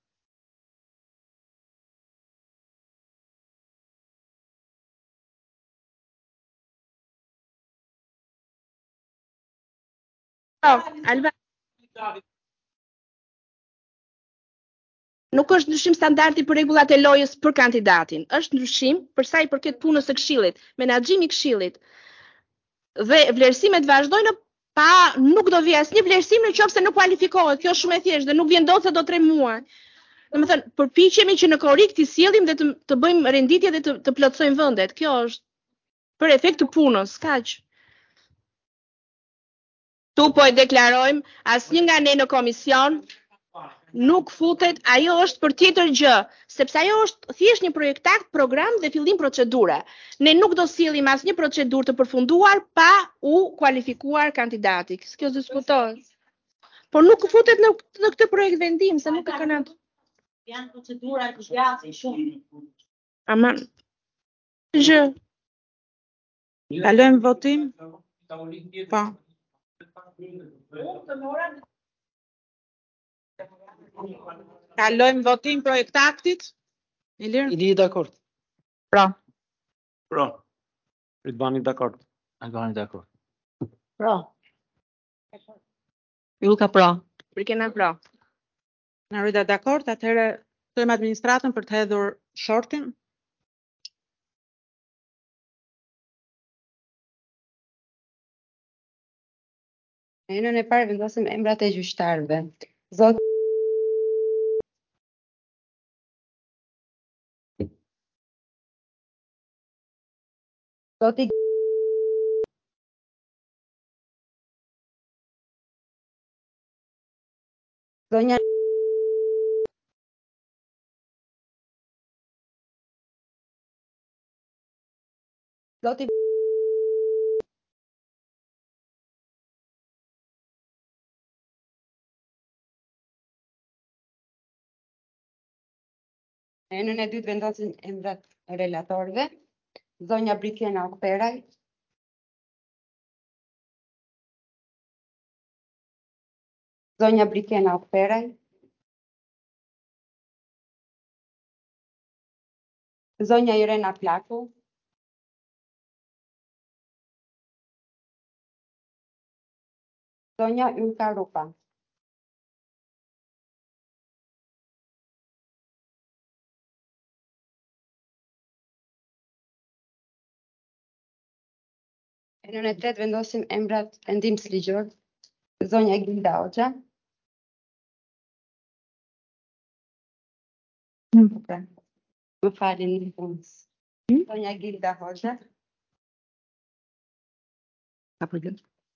Alba. Nuk është ndryshim standardi për rregullat e lojës për kandidatin. Është ndryshim për sa i përket punës së këshillit, menaxhimi i këshillit. Dhe vlerësimet vazhdojnë pa nuk do vi asnjë vlerësim nëse nuk kualifikohet. Kjo është shumë e thjeshtë dhe nuk vjen dot se do tre muaj. Domethënë, përpiqemi që në korrik të sjellim dhe të, të bëjmë renditje dhe të, të plotësojmë vendet. Kjo është për efekt të punës, kaq. Tu po e deklarojmë, asnjë nga ne në komision nuk futet, ajo është për tjetër gjë, sepse ajo është thjesht një projektakt, program dhe fillim procedure. Ne nuk do sjellim asnjë procedurë të përfunduar pa u kualifikuar kandidati. Kjo diskutohet. Por nuk futet në, në këtë projekt vendim, se nuk e kanë atë. Janë procedura të zgjatësi shumë. Aman. Gjë. Kalojmë votim? Po. Kalojmë votim projektaktit? Ilir? Ili dakord. Pra. Pra. Ridvani dakord. Albani dakord. Pra. Julka pra. Prikena pra. Narida dakord, atëherë tojmë administratën për të hedhur shortin. Në enën e parë vendosim emrat e gjyqtarëve. Zot Zoti Zonja Zoti Në enën e dytë vendosin emrat e relatorëve. Zonja Brikena Okperaj, Zonja Brikena Okperaj, Zonja Irena Plaku, Zonja Ylka Rupa. Në në tretë vendosim emrat e ndihmës ligjor. Zonja Gilda Hoxha. Pra, më falin në punës. Zonja Gilda Hoxha. Ka problem?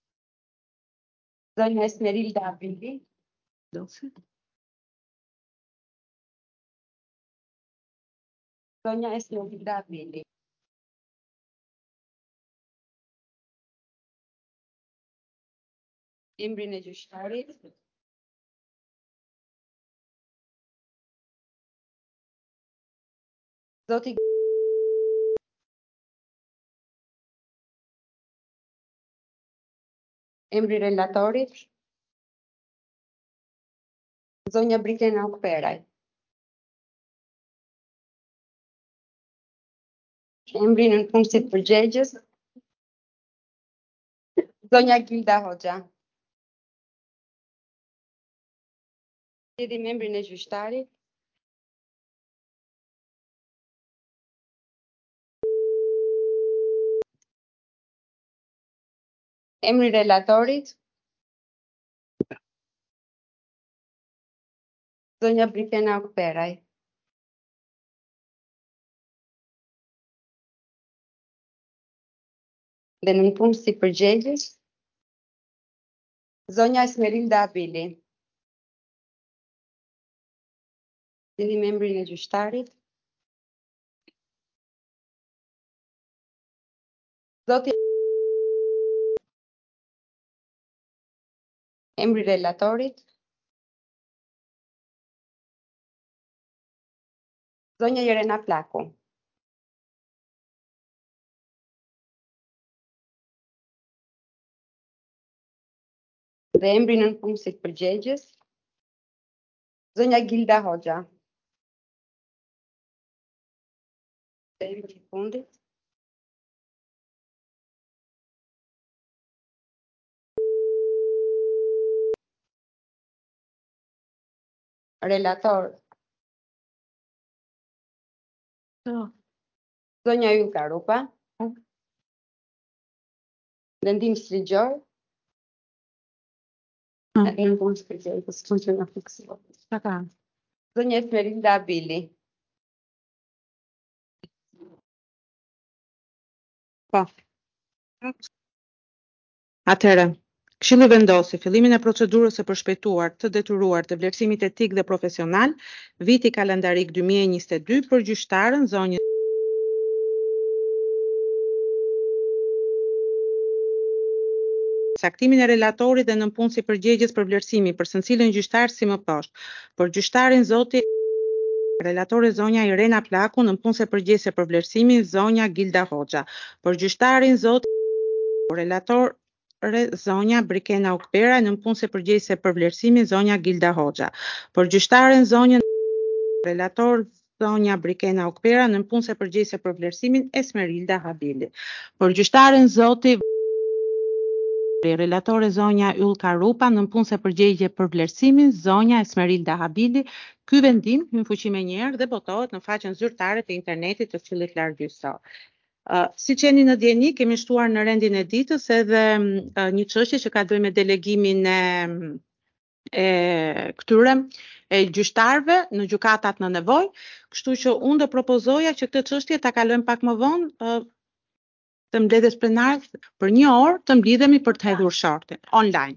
Zonja Esmerilda Abili. Dose? Zonja Esmerilda Abili. Emrin e gjyqtarit. Zoti Emri relatorit. Zonja Britena Okperaj. Emri në punësit përgjegjës. Zonja Gilda Hoxha. Lidhim emrin e gjyqtarit. Emri relatorit. Zonja Britena Okperaj. Dhe në punë si përgjegjës, zonja Esmerilda Abili. Lidhim emrin e gjyqtarit. Zoti Emri relatorit. Zonja Jerena Plaku. Dhe emri në punësit përgjegjës, zonja Gilda Hoxha. Dhe emri i fundit. Relator. Zonja Ylka Rupa. Dhe ndihmës ligjor. Në punës përgjegjës, funksionon fiksuar. Ka. Zonja Esmerilda Abili. Po. Atëherë, Këshilli vendosi fillimin e procedurës së përshpejtuar të detyruar të vlerësimit etik dhe profesional, viti kalendarik dy mijë e njëzet e dy për gjyqtarën zonjën saktimin e relatorit dhe nënpunësi përgjegjës për vlerësimi për secilin gjyqtar si më poshtë. Për gjyqtarin zoti relatore zonja Irena Plaku, nënpunëse përgjegjëse për vlerësimin zonja Gilda Hoxha. Për gjyqtarin zoti relator zonja Brikena Okpera, nënpunëse përgjegjëse për vlerësimin zonja Gilda Hoxha. Për gjyqtarin zonjën relator zonja Brikena Okpera, nënpunëse përgjegjëse për vlerësimin Esmerilda Habili. Për gjyqtarin zoti relatore zonja Ylka Rupa, nënpunëse përgjigje për vlerësimin zonja Esmerilda Habili. Ky vendim hyn fuqi më njëherë dhe botohet në faqen zyrtare të internetit të Këshillit Lartgjyqësor. Uh, si që jeni në dieni, kemi shtuar në rendin e ditës edhe uh, një çështje që ka të bëjë me delegimin e, e këtyre e gjyqtarëve në gjykatat në nevojë, kështu që unë do propozoja që këtë çështje ta kalojmë pak më vonë uh, të mbledhjes plenare për një orë të mblidhemi për të hedhur shortin online.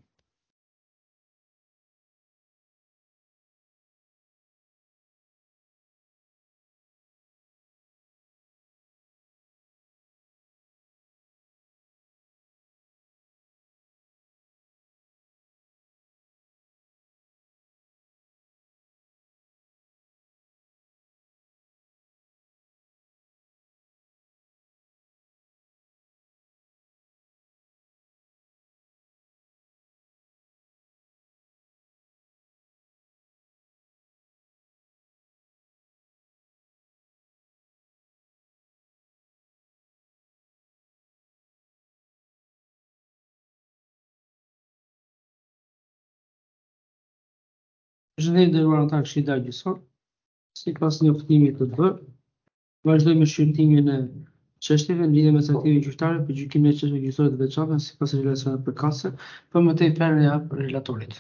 Përshëndetje nderuar anëtar të Këshillit Lartgjyqësor. Sipas njoftimit të bërë, vazhdojmë me shqyrtimin e çështjeve në lidhje me caktimin gjyqtarëve për gjykimin e çështjeve gjyqësore të veçanta sipas relacionit përkatëse, për më tej fjalën e jap relatorit.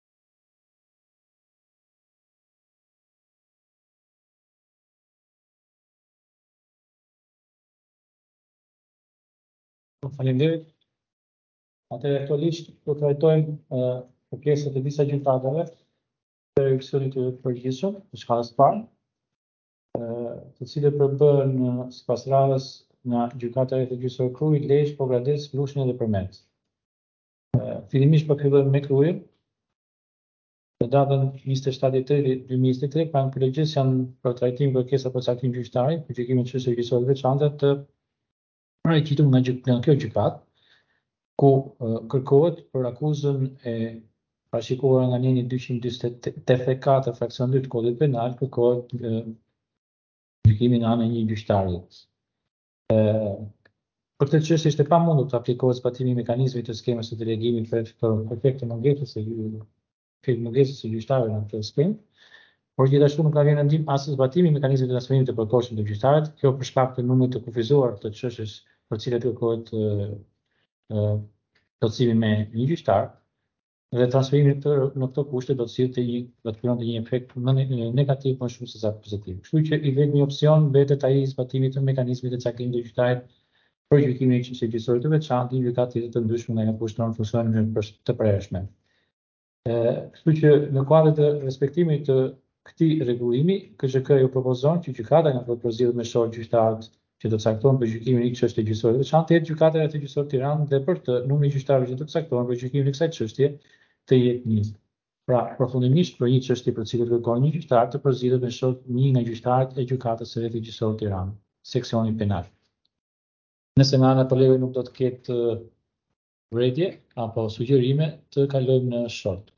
Faleminderit. Atëherë aktualisht do të trajtojmë uh, kërkesat e disa gjykatave të revizorit të përgjithshëm të shkallës së parë, uh, të cilët përbëhen uh, sipas radhës nga gjykata e gjyqësore Krujë, Lezhë, Pogradec, Lushnjë dhe Përmet. Uh, fillimisht po fillojmë me Krujën. Në datën njëzet e shtatë tetor dy mijë e njëzet e tre, pranë përgjegjës janë për trajtim kërkesa për caktim gjyqtari për gjykimin e çështjeve gjyqësore të veçanta të paraqitur nga gjyk- nga kjo gjykatë, ku uh, kërkohet për akuzën e parashikuar nga njeni dyqind njëzet e katër fraksion dy të kodit penal, kërkohet uh, gjykimi nga ana e një gjyqtari. Uh, për këtë çështje ishte pamundur të aplikohet zbatimi i mekanizmit të skemës së delegimit për për efekt të mungesës së për mungesës së gjyqtarëve në këtë skemë, por gjithashtu nuk ka vënë ndim as zbatimi i mekanizmit të transferimit të përkohshëm të gjyqtarët, kjo për shkak të numrit të kufizuar të çështjes për cilat kërkohet uh, uh, plotësimi me një gjyqtar, dhe transferimi të në këto kushte do të sillte një do të krijonte një efekt më ne- negativ më shumë se sa pozitiv. Kështu që i vetmi opsion mbetet ai i zbatimit të mekanizmit të caktimit të gjyqtarit për gjykimin e çështjeve gjyqësore të veçantë në gjykatë tjetër të ndryshme nga ajo kushtron funksionin në mënyrë të përhershme. Kështu që në kuadër të respektimit të këtij rregullimi, K Ç K-ju propozon që gjykata nga të përzgjedhur me shok gjyqtarët që do të caktohen për gjykimin e çështjeve gjyqësore të veçantë jetë gjykata e gjyqësore Tiranë dhe për të numri i gjyqtarëve që do të caktohen për gjykimin e kësaj çështje të jetë një. Pra, përfundimisht për një çështje për cilën kërkon një gjyqtar të përzgjedhet me shok një nga gjyqtarët e gjykatës së rrethit gjyqësor Tiranë, seksioni penal. Nëse nga ana e kolegëve nuk do të ketë vërejtje apo sugjerime, të kalojmë në short.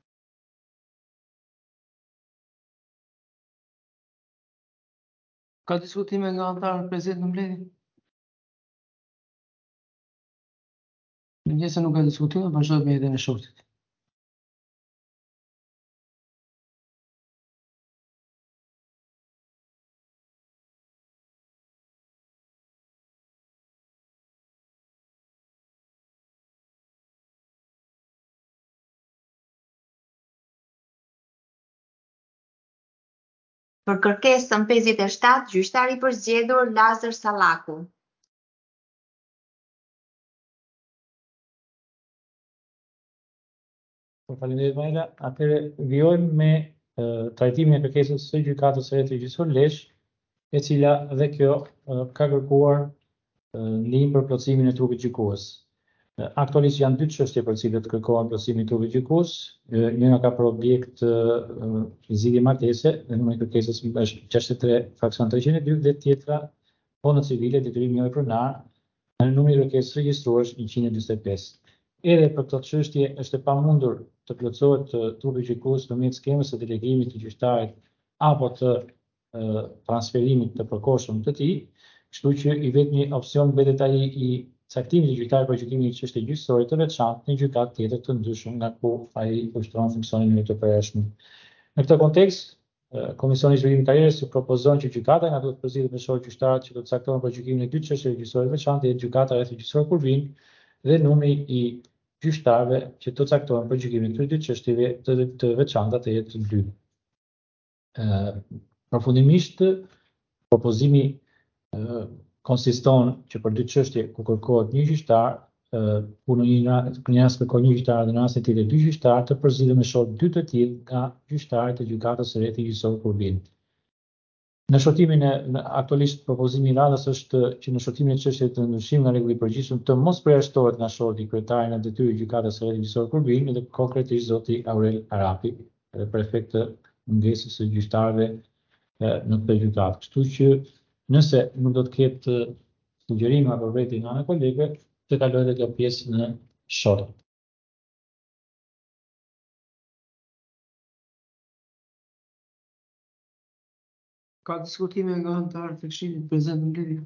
Ka diskutime nga anëtarët prezent në mbledhje? Nëse nuk ka diskutime, vazhdojmë me hedhjen e shortit. Për kërkesën pesëdhjetë e shtatë, gjyqtari i përzgjedhur Lazar Sallaku. Faleminderit Majla. Atëherë vijojmë me uh, trajtimin e kërkesës së gjykatës së rrethit gjyqësor Lezhë, e cila dhe kjo uh, ka kërkuar uh, ndihmë për plotësimin e trupit gjykues. Uh, aktualisht janë dy çështje për cilët kërkohen plotësimi i trupit gjykues. Uh, njëra ka për objekt uh, zgjidhje martese, dhe numri i kërkesës është gjashtëdhjetë e tre fraksion treqind e dy, dhe tjetra punë civile, detyrim jo pronar, në numri i kërkesës regjistruar është njëqind e njëzet e pesë. Edhe për këtë çështje është e pamundur të plotësohet trupi gjykues nëpërmjet skemës së delegimit të gjyqtarit apo të uh, transferimit të përkohshëm të tij, kështu që i vetmi opsion mbetet ai i caktimit të gjyqtarit për gjykimin e çështjeve gjyqësore të veçantë në gjykatë tjetër të ndryshme nga ku ai ushtron funksionin në mënyrë të përhershme. Në këtë kontekst, Komisioni i Zhvillimit të Karrierës propozon që gjykata nga duhet përzgjedhet me shok gjyqtarët që do të caktohen për gjykimin e dy çështjeve gjyqësore të veçantë jetë gjykata rreth gjyqësor Kurbin dhe numri i gjyqtarëve që do të caktohen për gjykimin e këtyre dy çështjeve të, të veçanta të jetë dy. Uh, përfundimisht, propozimi uh, konsiston që për dy çështje ku kërkohet një gjyqtar, uh, ku në një në rast kërkon një gjyqtar dhe në rastin tjetër dy gjyqtarë, të përzgjidhen me shok dy të tillë nga gjyqtarët e gjykatës së rrethit gjyqësor Kurbin. Në shortimin e në, aktualisht propozimi i radhës është që në shortimin e çështjeve të ndryshim nga rregulli i përgjithshëm të mos përjashtohet nga shorti kryetari në detyrë i gjykatës së rrethit gjyqësor Kurbin dhe konkretisht zoti Aurel Arapi, edhe për efekt të mungesës së gjyqtarëve në këtë gjykatë. Kështu që nëse nuk do të ketë sugjerime apo vërejtje nga ana kolegëve, të kalojë dhe kjo pjesë në short. Ka diskutime nga anëtarët e Këshillit prezent në mbledhje?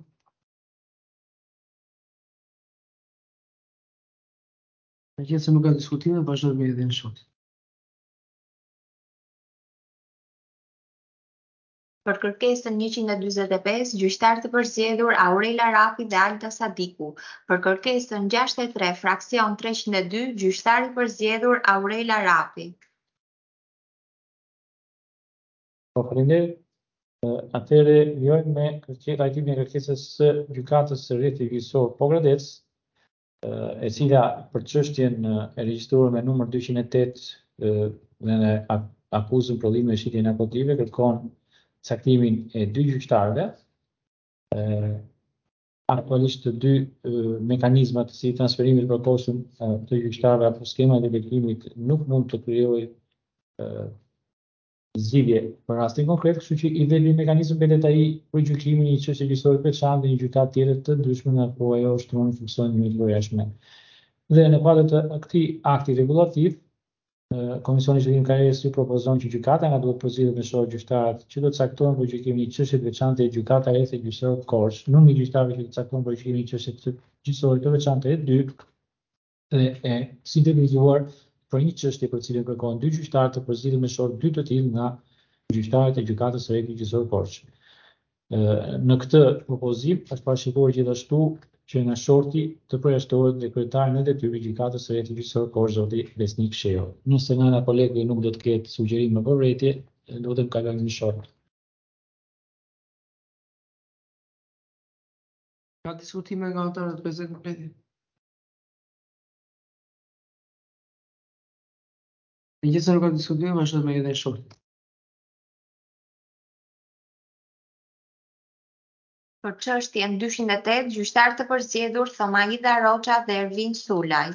Nëse nuk ka diskutime, vazhdojmë me hedhjen e shortit. Për kërkesën njëqind e dyzet e pesë, gjyqtar të përzgjedhur Aurela Rapi dhe Alta Sadiku. Për kërkesën gjashtëdhjetë e tre, fraksion treqind e dy, gjyqtar i përzgjedhur Aurela Rapi. Po, faleminderit. Atëre vjojmë me kërkesë trajtimin e kërkesës së gjykatës së rrjetit gjyqësor Pogradec, e cila për çështjen e regjistruar me numër dyqind e tetë dhe në akuzën prodhime e shitje narkotive kërkon caktimin e dy gjyqtarëve. Aktualisht të dy mekanizmat si transferimi i përkohshëm të gjyqtarëve apo skema e delegimit nuk mund të krijojë zgjidhje për rastin konkret, kështu që i dhe një mekanizëm mbetet ai për gjykimin e një çështje gjyqësore të veçantë dhe një gjykatë tjetër të ndryshme nga ku ajo ushtron funksionin në mënyrë të përjashme. Dhe në kuadër të këtij akti rregullativ, Komisioni i Zhvillimit të Karrierës ju propozon që gjykata nga duhet përzgjedhur me shorë gjyqtarët që do të caktohen për gjykimin e një çështje të veçantë e gjykata e rrethit gjyqësor Korç, numri i gjyqtarëve që do të caktohen për gjykimin e një çështje të gjyqësore të veçantë e dy dhe e sintetizuar për një çështje për cilën kërkohen dy gjyqtarë të përzgjedhur me shorë dy të tillë nga gjyqtarët e gjykatës së rrjetit gjyqësor Korç. Në këtë propozim është parashikuar gjithashtu që nga shorti të përjashtohet dhe kryetari në detyrë i gjykatës së rrjetit gjyqësor Korç, zoti Besnik Shehu. Nëse nga kolegëve nuk do të ketë sugjerime për vërejtje, lutem kalojmë në short. Ka diskutime nga autorët prezente? Megjithëse nuk ka diskutime, vazhdojmë me edhe short. Për çështjen dyqind e tetë, gjyqtar të përzgjedhur Thomaida Roça dhe Ervin Sulaj.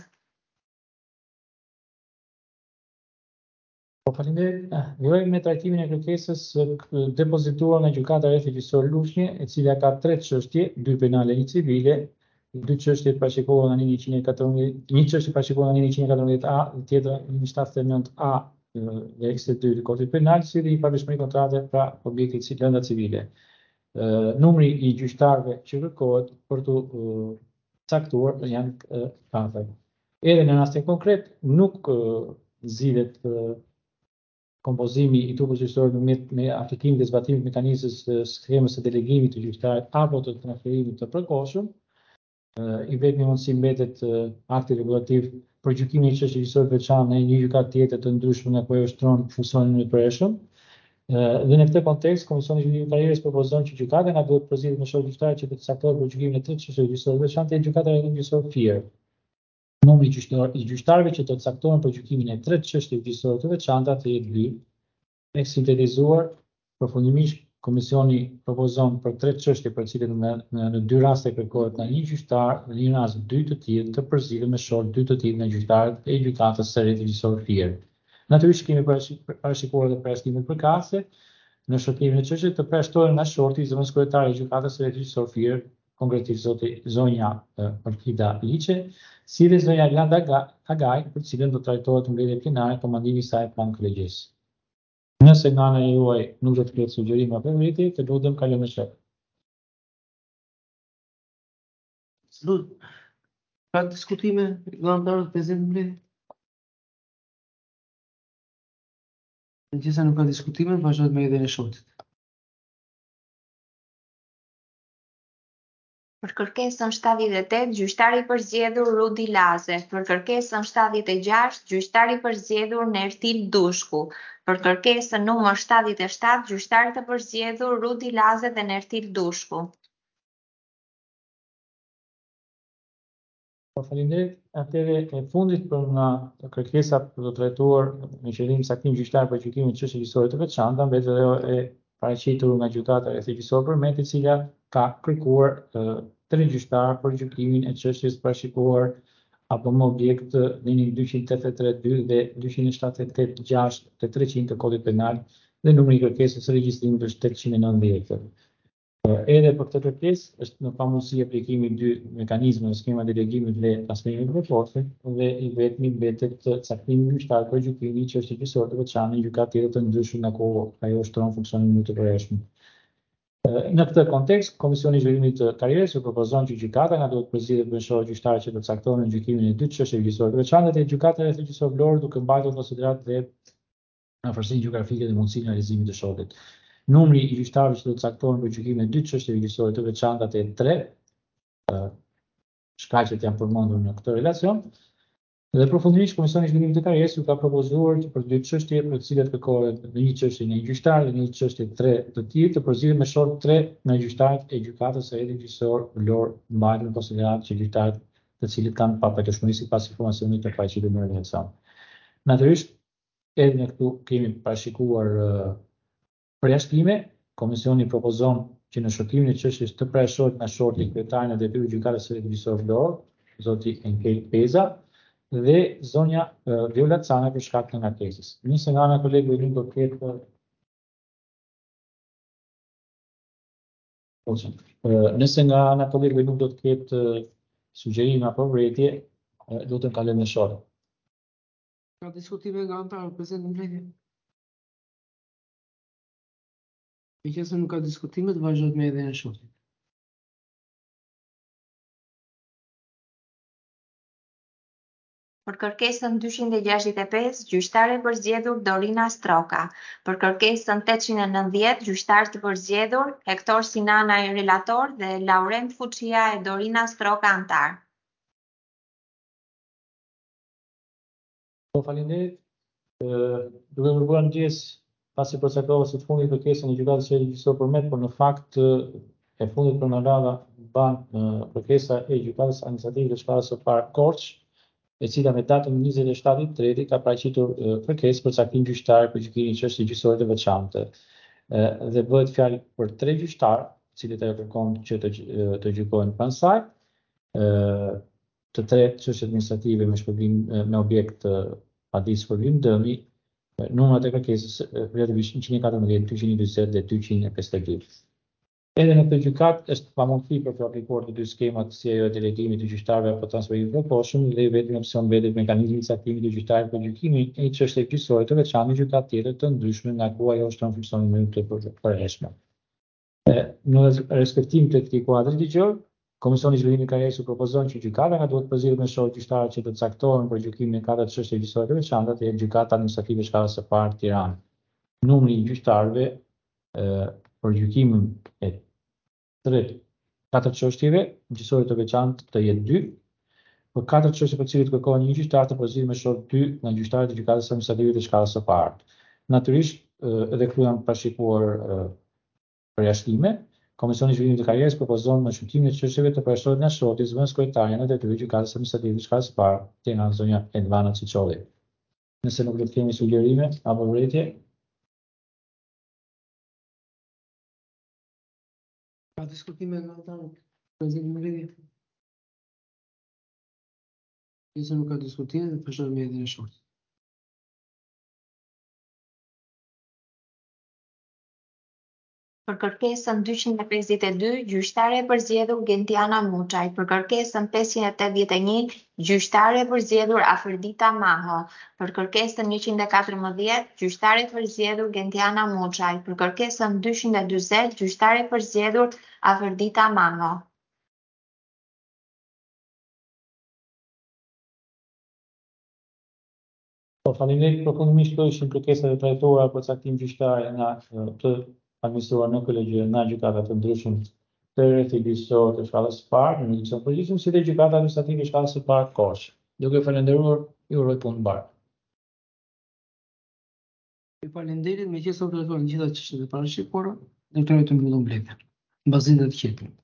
Po, faleminderit. Vjojmë me trajtimin e kërkesës depozituar nga gjykata e rrethit gjyqësor Lushnjë, e cila ka tre çështje, dy penale, një civile, dy çështje parashikohen nga një njëqind e katërmbëdhjetë, një çështje parashikohen nga një njëqind e katërmbëdhjetë A, tjetra një shtatëdhjetë e nëntë A dhe ekse dy të Kodit Penal, si dhe një paveshmëri kontrate pra objekti i lënda civile. Numri i gjyqtarëve që kërkohet për të caktuar janë katër. Edhe në rastin konkret nuk zgjidhet kompozimi i trupit gjyqësor me aplikim dhe zbatim të mekanizmit të skemës së delegimit të gjyqtarit apo të transferimit të përkohshëm. I vetmi mundësi mbetet akti rregullativ për gjykimin e një çështje gjyqësore të veçantë në një gjykatë tjetër të ndryshme nga ku ajo ushtron funksionin e përjashëm. Dhe në këtë kontekst, Komisioni i Zhvillimit të Karrierës propozon që gjykata nga duhet përzgjedhur me shorë gjyqtarë që do të caktohet për gjykimin e tre çështjeve gjyqësore të veçantë e gjykata e rrethit gjyqësor Fier. Numri i gjyqtarëve që do të caktohen për gjykimin e tre çështjeve gjyqësore të veçanta të jetë dy. E sintetizuar, përfundimisht Komisioni propozon për tre çështje për cilët në dy raste kërkohet nga një gjyqtar, në një rast dy të tillë të përzgjedhur me shorë dy të tillë nga gjyqtarët e gjykatës së rrethit gjyqësor Fier. Natyrisht kemi parashikuar edhe përjashtimet përkatëse në shortimin e çështjeve të përjashtohen nga shorti i zëvendës kryetare e gjykatës së rrethit gjyqësor Fier, konkretisht zoti zonja Orkida Liçe, si dhe zonja Landa Agaj, për cilën do trajtohet mbledhje plenare komandimi i saj pranë kolegjes. Nëse nga ana juaj nuk do të ketë sugjerime apo vërejtje, të lutem kalojmë në short. Ka diskutime nga anëtarët prezente në mbledhje? Megjithëse nuk ka diskutime, vazhdojmë me idhjen e shortit. Për kërkesën shtatëdhjetë e tetë, gjyqtari i përzgjedhur Rudi Laze. Për kërkesën shtatëdhjetë e gjashtë, gjyqtari i përzgjedhur Nertil Dushku. Për kërkesën numër shtatëdhjetë e shtatë, gjyqtarët e përzgjedhur Rudi Laze dhe Nertil Dushku. Po, faleminderit. Atëre e fundit për nga kërkesat për të trajtuar në qëllim caktim gjyqtar për gjykimin e çështjeve gjyqësore të veçanta, mbetet ajo e paraqitur nga gjykata e rrethit gjyqësor Përmet, e cila ka kërkuar tre gjyqtarë për gjykimin e çështjes parashikuar apo më objekt në dyqind e tetëdhjetë e tre dy dhe dyqind e shtatëdhjetë e tetë gjashtë të treqind të Kodit Penal dhe numri i kërkesës së regjistrimit është tetëqind e nëntëdhjetë. Edhe për këtë kërkesë është në pamundësi aplikimi i dy mekanizmeve në skema delegimit dhe transferimit të përkohshëm dhe i vetmi mbetet caktimi i gjyqtarëve për gjykimin e çështjeve gjyqësore të veçanta në gjykatë tjetër të ndryshme nga ku ajo ushtron funksionin më të përjashëm. Në këtë kontekst, Komisioni i Zhvillimit të Karrierës ju propozon që gjykata nga duhet përzgjedhur me shorë gjyqtarë që do të caktohen në gjykimin e dy çështjeve gjyqësore të veçanta dhe gjykata e rrethit gjyqësor Vlorë, duke mbajtur në konsiderat dhe afërsinë gjeografike dhe mundësinë e realizimit të shortit. Numri i gjyqtarëve që do të caktohen për gjykimin e dy çështjeve gjyqësore të veçanta të jetë tre, shkaqet janë përmendur në këtë relacion. Dhe përfundimisht Komisioni i Zhvillimit të Karrierës ju ka propozuar që për dy çështje për të cilat kërkohet në një çështje një gjyqtar dhe në një çështje tre të tjerë të përzihen me short tre në gjyqtarët e gjykatës së Rretit Gjyqësor vlorë mbajtur në konsiderat që gjyqtarët të cilët kanë papërshtatshmëri sipas informacionit të paraqitur në relacion. Natyrisht, edhe ne këtu kemi parashikuar uh, përjashtime. Komisioni propozon që në shortimin e çështjes të parashohet nga shorti kryetarin e detyrës gjykatës së Rretit Gjyqësor vlorë, zoti Enkel Peza, dhe zonja uh, Viola Cana për shkak të ngarkesës. Nëse nga ana e kolegëve nuk do të ketë uh, nëse nga ana e kolegëve nuk do të ketë uh, sugjerime apo vërejtje, uh, do të kalojmë në shorë. Ka diskutime nga antarët prezent në mbledhje? Me qenë se nuk ka diskutime, të vazhdojmë me edhe në shortin. Për kërkesën dyqind e gjashtëdhjetë e pesë, gjyqtare e përzgjedhur Dorina Stroka. Për kërkesën tetëqind e nëntëdhjetë, gjyqtar të përzgjedhur Hektor Sinana i relator dhe Laurent Fuçia e Dorina Stroka antar. Po, faleminderit. Duke vërbuar ndjes pasi përcaktohet së fundit kërkesën e gjykatës së Rretit Gjyqësor përmet, por në fakt e fundit për në radha ban kërkesa e gjykatës administrative të shkallës së parë Korç, e cila me datën njëzet e shtatë treti ka paraqitur kërkesë për caktim gjyqtar për gjykimin e çështjeve gjyqësore të veçanta. Dhe bëhet fjalë për tre gjyqtar, të cilët ajo kërkon që të, të gjykohen pranë saj, të tre çështje administrative me shpërblim me objekt paditës shpërblim dëmi, numrat e kërkesës relativisht njëqind e katërmbëdhjetë, dyqind e njëzet dhe dyqind e pesëdhjetë e dy. Edhe në këtë gjykat është pamundësi për të aplikuar të dy skemat si ajo e delegimit të gjyqtarëve apo transferimit të poshëm dhe vetëm opsion mbetet mekanizmi i caktimit të gjyqtarit për gjykimin e një çështje gjyqësore të veçantë në gjykat tjetër të ndryshme nga ku ajo është funksionon në mënyrë të përhershme. Në respektim të këtij kuadri ligjor, Komisioni i Zhvillimit të Karrierës u propozon që gjykata nga duhet përzgjedhur me short gjyqtarë që të caktohen për gjykimin e katër çështjeve gjyqësore të veçanta të jetë gjykata administrative shkallës së parë Tiranë. Numri i gjyqtarëve për gjykimin e tre katër çështjeve gjyqësore të veçantë të jetë dy, për katër çështje për të cilat kërkohet një gjyqtar të përzgjedhur me short dy nga gjyqtarët e gjykatës administrative të shkallës së parë. Natyrisht, edhe këtu janë parashikuar përjashtime. Komisioni i Zhvillimit të Karrierës propozon në shkëlqimin e çështjeve të parashohet nga shorti zëvendës kryetarin e detyrës gjykatës administrative të shkallës së parë, Tiranë, zonja Elvana Çiçolli. Nëse nuk do të kemi sugjerime apo vërejtje, ka diskutime nga antarët prezent në mbledhje? Nëse nuk ka diskutime, të vazhdojmë me edhe në short. Për kërkesën dyqind e pesëdhjetë e dy, gjyqtare e përzgjedhur Gentiana Muçaj. Për kërkesën pesëqind e tetëdhjetë e një, gjyqtare e përzgjedhur Aferdita Maho. Për kërkesën njëqind e katërmbëdhjetë, gjyqtare e përzgjedhur Gentiana Muçaj. Për kërkesën dyqind e dyzet, gjyqtare e përzgjedhur Aferdita Maho. po faleminderit. Përfundimisht këto ishin kërkesat e trajtuara për caktim gjyqtare nga të administruar në kolegje nga gjykata të ndryshme të Rretit Gjyqësor të shkallës së parë, në gjykatën përgjithshme si dhe gjykata administrative e shkallës së parë Korç. Duke falendëruar, ju uroj punë të mbarë. Ju falenderit, me qenë se u trajtuan të gjitha çështjet e parashikuara, deklaroj të mbyllur mbledhjen. Mbas ditës të qetë.